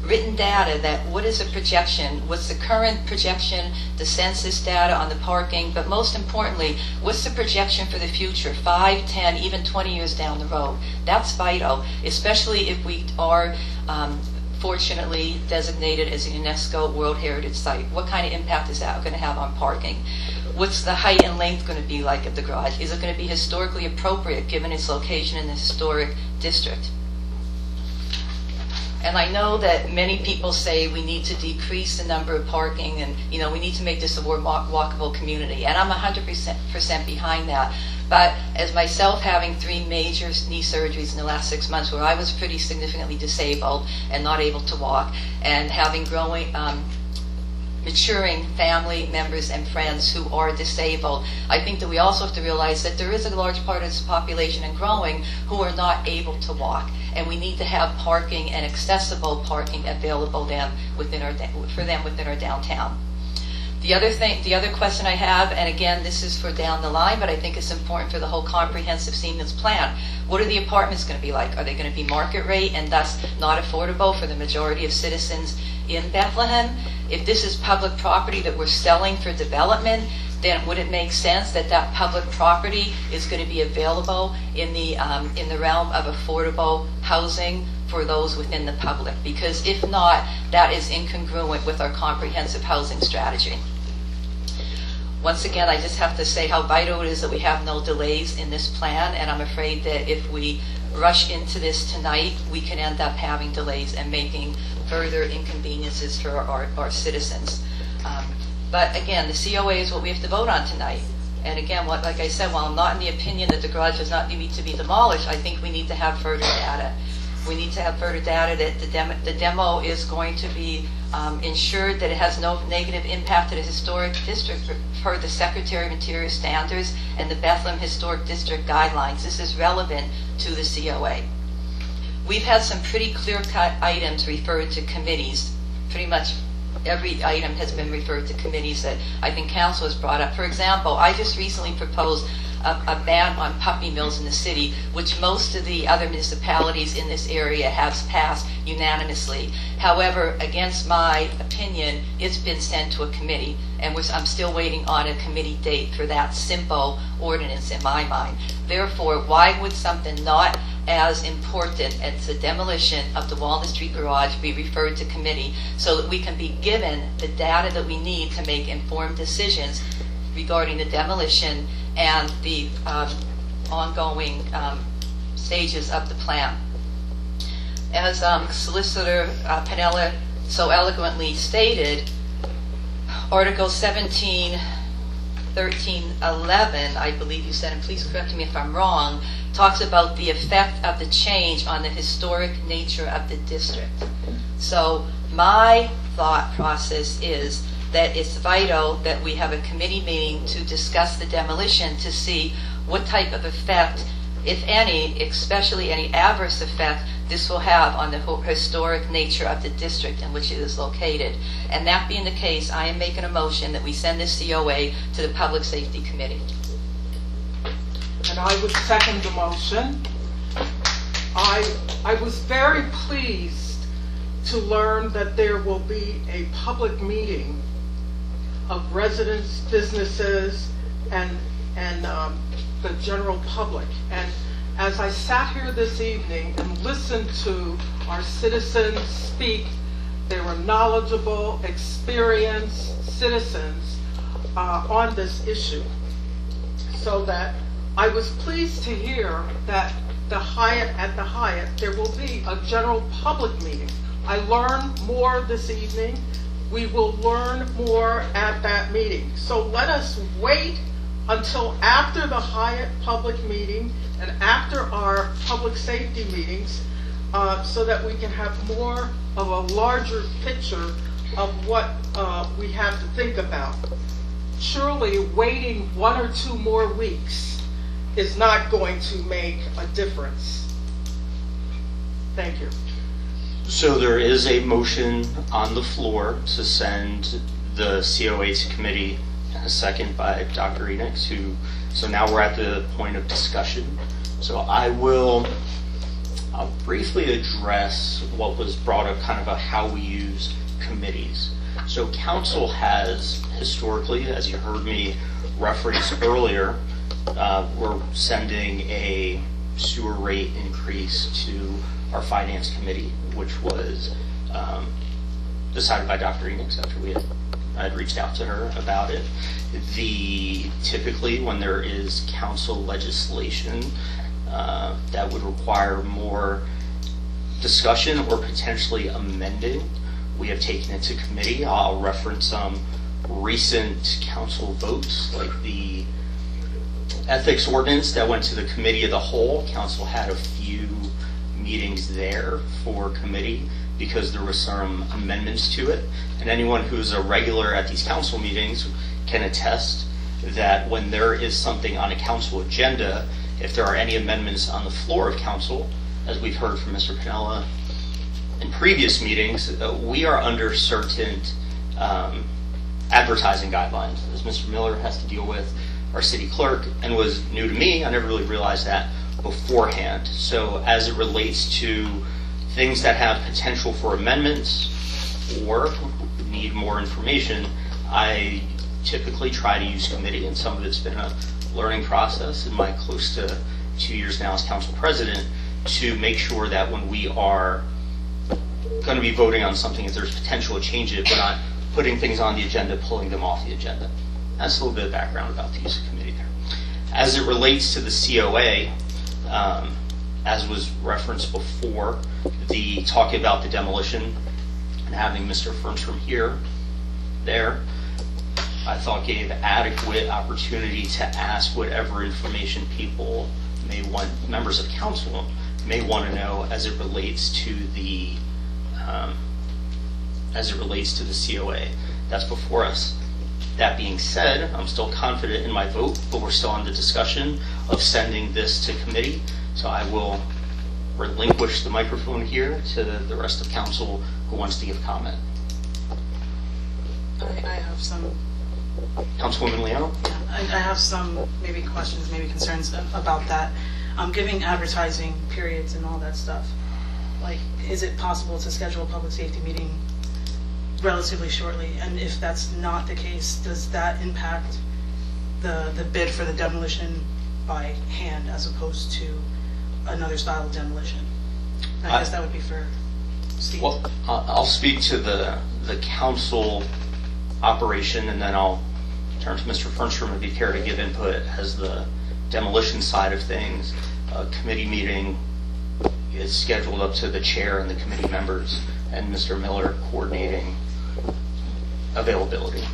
written data that what is a projection, what's the current projection, the census data on the parking, but most importantly, what's the projection for the future, five, ten, even twenty years down the road. That's vital, especially if we are um, fortunately designated as a UNESCO World Heritage Site. What kind of impact is that going to have on parking? What's the height and length going to be like of the garage? Is it going to be historically appropriate given its location in the historic district? And I know that many people say we need to decrease the number of parking and, you know, we need to make this a more walk- walkable community. And I'm one hundred percent behind that. But as myself having three major knee surgeries in the last six months where I was pretty significantly disabled and not able to walk, and having growing, um, maturing family members and friends who are disabled, I think that we also have to realize that there is a large part of this population and growing who are not able to walk. And we need to have parking and accessible parking available them within our, for them within our downtown. The other thing, the other question I have, and again, this is for down the line, but I think it's important for the whole comprehensive seamless plan. What are the apartments going to be like? Are they going to be market rate and thus not affordable for the majority of citizens in Bethlehem? If this is public property that we're selling for development, then would it make sense that that public property is going to be available in the um, in the realm of affordable housing for those within the public? Because if not, that is incongruent with our comprehensive housing strategy. Once again, I just have to say how vital it is that we have no delays in this plan, and I'm afraid that if we rush into this tonight, we can end up having delays and making further inconveniences for our, our citizens. Um, But again, the C O A is what we have to vote on tonight. And again, what, like I said, while I'm not in the opinion that the garage does not need to be demolished, I think we need to have further data. We need to have further data that the demo, the demo is going to be um, ensured that it has no negative impact to the historic district per the Secretary of Interior standards and the Bethlehem Historic District guidelines. This is relevant to the C O A. We've had some pretty clear-cut items referred to committees, pretty much every item has been referred to committees that I think council has brought up. For example, I just recently proposed a, a ban on puppy mills in the city, which most of the other municipalities in this area have passed unanimously. However, against my opinion, it's been sent to a committee, and was, I'm still waiting on a committee date for that simple ordinance in my mind. Therefore, why would something not as important as the demolition of the Walnut Street garage be referred to committee so that we can be given the data that we need to make informed decisions regarding the demolition and the um, ongoing um, stages of the plan. As um, Solicitor uh, Piniella so eloquently stated, Article seventeen, thirteen, eleven, I believe you said, and please correct me if I'm wrong, talks about the effect of the change on the historic nature of the district. So my thought process is that it's vital that we have a committee meeting to discuss the demolition to see what type of effect, if any, especially any adverse effect, this will have on the historic nature of the district in which it is located. And that being the case, I am making a motion that we send this C O A to the Public Safety Committee. And I would second the motion. I, I was very pleased to learn that there will be a public meeting of residents, businesses, and, and um, the general public. And as I sat here this evening and listened to our citizens speak, they were knowledgeable, experienced citizens uh, on this issue. So that I was pleased to hear that the Hyatt, at the Hyatt, there will be a general public meeting. I learned more this evening. We will learn more at that meeting. So let us wait until after the Hyatt public meeting and after our public safety meetings uh, so that we can have more of a larger picture of what uh, we have to think about. Surely waiting one or two more weeks is not going to make a difference. Thank you. So there is a motion on the floor to send the C O A to committee, a second by Doctor Enix, who, so now we're at the point of discussion. So I will I'll briefly address what was brought up, kind of a how we use committees. So council has historically, as you heard me reference earlier, uh, we're sending a sewer rate increase to our finance committee, which was um, decided by Doctor Enix after we had, I had reached out to her about it. The typically when there is council legislation uh, that would require more discussion or potentially amending, we have taken it to committee. I'll reference some recent council votes, like the ethics ordinance that went to the committee of the whole. Council had a few meetings there for committee because there were some amendments to it. And anyone who's a regular at these council meetings can attest that when there is something on a council agenda, if there are any amendments on the floor of council, as we've heard from Mister Piniella in previous meetings, uh, we are under certain um, advertising guidelines, as Mister Miller has to deal with, our city clerk, and was new to me. I never really realized that beforehand. So as it relates to things that have potential for amendments or need more information, I typically try to use committee, and some of it's been a learning process in my close to two years now as council president, to make sure that when we are going to be voting on something, if there's potential to change it, we're not putting things on the agenda, pulling them off the agenda. That's a little bit of background about the use of committee there. As it relates to the C O A, um, as was referenced before, the talk about the demolition and having Mister Fernstrom here, there, I thought gave adequate opportunity to ask whatever information people may want, members of council may want to know as it relates to the um, as it relates to the C O A. That's before us. That being said, I'm still confident in my vote, but we're still on the discussion of sending this to committee. So I will relinquish the microphone here to the rest of council who wants to give comment. I, I have some. Councilwoman Leon? I, I have some maybe questions, maybe concerns about that. Um, giving advertising periods and all that stuff. Like, is it possible to schedule a public safety meeting relatively shortly? And if that's not the case, does that impact the the bid for the demolition by hand as opposed to another style of demolition? I, I guess that would be for Steve. Well, I'll speak to the the council operation, and then I'll turn to Mister Fernstrom if he care to give input as the demolition side of things. A committee meeting is scheduled up to the chair and the committee members, and Mister Miller coordinating availability.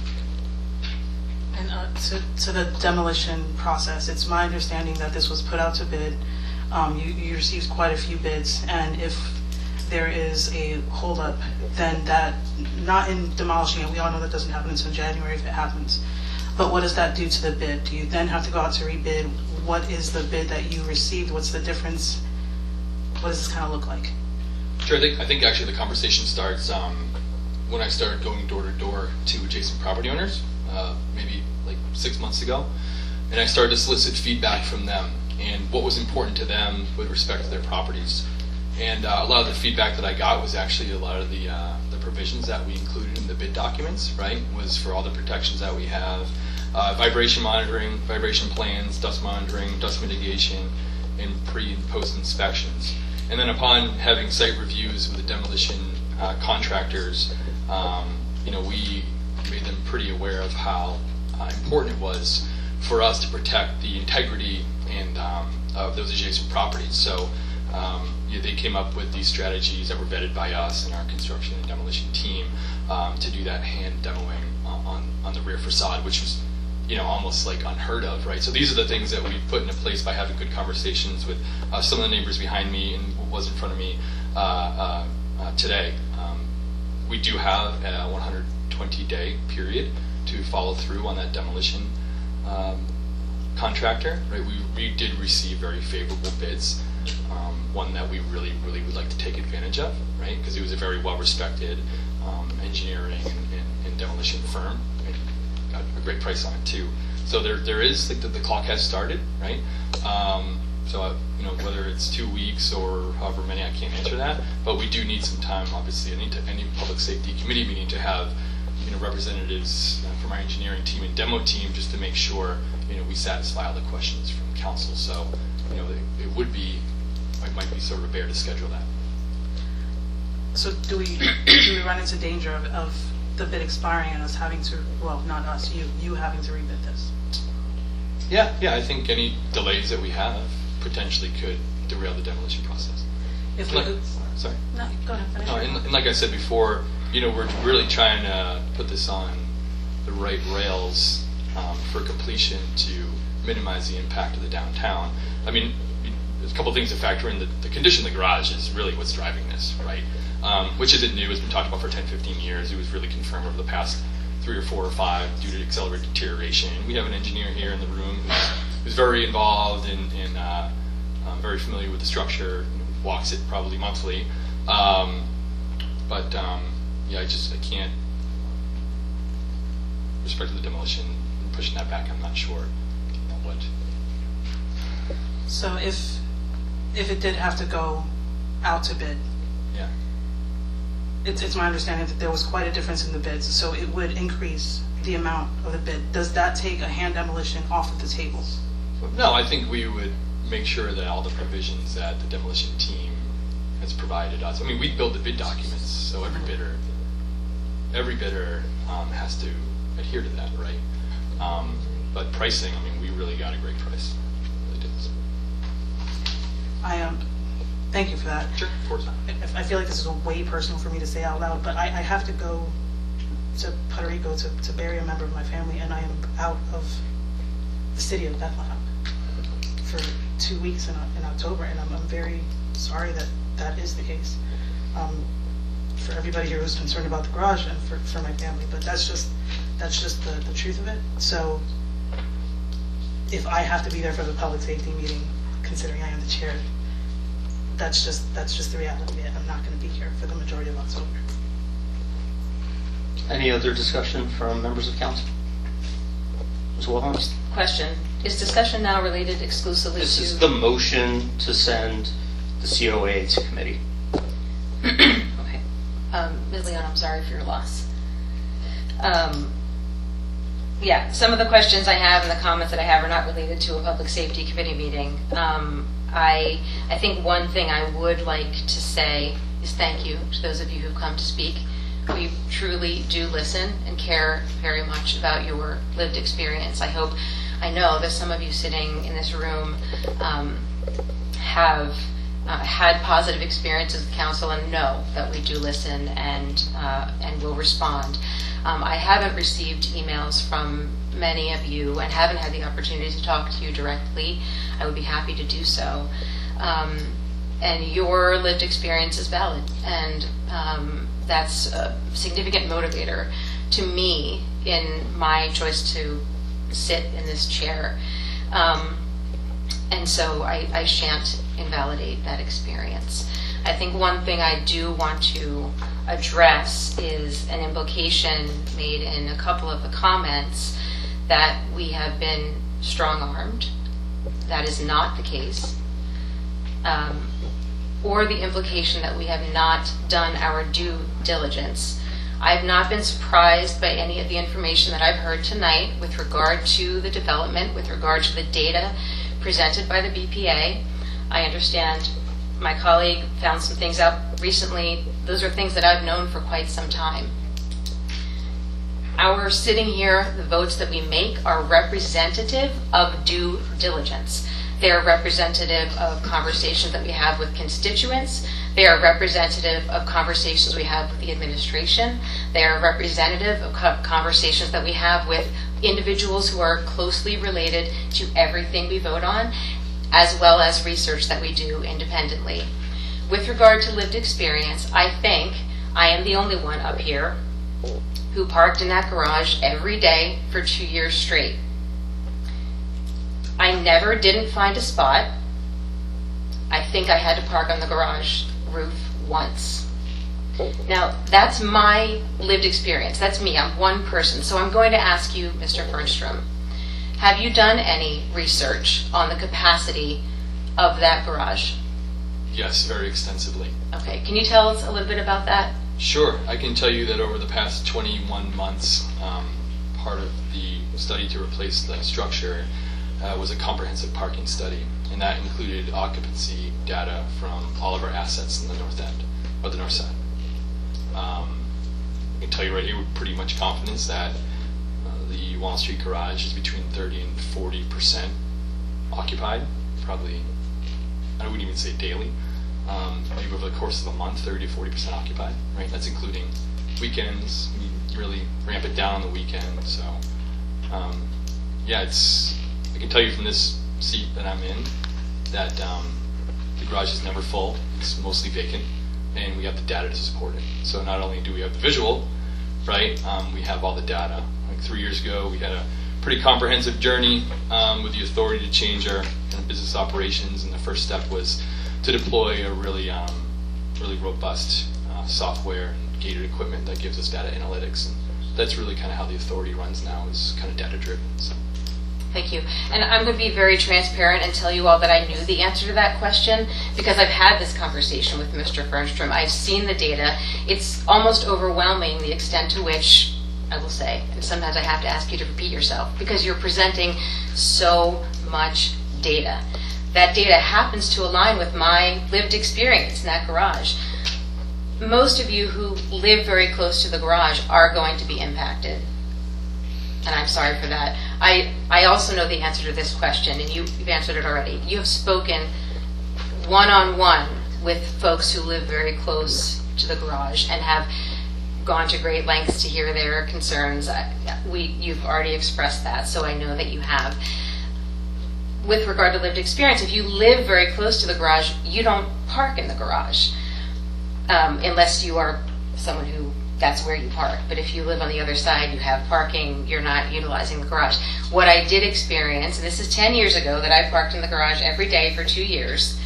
And uh, to, to the demolition process, it's my understanding that this was put out to bid. Um, you, you received quite a few bids, and if there is a holdup, then that, not in demolishing it, we all know that doesn't happen until January if it happens, but what does that do to the bid? Do you then have to go out to rebid? What is the bid that you received? What's the difference? What does this kind of look like? Sure, I think, I think actually the conversation starts um, when I started going door to door to adjacent property owners, uh, maybe like six months ago, and I started to solicit feedback from them and what was important to them with respect to their properties. And uh, a lot of the feedback that I got was actually a lot of the uh, the provisions that we included in the bid documents, right, was for all the protections that we have, uh, vibration monitoring, vibration plans, dust monitoring, dust mitigation, and pre and post inspections. And then upon having site reviews with the demolition uh, contractors, um, you know, we made them pretty aware of how uh, important it was for us to protect the integrity and um, of those adjacent properties. So um, you know, they came up with these strategies that were vetted by us and our construction and demolition team um, to do that hand demoing on, on the rear facade, which was, you know, almost like unheard of, right? So these are the things that we put into place by having good conversations with uh, some of the neighbors behind me and what was in front of me uh, uh, uh, today. Um, we do have a one hundred twenty day period to follow through on that demolition um, contractor, right? We, we did receive very favorable bids, um, one that we really, really would like to take advantage of, right? Because it was a very well-respected um, engineering and, and, and demolition firm. Got a great price on it too. So there, there is like the, the clock has started, right? Um, so uh, you you know, whether it's two weeks or however many, I can't answer that. But we do need some time, obviously, any, any public safety committee meeting to have, you know, representatives uh, from our engineering team and demo team just to make sure, you know, we satisfy all the questions from council. So, you know, it, it would be, it might be sort of a bear to schedule that. So do we, do we run into danger of, of the bid expiring and us having to, well, not us, you, you having to rebid this? Yeah, yeah, I think any delays that we have potentially could derail the demolition process. If like, we, sorry. No, go ahead, finish. No, and, and like I said before, you know, we're really trying to put this on the right rails um, for completion to minimize the impact of the downtown. I mean, there's a couple of things to factor in. The, the condition of the garage is really what's driving this, right? Um, which isn't new. It's been talked about for ten, fifteen years. It was really confirmed over the past three or four or five due to accelerated deterioration. We have an engineer here in the room who's, who's very involved and, and uh, um, very familiar with the structure, you know, walks it probably monthly. Um, but um, yeah, I just I can't, with respect to the demolition and pushing that back, I'm not sure you know, what. So if if it did have to go out to bid, yeah, it's it's my understanding that there was quite a difference in the bids, so it would increase the amount of the bid. Does that take a hand demolition off of the table? No, I think we would make sure that all the provisions that the demolition team has provided us. I mean, we build the bid documents, so every bidder, every bidder um, has to adhere to that, right? Um, but pricing, I mean, we really got a great price. Really did. I um, thank you for that. Sure, of course. I, I feel like this is a way personal for me to say out loud, but I, I have to go to Puerto Rico to, to bury a member of my family, and I am out of the city of Bethlehem for two weeks in, in October, and I'm, I'm very sorry that that is the case. Um, for everybody here who's concerned about the garage and for, for my family, but that's just that's just the, the truth of it. So if I have to be there for the public safety meeting, considering I am the chair, that's just that's just the reality. I'm not going to be here for the majority of October. Any other discussion from members of council? Miz Wilhelm? Question. Is discussion now related exclusively This to... is the motion to send the C O A to committee. Okay. Um, Miz Leon, I'm sorry for your loss. Um, yeah, some of the questions I have and the comments that I have are not related to a public safety committee meeting. Um, I, I think one thing I would like to say is thank you to those of you who've come to speak. We truly do listen and care very much about your lived experience. I hope, I know that some of you sitting in this room um, have uh, had positive experiences with council and know that we do listen and uh, and will respond. Um, I haven't received emails from many of you and haven't had the opportunity to talk to you directly. I would be happy to do so. Um, and your lived experience is valid, and um, that's a significant motivator to me in my choice to sit in this chair. Um, and so I, I shan't invalidate that experience. I think one thing I do want to address is an implication made in a couple of the comments that we have been strong-armed. That is not the case. Um, or the implication that we have not done our due diligence. I've not been surprised by any of the information that I've heard tonight with regard to the development, with regard to the data presented by the B P A. I understand my colleague found some things out recently. Those are things that I've known for quite some time. Our sitting here, the votes that we make are representative of due diligence. They are representative of conversations that we have with constituents. They are representative of conversations we have with the administration. They are representative of co- conversations that we have with individuals who are closely related to everything we vote on, as well as research that we do independently. With regard to lived experience, I think I am the only one up here who parked in that garage every day for two years straight. I never didn't find a spot. I think I had to park on the garage roof once. Now, that's my lived experience. That's me. I'm one person. So I'm going to ask you, Mister Fernstrom, have you done any research on the capacity of that garage? Yes, very extensively. Okay, can you tell us a little bit about that? Sure. I can tell you that over the past twenty-one months, um, part of the study to replace the structure uh, was a comprehensive parking study, and that included occupancy data from all of our assets in the north end, or the north side. Um, I can tell you right here with pretty much confidence that uh, the Walnut Street garage is between thirty and forty percent occupied, probably, I wouldn't even say daily. Um, maybe over the course of a month, thirty to forty percent occupied, right? That's including weekends. We really ramp it down on the weekend. So, um, yeah, it's, I can tell you from this seat that I'm in that um, the garage is never full. It's mostly vacant, and we have the data to support it. So not only do we have the visual, right, um, we have all the data. Like three years ago, we had a pretty comprehensive journey um, with the authority to change our kind of business operations, and the first step was to deploy a really, um, really robust uh, software and gated equipment that gives us data analytics, and that's really kind of how the authority runs now, is kind of data driven. So. Thank you. And I'm going to be very transparent and tell you all that I knew the answer to that question because I've had this conversation with Mister Fernstrom. I've seen the data. It's almost overwhelming the extent to which, I will say, and sometimes I have to ask you to repeat yourself because you're presenting so much data. That data happens to align with my lived experience in that garage. Most of you who live very close to the garage are going to be impacted. And I'm sorry for that. I, I also know the answer to this question, and you, you've answered it already. You have spoken one-on-one with folks who live very close to the garage and have gone to great lengths to hear their concerns. I, we, you've already expressed that, so I know that you have. With regard to lived experience, if you live very close to the garage, you don't park in the garage um, unless you are someone who that's where you park. But if you live on the other side, you have parking, you're not utilizing the garage. What I did experience, and this is ten years ago that I parked in the garage every day for two years,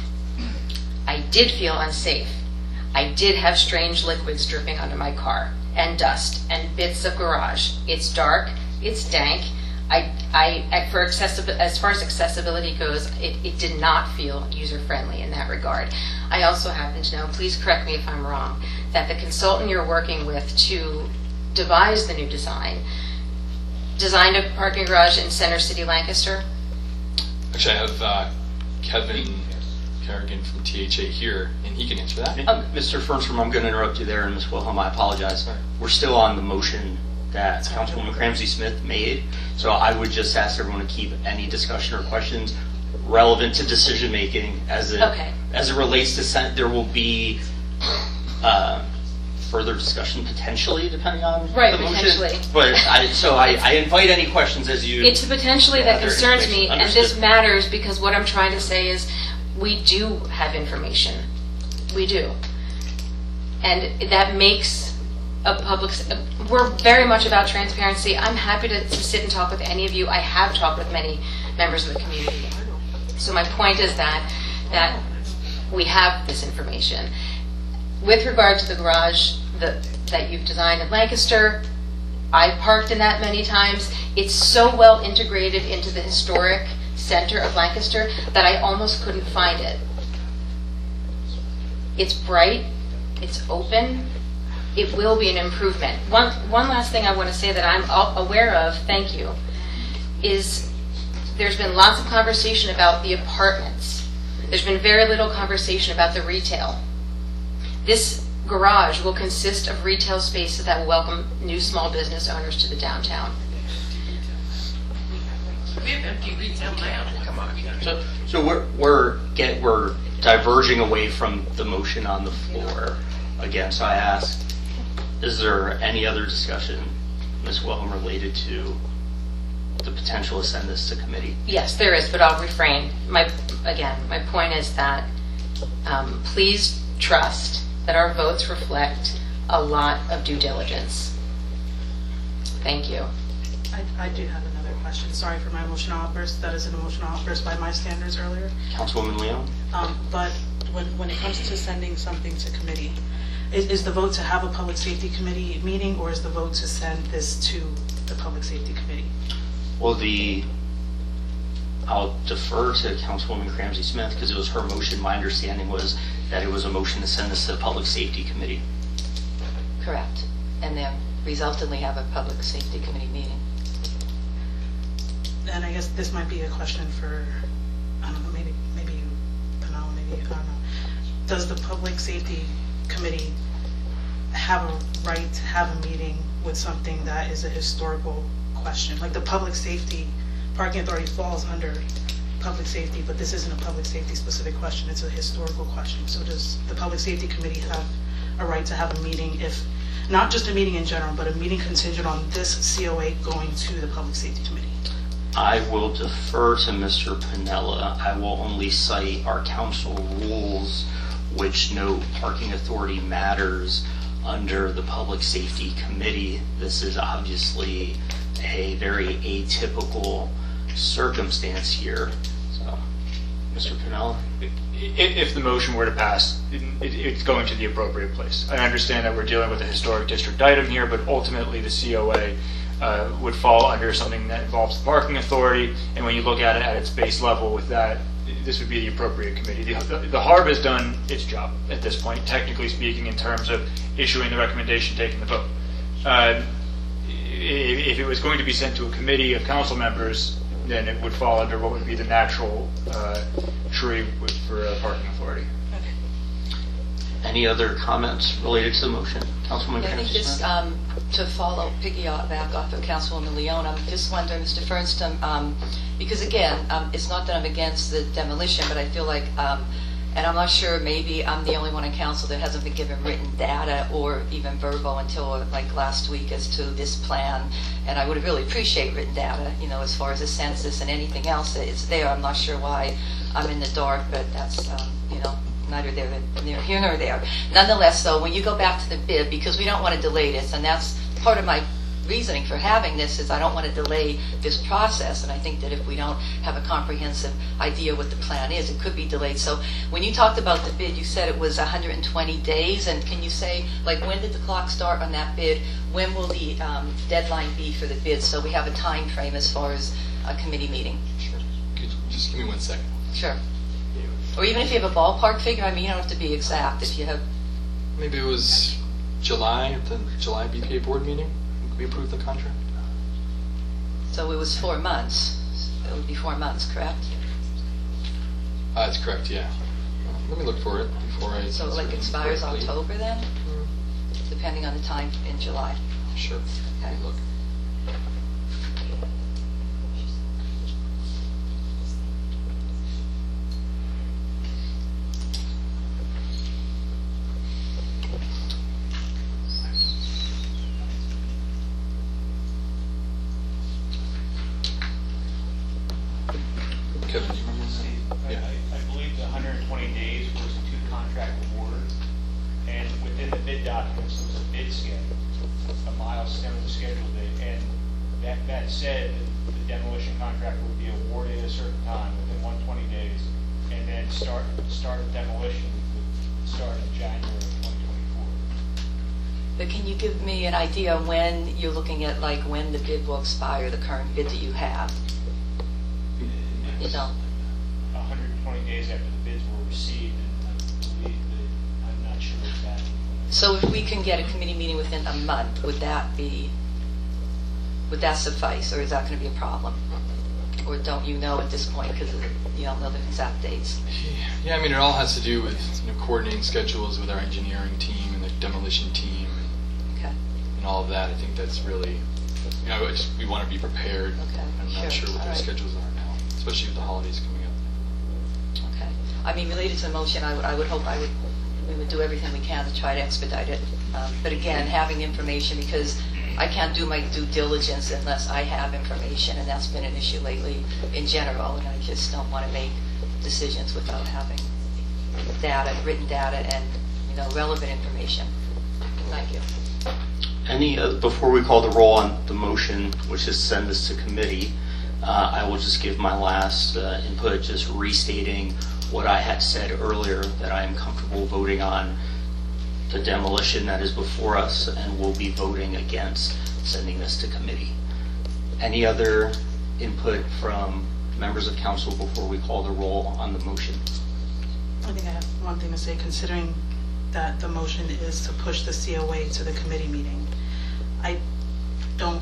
I did feel unsafe. I did have strange liquids dripping onto my car, and dust, and bits of garage. It's dark, it's dank. I, I, for accessibility, as far as accessibility goes, it, it did not feel user-friendly in that regard. I also happen to know, please correct me if I'm wrong, that the consultant you're working with to devise the new design designed a parking garage in Center City, Lancaster? Actually, I have uh, Kevin Kerrigan from T H A here, and he can answer that. Um, Mister Fernstrom, I'm going to interrupt you there, and Miz Wilhelm, I apologize. We're still on the motion that Councilwoman Cramsey Smith made, so I would just ask everyone to keep any discussion or questions relevant to decision making as it okay. as it relates to Senate. There will be uh, further discussion potentially, depending on right, the motion. potentially. But I, so I, I invite any questions as you. It's a potentially that other concerns me, and Understood. this matters because what I'm trying to say is we do have information. We do, and that makes a public. We're very much about transparency. I'm happy to, to sit and talk with any of you. I have talked with many members of the community. So my point is that that we have this information. With regard to the garage that, that you've designed in Lancaster, I've parked in that many times. It's so well integrated into the historic center of Lancaster that I almost couldn't find it. It's bright, it's open, it will be an improvement. One, one last thing I want to say that I'm aware of, thank you, is there's been lots of conversation about the apartments. There's been very little conversation about the retail. This garage will consist of retail spaces that will welcome new small business owners to the downtown. We have empty retail now. Come on. So, so we're we're get we're diverging away from the motion on the floor again. So I ask, is there any other discussion, Miz Wilhelm, related to the potential to send this to committee? Yes, there is, but I'll refrain. My again, my point is that um, please trust that our votes reflect a lot of due diligence. Thank you. I, I do have another question. Sorry for my emotional outburst. That is an emotional outburst by my standards earlier. Councilwoman Leon? Um, but when, when it comes to sending something to committee, is, is the vote to have a public safety committee meeting, or is the vote to send this to the public safety committee? Well, the I'll defer to Councilwoman Ramsey Smith because it was her motion. My understanding was that it was a motion to send this to the Public Safety Committee. Correct. And then resultantly have a Public Safety Committee meeting. And I guess this might be a question for, I don't know, maybe maybe you, Penel, maybe, I don't know. Does the Public Safety Committee have a right to have a meeting with something that is a historical question? Like the Public Safety Parking Authority falls under public safety, but this isn't a public safety specific question, it's a historical question. So does the Public Safety Committee have a right to have a meeting, if, not just a meeting in general, but a meeting contingent on this C O A going to the Public Safety Committee? I will defer to Mister Piniella. I will only cite our council rules, which note parking authority matters under the Public Safety Committee. This is obviously a very atypical circumstance here. So, Mister Piniella? If, if the motion were to pass, it, it, it's going to the appropriate place. I understand that we're dealing with a historic district item here, but ultimately the C O A uh, would fall under something that involves the parking authority, and when you look at it at its base level with that, this would be the appropriate committee. The, the, the H A R B has done its job at this point, technically speaking, in terms of issuing the recommendation, taking the vote. Uh, if, if it was going to be sent to a committee of council members, then it would fall under what would be the natural uh, tree with, for a parking authority. Any other comments related to the motion? Councilwoman I think Ramsey just Smith? um, to follow, piggyback off of Councilwoman Leon, I'm just wondering, Mister Fernstam, um, because again, um, it's not that I'm against the demolition, but I feel like, um, and I'm not sure, maybe I'm the only one in council that hasn't been given written data or even verbal until like last week as to this plan, and I would really appreciate written data, you know, as far as the census and anything else that is there. I'm not sure why I'm in the dark, but that's, um, you know, neither there, neither here nor there. Nonetheless, though, when you go back to the bid, because we don't want to delay this, and that's part of my reasoning for having this, is I don't want to delay this process, and I think that if we don't have a comprehensive idea what the plan is, it could be delayed. So when you talked about the bid, you said it was one hundred twenty days, and can you say, like, when did the clock start on that bid? When will the um, deadline be for the bid, so we have a time frame as far as a committee meeting? Sure. Could you just give me one second? Sure. Or even if you have a ballpark figure, I mean, you don't have to be exact. If you have, Maybe it was July, at the July B P A board meeting, we approved the contract. so it was four months. It would be four months, correct? Uh, that's correct, yeah. Let me look for it before I... So like expires correctly. October then, depending on the time in July. Sure. Okay. Let me look. Kevin, do you remember that? Yeah. I, I believe the one hundred twenty days was to contract award, and within the bid documents, there was a bid schedule, a milestone schedule date, and that, that said, the demolition contract would be awarded at a certain time, within one hundred twenty days, and then start, start of demolition would start in January of twenty twenty-four. But can you give me an idea when you're looking at, like, when the bid will expire, the current bid that you have? You don't? one hundred twenty days after the bids were received, and I believe that, I'm not sure exactly. So if we can get a committee meeting within a month, would that be, would that suffice, or is that going to be a problem? Or don't you know at this point because you don't know the exact dates? Yeah, I mean, it all has to do with, you know, coordinating schedules with our engineering team and the demolition team, Okay. and all of that. I think that's really, you know, I just, we want to be prepared. Okay, I'm not sure. sure what All their right. schedules are now, especially with the holidays coming up. Okay. I mean, related to the motion, I would, I would hope I would, we would do everything we can to try to expedite it. Um, But again, having information, because I can't do my due diligence unless I have information, and that's been an issue lately in general, and I just don't want to make decisions without having data, written data, and, you know, relevant information. Thank you. Any, uh, before we call the roll on the motion, which is send this to committee, uh, I will just give my last uh, input, just restating what I had said earlier, that I am comfortable voting on the demolition that is before us, and will be voting against sending this to committee. Any other input from members of council before we call the roll on the motion? I think I have one thing to say, considering that the motion is to push the C O A to the committee meeting. I don't,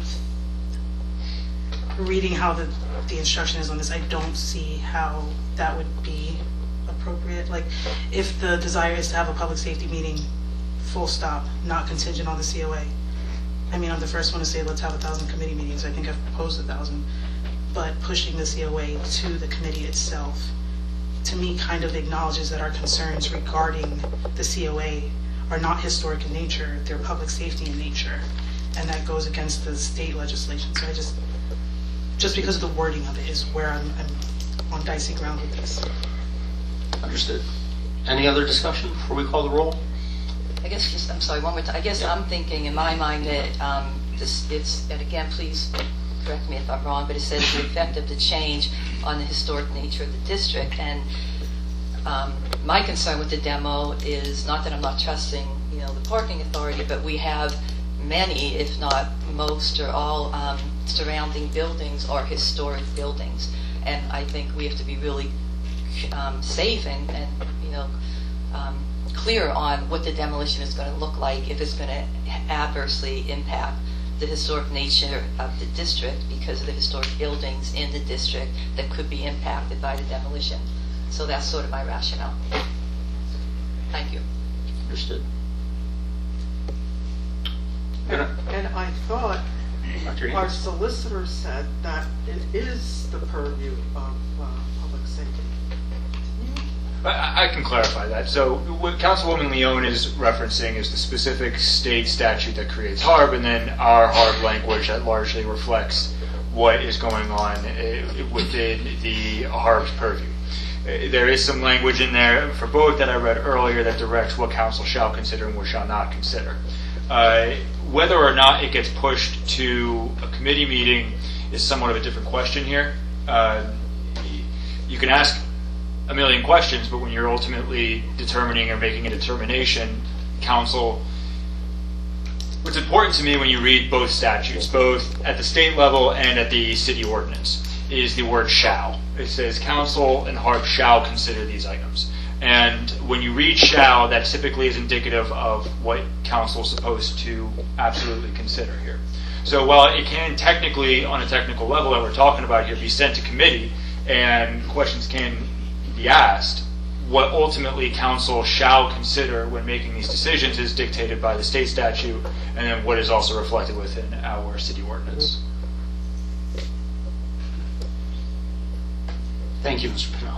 reading how the, the instruction is on this, I don't see how that would be appropriate. Like, if the desire is to have a public safety meeting, full stop, not contingent on the C O A. I mean, I'm the first one to say let's have a thousand committee meetings. I think I've proposed a thousand. But pushing the C O A to the committee itself, to me, kind of acknowledges that our concerns regarding the C O A are not historic in nature, they're public safety in nature. And that goes against the state legislation. So I just, just because of the wording of it is where I'm, I'm on dicey ground with this. Understood. Any other discussion before we call the roll? I guess, just, I'm sorry, one more time. I guess I'm thinking in my mind that um, this, it's, and again, please correct me if I'm wrong, but it says the effect of the change on the historic nature of the district. And um, my concern with the demo is not that I'm not trusting, you know, the parking authority, but we have many, if not most or all, um, surrounding buildings are historic buildings. And I think we have to be really um, safe and, and, you know, um, clear on what the demolition is going to look like if it's going to adversely impact the historic nature of the district because of the historic buildings in the district that could be impacted by the demolition. So that's sort of my rationale. Thank you. Understood. And, and I thought our solicitor said that it is the purview of uh, public safety. I I can clarify that. So what Councilwoman Leone is referencing is the specific state statute that creates H A R B, and then our H A R B language that largely reflects what is going on uh, within the H A R B's purview. Uh, There is some language in there for both that I read earlier that directs what council shall consider and what shall not consider. Uh, whether or not it gets pushed to a committee meeting is somewhat of a different question here. Uh, you can ask a million questions, but when you're ultimately determining or making a determination, council, what's important to me when you read both statutes, both at the state level and at the city ordinance, is the word shall. It says council and H A R B shall consider these items. And when you read shall, that typically is indicative of what council is supposed to absolutely consider here. So while it can technically, on a technical level that we're talking about here, be sent to committee and questions can be asked, what ultimately council shall consider when making these decisions is dictated by the state statute and then what is also reflected within our city ordinance. Thank you, Mister Pennell.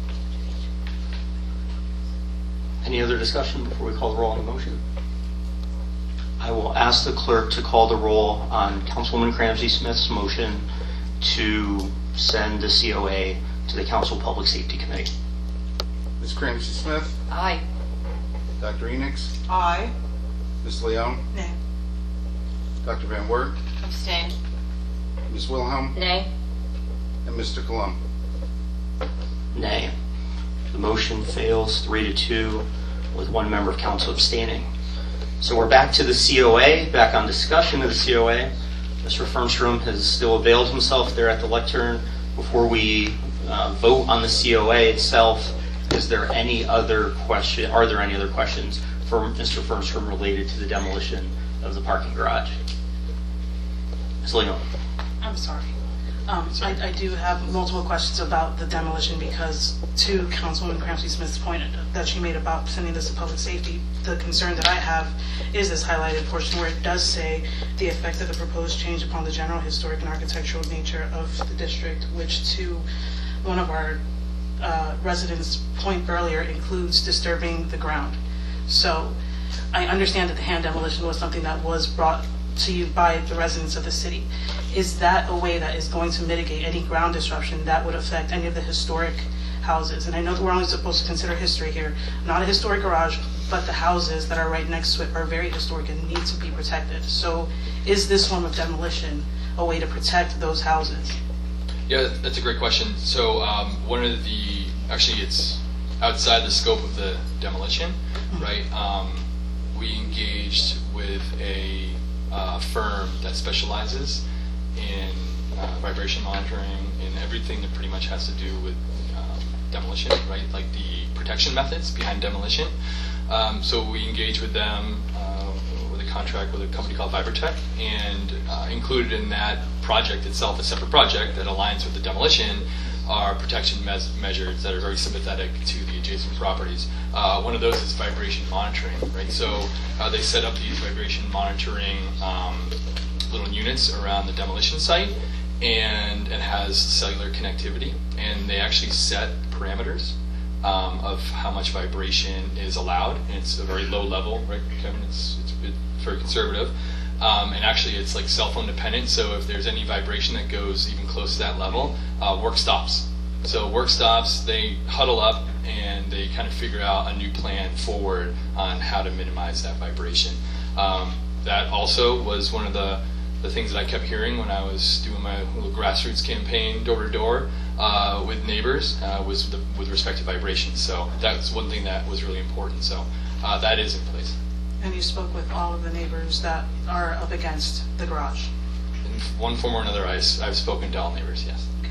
Any other discussion before we call the roll on the motion? I will ask the clerk to call the roll on Councilwoman Cramsey Smith's motion to send the C O A to the Council Public Safety Committee. Miz Cramsey Smith? Aye. Doctor Enix? Aye. Miz Leone? Nay. Doctor Van Wert? Abstain. Miz Wilhelm? Nay. And Mister Colon? Nay. The motion fails three to two with one member of council abstaining. So we're back to the C O A, back on discussion of the C O A. Mister Fernstrom has still availed himself there at the lectern. Before we uh, vote on the C O A itself, is there any other question, are there any other questions for Mister Fernstrom related to the demolition of the parking garage? Miz Leone. I'm sorry. Um, I, I do have multiple questions about the demolition because, to Councilwoman Cramsey Smith's point that she made about sending this to public safety, the concern that I have is this highlighted portion where it does say the effect of the proposed change upon the general historic and architectural nature of the district, which to one of our uh, residents' point earlier includes disturbing the ground. So I understand that the hand demolition was something that was brought to you by the residents of the city. Is that a way that is going to mitigate any ground disruption that would affect any of the historic houses? And I know that we're only supposed to consider history here, not a historic garage, but the houses that are right next to it are very historic and need to be protected. So is this form of demolition a way to protect those houses? Yeah, that's a great question. So um, one of the, actually it's outside the scope of the demolition, mm-hmm. right? Um, we engaged with a uh, firm that specializes in uh, vibration monitoring, and everything that pretty much has to do with um, demolition, right? Like the protection methods behind demolition. Um, so we engage with them uh, with a contract with a company called Vibratech, and uh, included in that project itself, a separate project that aligns with the demolition, are protection mes- measures that are very sympathetic to the adjacent properties. Uh, one of those is vibration monitoring, right? So uh, they set up these vibration monitoring um, little units around the demolition site, and it has cellular connectivity, and they actually set parameters um, of how much vibration is allowed, and it's a very low level, right, Kevin? It's, it's, it's very conservative. Um, and actually, it's like cell phone dependent. So if there's any vibration that goes even close to that level, uh, work stops. So work stops. They huddle up and they kind of figure out a new plan forward on how to minimize that vibration. Um, that also was one of the the things that I kept hearing when I was doing my little grassroots campaign, door to door, uh, with neighbors, uh, was the, with respect to vibration. So that's one thing that was really important. So uh, that is in place. And you spoke with all of the neighbors that are up against the garage? In one form or another, I, I've spoken to all neighbors, yes. Okay.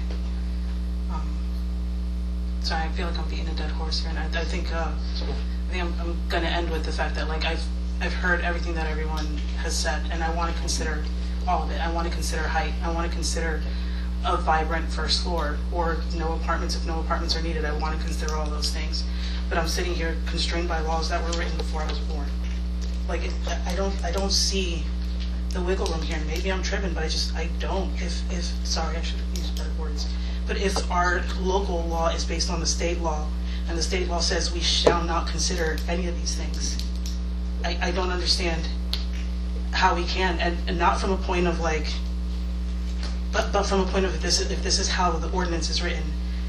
Um, sorry, I feel like I'm beating a dead horse here, and I, I think uh, I think I'm, I'm going to end with the fact that like I've I've heard everything that everyone has said, and I want to consider all of it. I want to consider height. I want to consider a vibrant first floor, or no apartments if no apartments are needed. I want to consider all those things, but I'm sitting here constrained by laws that were written before I was born. Like it, I don't, I don't see the wiggle room here. Maybe I'm tripping, but I just, I don't. If, if, sorry, I should have used better words. But if our local law is based on the state law, and the state law says we shall not consider any of these things, I, I don't understand how we can, and, and not from a point of like, but, but from a point of if this, if this is how the ordinance is written,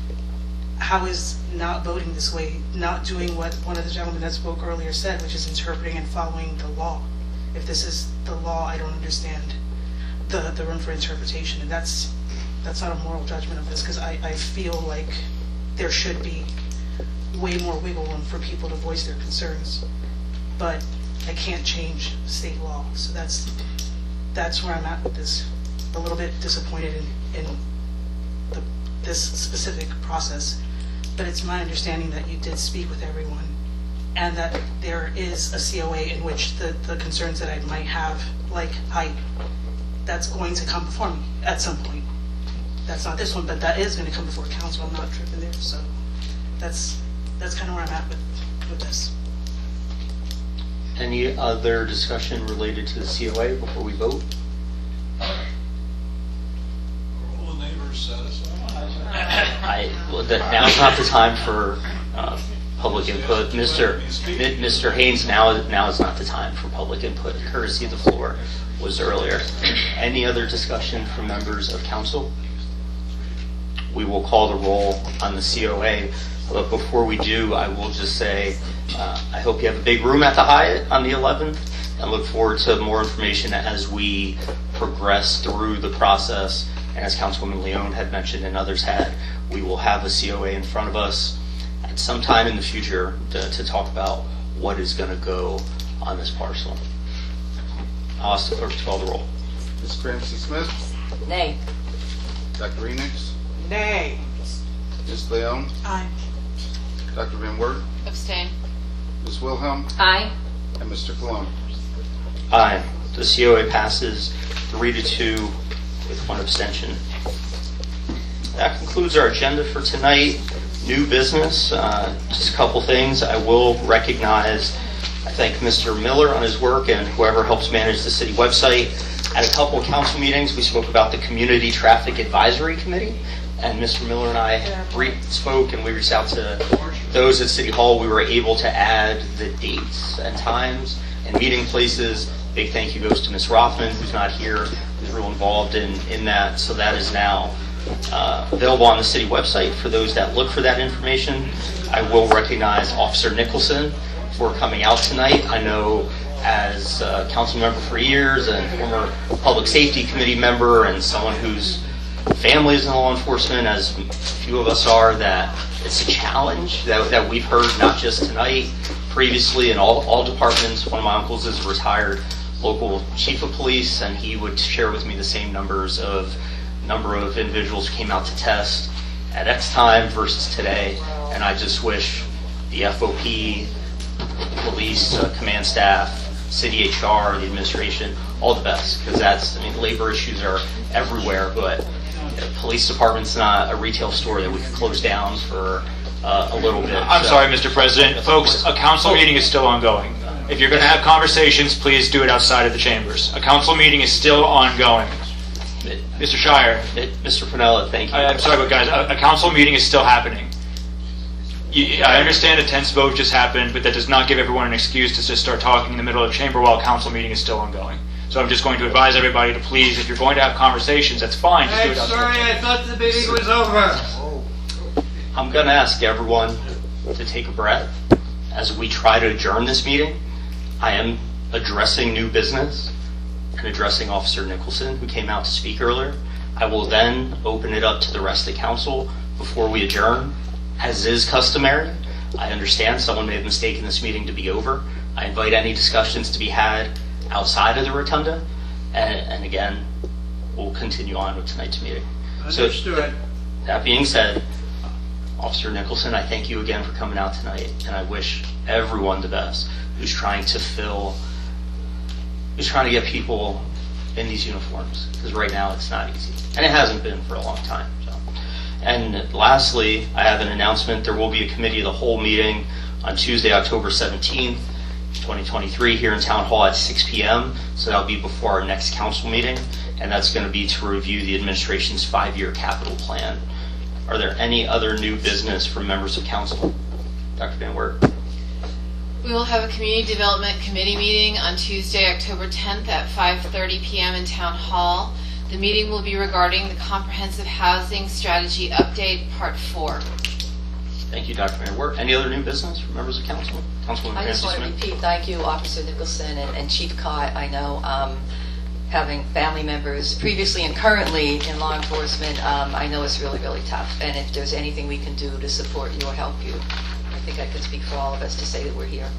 how is not voting this way, not doing what one of the gentlemen that spoke earlier said, which is interpreting and following the law? If this is the law, I don't understand the, the room for interpretation. And that's that's not a moral judgment of this, because I, I feel like there should be way more wiggle room for people to voice their concerns. But I can't change state law. So that's that's where I'm at with this. A little bit disappointed in, in the, this specific process. But it's my understanding that you did speak with everyone, and that there is a C O A in which the, the concerns that I might have, like height, that's going to come before me at some point. That's not this one, but that is going to come before council. I'm not tripping there. So that's that's kind of where I'm at with, with this. Any other discussion related to the C O A before we vote? Are all the neighbors satisfied? I, well, that, now's not the time for uh, public input. Mister Mi- Mister Haynes, now, now is not the time for public input. Courtesy of the floor was earlier. Any other discussion from members of council? We will call the roll on the C O A. But before we do, I will just say uh, I hope you have a big room at the Hyatt on the eleventh, and look forward to more information as we progress through the process. And as Councilwoman Leone had mentioned and others had, we will have a C O A in front of us at some time in the future to, to talk about what is going to go on this parcel. I'll ask the clerk to call the roll. Miz Clancy Smith? Nay. Doctor Enix? Nay. Miz Leone? Aye. Doctor Van Wert? Abstain. Miz Wilhelm? Aye. And Mister Cologne? Aye. The C O A passes three to two with one abstention. That concludes our agenda for tonight. New business, uh, just a couple things. I will recognize, I thank Mister Miller on his work and whoever helps manage the city website. At a couple of council meetings, we spoke about the Community Traffic Advisory Committee, and Mister Miller and I re- spoke and we reached out to those at City Hall. We were able to add the dates and times and meeting places. Big thank you goes to Miz Rothman, who's not here, who's real involved in, in that. So that is now uh, available on the city website for those that look for that information. I will recognize Officer Nicholson for coming out tonight. I know as a council member for years and former public safety committee member and someone whose family is in law enforcement, as a few of us are, that it's a challenge that, that we've heard not just tonight, previously in all, all departments. One of my uncles is a retired local chief of police, and he would share with me the same numbers of number of individuals came out to test at X time versus today, and I just wish the F O P, police, uh, command staff, city H R, the administration, all the best, because that's, I mean, labor issues are everywhere, but the police department's not a retail store that we could close down for uh, a little bit. I'm So- sorry, Mister President. Folks, a council meeting is still ongoing. If you're going to have conversations, please do it outside of the chambers. A council meeting is still ongoing. Mister Shire. Mister Pinella, thank you. I, I'm sorry, but guys, a, a council meeting is still happening. You, I understand a tense vote just happened, but that does not give everyone an excuse to just start talking in the middle of the chamber while a council meeting is still ongoing. So I'm just going to advise everybody to please, if you're going to have conversations, that's fine. Just do I'm it outside. sorry, I thought the meeting was over. I'm going to ask everyone to take a breath as we try to adjourn this meeting. I am addressing new business and addressing Officer Nicholson, who came out to speak earlier. I will then open it up to the rest of the council before we adjourn, as is customary. I understand someone may have mistaken this meeting to be over. I invite any discussions to be had outside of the rotunda, and, and again, we'll continue on with tonight's meeting. Understood. That being said, Officer Nicholson, I thank you again for coming out tonight, and I wish everyone the best who's trying to fill, who's trying to get people in these uniforms, because right now it's not easy, and it hasn't been for a long time. So. And lastly, I have an announcement. There will be a committee of the whole meeting on Tuesday, October seventeenth, twenty twenty-three, here in Town Hall at six p.m., so that'll be before our next council meeting, and that's going to be to review the administration's five-year capital plan. Are there any other new business from members of council? Doctor Van Wert. We will have a Community Development Committee meeting on Tuesday, October tenth at five thirty p.m. in Town Hall. The meeting will be regarding the Comprehensive Housing Strategy Update, Part four. Thank you, Doctor Van Wert. Any other new business from members of council? Councilwoman I just Francis want to Smith. repeat, thank you, Officer Nicholson and, and Chief Cott. I know um, having family members previously and currently in law enforcement, um, I know it's really, really tough. And if there's anything we can do to support you or help you, I think I can speak for all of us to say that we're here.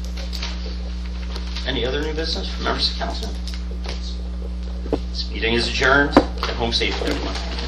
Any other new business from members of council? This meeting is adjourned. Get home safely, everyone.